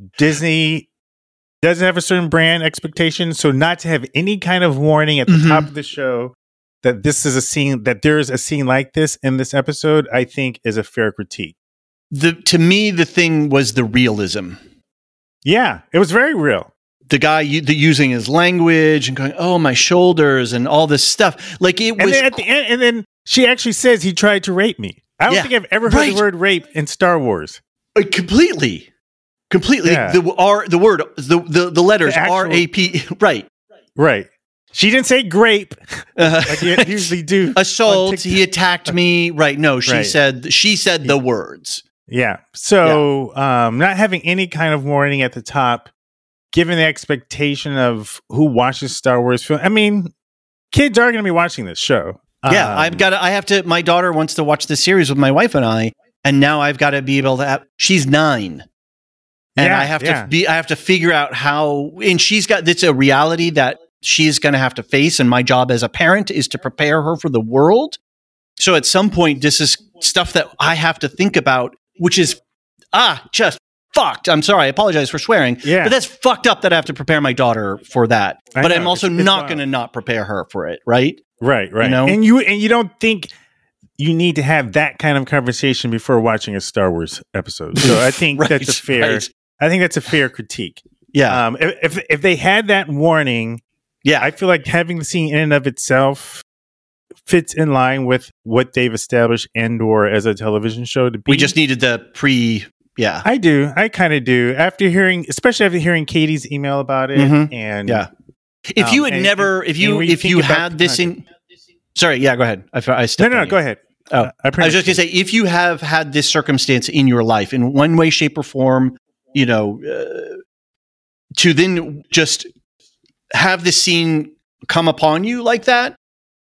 Speaker 4: Disney doesn't have a certain brand expectation, so not to have any kind of warning at the
Speaker 3: Mhm.
Speaker 4: top of the show that this is a scene, that there's a scene like this in this episode, I think is a fair critique.
Speaker 3: the to me the thing was the realism.
Speaker 4: Yeah, it was very real.
Speaker 3: The guy u- the using his language and going, "Oh, my shoulders," and all this stuff. Like it
Speaker 4: And
Speaker 3: was
Speaker 4: then at the end, and then she actually says he tried to rape me. I don't
Speaker 3: Yeah.
Speaker 4: think I've ever heard
Speaker 3: Right.
Speaker 4: the word rape in Star Wars.
Speaker 3: uh, completely, completely
Speaker 4: Yeah.
Speaker 3: the R the word the the, the letters
Speaker 4: The actual-
Speaker 3: R A P right.
Speaker 4: Right. She didn't say grape
Speaker 3: Uh,
Speaker 4: like you usually do. on
Speaker 3: assault.
Speaker 4: TikTok.
Speaker 3: He attacked me. Right? No, she
Speaker 4: Right.
Speaker 3: said she said the words.
Speaker 4: Yeah. So, um, not having any kind of warning at the top, given the expectation of who watches Star Wars film. I mean, kids are going to be watching this show.
Speaker 3: Yeah,
Speaker 4: Um,
Speaker 3: I've got to, I have to, my daughter wants to watch this series with my wife and I, and now I've got to be able to have, she's nine. And
Speaker 4: Yeah,
Speaker 3: I have
Speaker 4: yeah.
Speaker 3: to be, I have to figure out how, and she's got, it's a reality that she's going to have to face. And my job as a parent is to prepare her for the world. So at some point, this is stuff that I have to think about, which is, ah, just fucked. I'm sorry. I apologize for swearing.
Speaker 4: Yeah.
Speaker 3: But that's fucked up that I have to prepare my daughter for that.
Speaker 4: I
Speaker 3: But
Speaker 4: know,
Speaker 3: I'm also
Speaker 4: it's- it's
Speaker 3: not
Speaker 4: wild.
Speaker 3: going to not prepare her for it. Right.
Speaker 4: Right, right.
Speaker 3: You know?
Speaker 4: And you and you don't think you need to have that kind of conversation before watching a Star Wars episode. So I think
Speaker 3: Right,
Speaker 4: that's a fair.
Speaker 3: right.
Speaker 4: I think that's a fair critique.
Speaker 3: Yeah.
Speaker 4: Um, if, if if they had that warning,
Speaker 3: yeah.
Speaker 4: I feel like having the scene in and of itself fits in line with what they've established Andor as a television show to be.
Speaker 3: We just needed the pre, yeah,
Speaker 4: I do. I kind of do. After hearing, especially after hearing Katie's email about it,
Speaker 3: Mhm.
Speaker 4: and
Speaker 3: yeah. If
Speaker 4: Um,
Speaker 3: you had
Speaker 4: and-
Speaker 3: never, if
Speaker 4: and
Speaker 3: you,
Speaker 4: when you
Speaker 3: if
Speaker 4: think
Speaker 3: you
Speaker 4: about
Speaker 3: had
Speaker 4: the
Speaker 3: this in, sorry, yeah, go ahead. I, I
Speaker 4: no,
Speaker 3: stepped
Speaker 4: no,
Speaker 3: on
Speaker 4: no,
Speaker 3: you.
Speaker 4: go ahead.
Speaker 3: Oh,
Speaker 4: Uh,
Speaker 3: I was just gonna say, if you have had this circumstance in your life in one way, shape, or form, you know, uh, to then just have this scene come upon you like that.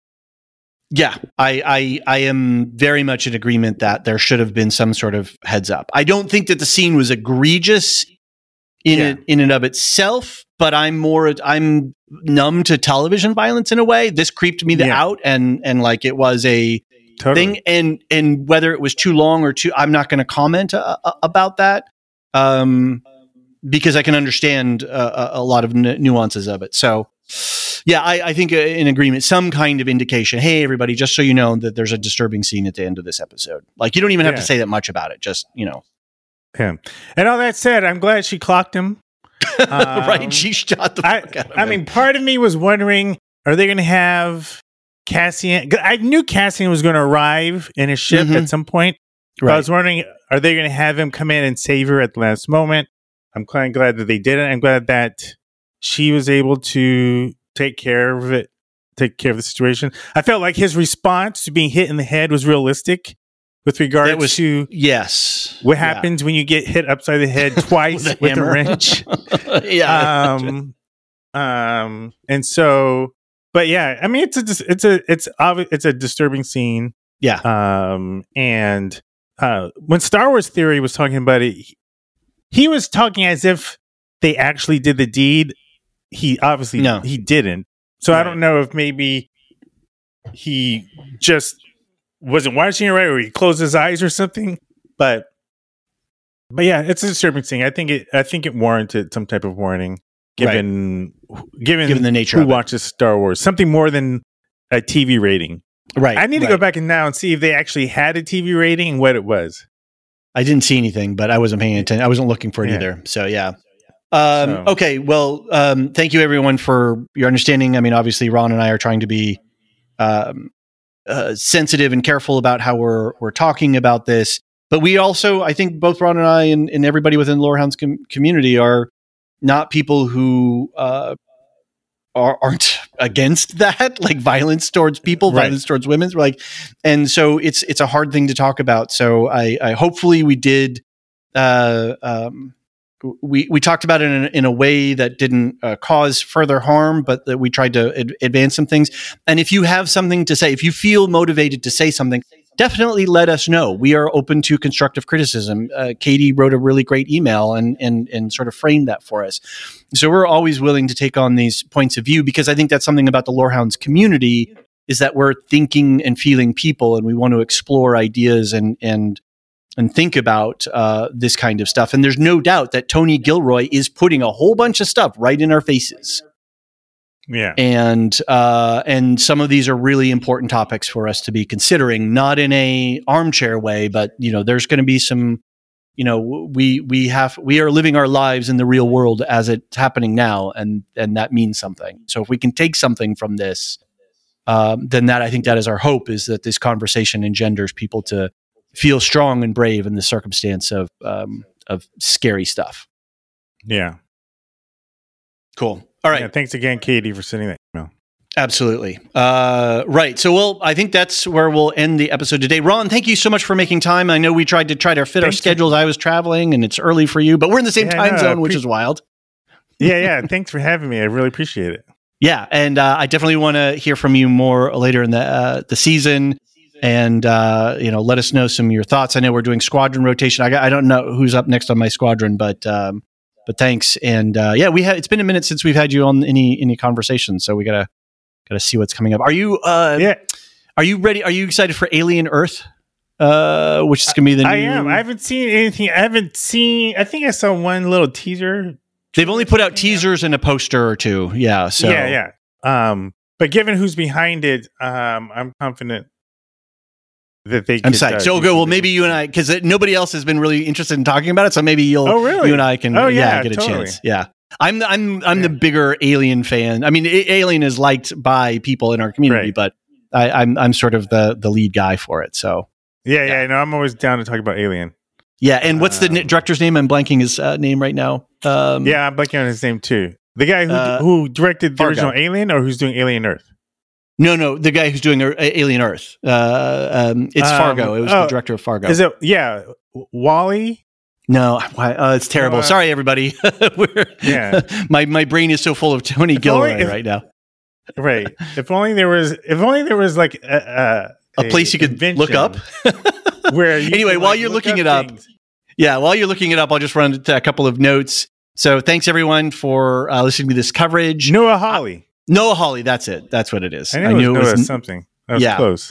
Speaker 3: Yeah, I, I, I am very much in agreement that there should have been some sort of heads up. I don't think that the scene was egregious in
Speaker 4: Yeah.
Speaker 3: it, in and of itself, but I'm more, I'm numb to television violence in a way. This creeped me the
Speaker 4: Yeah.
Speaker 3: out, and and like it was a
Speaker 4: totally.
Speaker 3: thing, and and whether it was too long or too, I'm not going to comment uh, uh, about that, um, because I can understand uh, a, a lot of n- nuances of it. So, yeah, I, I think uh, in agreement, some kind of indication. Hey, everybody, just so you know that there's a disturbing scene at the end of this episode. Like you don't even have
Speaker 4: Yeah.
Speaker 3: to say that much about it. Just you know,
Speaker 4: him. And all that said, I'm glad she clocked him. Um,
Speaker 3: right? She shot the
Speaker 4: I,
Speaker 3: fuck out of
Speaker 4: I
Speaker 3: him.
Speaker 4: mean, part of me was wondering, are they going to have Cassian? 'Cause I knew Cassian was going to arrive in his ship
Speaker 3: Mhm.
Speaker 4: at some point. But I
Speaker 3: right?
Speaker 4: was wondering, are they going to have him come in and save her at the last moment? I'm kind of glad that they did it. I'm glad that she was able to take care of it, take care of the situation. I felt like his response to being hit in the head was realistic with regards
Speaker 3: That was-
Speaker 4: to
Speaker 3: Yes.
Speaker 4: what
Speaker 3: Yeah.
Speaker 4: happens when you get hit upside the head twice
Speaker 3: With a
Speaker 4: with, a
Speaker 3: hammer.
Speaker 4: wrench.
Speaker 3: yeah.
Speaker 4: um, um, and so, but yeah, I mean, it's a, dis- it's a, it's obvi- it's a disturbing scene.
Speaker 3: Yeah.
Speaker 4: Um, and uh, when Star Wars Theory was talking about it, he, he was talking as if they actually did the deed. He obviously
Speaker 3: No.
Speaker 4: he didn't. So I
Speaker 3: Right.
Speaker 4: don't know if maybe he just wasn't watching it right, or he closed his eyes or something. But but yeah, it's a disturbing thing. I think it I think it warranted some type of warning, given given
Speaker 3: Given the nature
Speaker 4: who
Speaker 3: of it.
Speaker 4: watches Star Wars, something more than a T V rating.
Speaker 3: Right.
Speaker 4: I need to
Speaker 3: right.
Speaker 4: go back and now and see if they actually had a T V rating and what it was.
Speaker 3: I didn't see anything, but I wasn't paying attention. I wasn't looking for it
Speaker 4: Yeah.
Speaker 3: either. So yeah. Um,
Speaker 4: So-
Speaker 3: Okay. Well, um, thank you everyone for your understanding. I mean, obviously Ron and I are trying to be, um, uh, sensitive and careful about how we're, we're talking about this, but we also, I think both Ron and I and, and everybody within the Lorehounds com- community are, not people who uh, are, aren't against that, like violence towards people,
Speaker 4: Right.
Speaker 3: violence towards women. We're like, and so it's it's a hard thing to talk about. So I, I hopefully we did. Uh, um, we we talked about it in, in a way that didn't uh, cause further harm, but that we tried to ad- advance some things. And if you have something to say, if you feel motivated to say something, definitely let us know. We are open to constructive criticism. Uh, Katie wrote a really great email and and and sort of framed that for us. So we're always willing to take on these points of view, because I think that's something about the Lorehounds community, is that we're thinking and feeling people, and we want to explore ideas and and and think about uh, this kind of stuff. And there's no doubt that Tony Gilroy is putting a whole bunch of stuff right in our faces.
Speaker 4: Yeah.
Speaker 3: And uh, and some of these are really important topics for us to be considering, not in a armchair way, but you know, there's going to be some, you know, we we have we are living our lives in the real world as it's happening now, and and that means something. So if we can take something from this, um, then that I think that is our hope, is that this conversation engenders people to feel strong and brave in the circumstance of um, of scary stuff.
Speaker 4: Yeah.
Speaker 3: Cool. All right.
Speaker 4: Yeah, thanks again, Katie, for sending that email.
Speaker 3: Absolutely. Uh, right. So, well, I think that's where we'll end the episode today. Ron, thank you so much for making time. I know we tried to try to fit
Speaker 4: Thanks
Speaker 3: our schedules. I was traveling, and it's early for you, but we're in the same
Speaker 4: Yeah,
Speaker 3: time
Speaker 4: no,
Speaker 3: zone, which
Speaker 4: pre-
Speaker 3: is wild.
Speaker 4: Yeah, yeah. Thanks for having me. I really appreciate it.
Speaker 3: Yeah, and uh, I definitely want to hear from you more later in the uh, the season, and uh, you know, let us know some of your thoughts. I know we're doing squadron rotation. I, got, I don't know who's up next on my squadron, but um, but thanks. And uh, yeah, we had it's been a minute since we've had you on any any conversation, so we gotta gotta see what's coming up. Are you? Uh,
Speaker 4: Yeah,
Speaker 3: Are you ready? Are you excited for Alien Earth? Uh, which is gonna be the
Speaker 4: I
Speaker 3: new.
Speaker 4: am. I haven't seen anything. I haven't seen. I think I saw one little teaser.
Speaker 3: They've only put out teasers and a poster or two. Yeah. So
Speaker 4: Yeah, yeah. Um, but given who's behind it, um, I'm confident that they.
Speaker 3: I'm
Speaker 4: could,
Speaker 3: psyched.
Speaker 4: uh,
Speaker 3: So
Speaker 4: do
Speaker 3: go. Well,
Speaker 4: something
Speaker 3: maybe you and I, because nobody else has been really interested in talking about it. So maybe you'll.
Speaker 4: Oh, really?
Speaker 3: You and I can.
Speaker 4: Oh,
Speaker 3: yeah,
Speaker 4: yeah,
Speaker 3: get a
Speaker 4: totally.
Speaker 3: chance. Yeah. I'm the, I'm I'm the
Speaker 4: Yeah.
Speaker 3: bigger Alien fan. I mean, A- Alien is liked by people in our community,
Speaker 4: Right.
Speaker 3: but I, I'm I'm sort of the the lead guy for it. So
Speaker 4: Yeah, yeah. No, I'm always down to talk about Alien.
Speaker 3: yeah. And what's the
Speaker 4: Um,
Speaker 3: n- director's name? I'm blanking his uh, name right now. Um,
Speaker 4: Yeah, I'm blanking on his name too. The guy who
Speaker 3: Uh,
Speaker 4: who directed the
Speaker 3: Fargo.
Speaker 4: original Alien, or who's doing Alien Earth?
Speaker 3: No, no, the guy who's doing uh, Alien Earth. Uh, um, it's
Speaker 4: Um,
Speaker 3: Fargo. It was
Speaker 4: oh,
Speaker 3: the director of Fargo.
Speaker 4: Is it? Yeah, Wally.
Speaker 3: No, why- uh, it's terrible.
Speaker 4: Uh,
Speaker 3: Sorry, everybody. We're,
Speaker 4: Yeah.
Speaker 3: my my brain is so full of Tony
Speaker 4: If
Speaker 3: Gilroy
Speaker 4: only- if-
Speaker 3: right now.
Speaker 4: Right. If only there was. If only there was like a, a,
Speaker 3: A place you could look up.
Speaker 4: convention where. You
Speaker 3: Anyway,
Speaker 4: can,
Speaker 3: while
Speaker 4: like,
Speaker 3: you're
Speaker 4: look
Speaker 3: looking it up,
Speaker 4: things.
Speaker 3: Yeah, while you're looking it up, I'll just run into a couple of notes. So thanks everyone for uh, listening to this coverage.
Speaker 4: Noah Hawley.
Speaker 3: Noah Hawley, that's it. That's what it is.
Speaker 4: I knew, it was Noah something. That was
Speaker 3: yeah.
Speaker 4: close.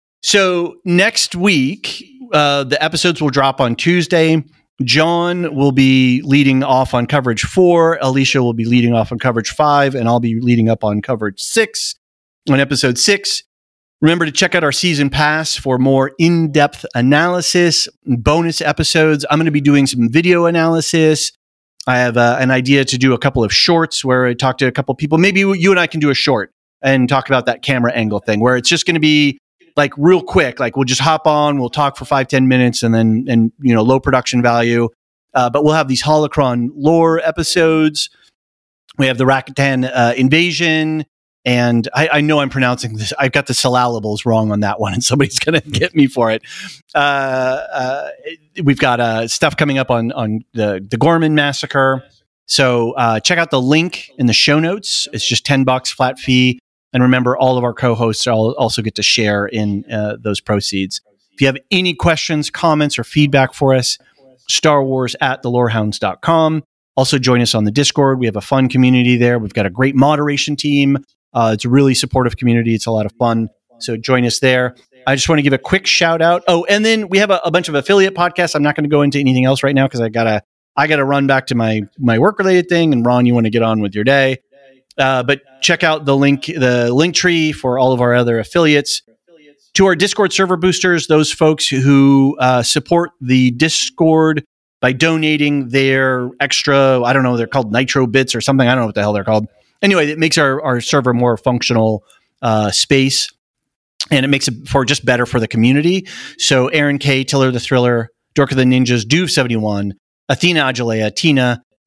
Speaker 3: So next week, uh, the episodes will drop on Tuesday. John will be leading off on coverage four. Alicia will be leading off on coverage five, and I'll be leading up on coverage six on episode six. Remember to check out our season pass for more in-depth analysis, bonus episodes. I'm going to be doing some video analysis. I have uh, an idea to do a couple of shorts where I talk to a couple of people. Maybe you and I can do a short and talk about that camera angle thing, where it's just going to be like real quick. Like we'll just hop on, we'll talk for five, ten minutes, and then, and you know, low production value. Uh, but we'll have these Holocron lore episodes. We have the Rakatan uh, invasion. And I, I know I'm pronouncing this. I've got the syllables wrong on that one, and somebody's going to get me for it. Uh, uh, we've got uh, stuff coming up on on the the Gorman massacre. So uh, check out the link in the show notes. It's just ten bucks flat fee. And remember, all of our co-hosts all, also get to share in uh, those proceeds. If you have any questions, comments, or feedback for us, Star Wars at the lorehounds dot com. Also join us on the Discord. We have a fun community there. We've got a great moderation team. Uh, it's a really supportive community. It's a lot of fun. So join us there. I just want to give a quick shout out. Oh, and then we have a, a bunch of affiliate podcasts. I'm not going to go into anything else right now because I gotta I gotta run back to my my work related thing. And Ron, you want to get on with your day. Uh, but check out the link the link tree for all of our other affiliates. To our Discord server boosters, those folks who uh, support the Discord by donating their extra, I don't know, they're called Nitro Bits or something. I don't know what the hell they're called. Anyway, it makes our, our server more functional uh, space, and it makes it for just better for the community. So Aaron K, Tiller the Thriller, Dork of the Ninjas, Duve seventy-one, Athena Ajalea, Tina,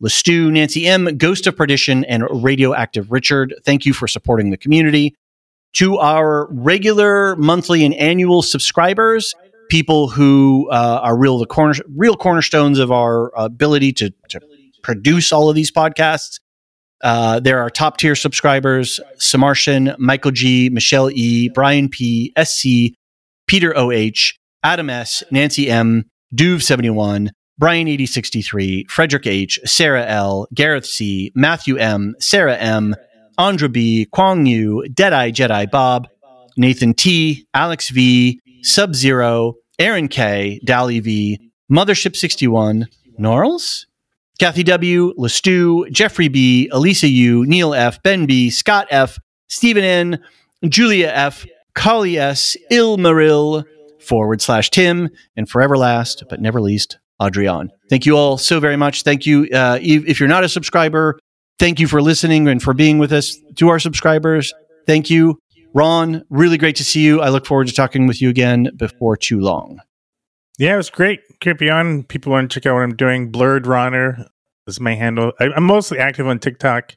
Speaker 3: Lestu, Nancy M, Ghost of Perdition, and Radioactive Richard. Thank you for supporting the community. To our regular monthly and annual subscribers, people who uh, are real the corner, real cornerstones of our ability to, to produce all of these podcasts. Uh, there are top tier subscribers: Samartian, Michael G, Michelle E, Brian P, S C, Peter O H, Adam S, Nancy M, Duve seventy-one, Brian eighty sixty-three, Frederick H, Sarah L, Gareth C, Matthew M, Sarah M, Andra B, Kwang Yu, Deadeye Jedi Bob, Nathan T, Alex V, Sub-Zero, Aaron K, Dally V, Mothership sixty-one, Norls, Kathy W, Lestu, Jeffrey B, Elisa U, Neil F, Ben B, Scott F, Stephen N, Julia F, Kali S, Ilmaril, forward slash Tim, and forever last, but never least, Adrian. Thank you all so very much. Thank you. Uh, if, if you're not a subscriber, thank you for listening and for being with us. To our subscribers, thank you. Ron, really great to see you. I look forward to talking with you again before too long.
Speaker 4: Yeah, it was great. Great be on. People want to check out what I'm doing. Blurred Runner is my handle. I, I'm mostly active on TikTok.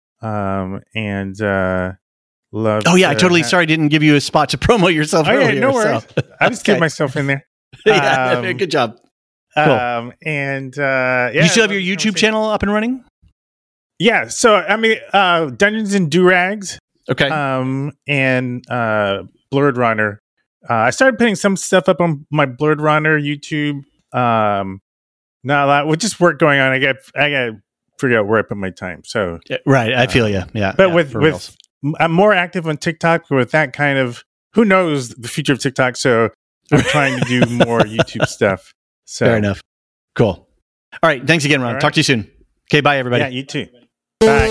Speaker 4: Um, and uh, love.
Speaker 3: Oh, yeah. I totally,
Speaker 4: ha-
Speaker 3: sorry, didn't give you a spot to promote yourself
Speaker 4: oh,
Speaker 3: earlier.
Speaker 4: Yeah, no worries.
Speaker 3: So.
Speaker 4: I just
Speaker 3: Okay.
Speaker 4: get myself in there.
Speaker 3: yeah,
Speaker 4: Um,
Speaker 3: good job. Cool.
Speaker 4: Um, and uh, yeah,
Speaker 3: you still have your YouTube channel up and running?
Speaker 4: Yeah. So, I mean, uh, Dungeons and Durags.
Speaker 3: Okay.
Speaker 4: Um, and uh, Blurred Runner. Uh, I started putting some stuff up on my Blurred Runner YouTube. Um, not a lot. With just work going on, I got I got to figure out where I put my time. So
Speaker 3: right, I feel you. Yeah,
Speaker 4: but
Speaker 3: yeah,
Speaker 4: with
Speaker 3: for
Speaker 4: with
Speaker 3: reals.
Speaker 4: I'm more active on TikTok. But with that kind of, who knows the future of TikTok? So I'm trying to do more YouTube stuff. So
Speaker 3: Fair enough. Cool. All right. Thanks again, Ron.
Speaker 4: All right.
Speaker 3: Talk to you soon. Okay. Bye, everybody.
Speaker 4: Yeah, you too. Bye.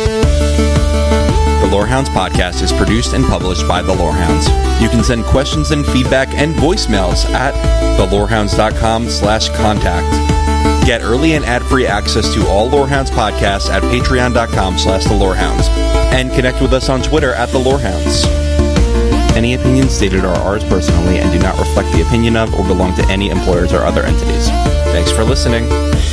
Speaker 5: The Lorehounds podcast is produced and published by The Lorehounds. You can send questions and feedback and voicemails at thelorehounds.com slash contact. Get early and ad-free access to all Lorehounds podcasts at patreon.com slash The Lorehounds. And connect with us on Twitter at The Lorehounds. Any opinions stated are ours personally and do not reflect the opinion of or belong to any employers or other entities. Thanks for listening.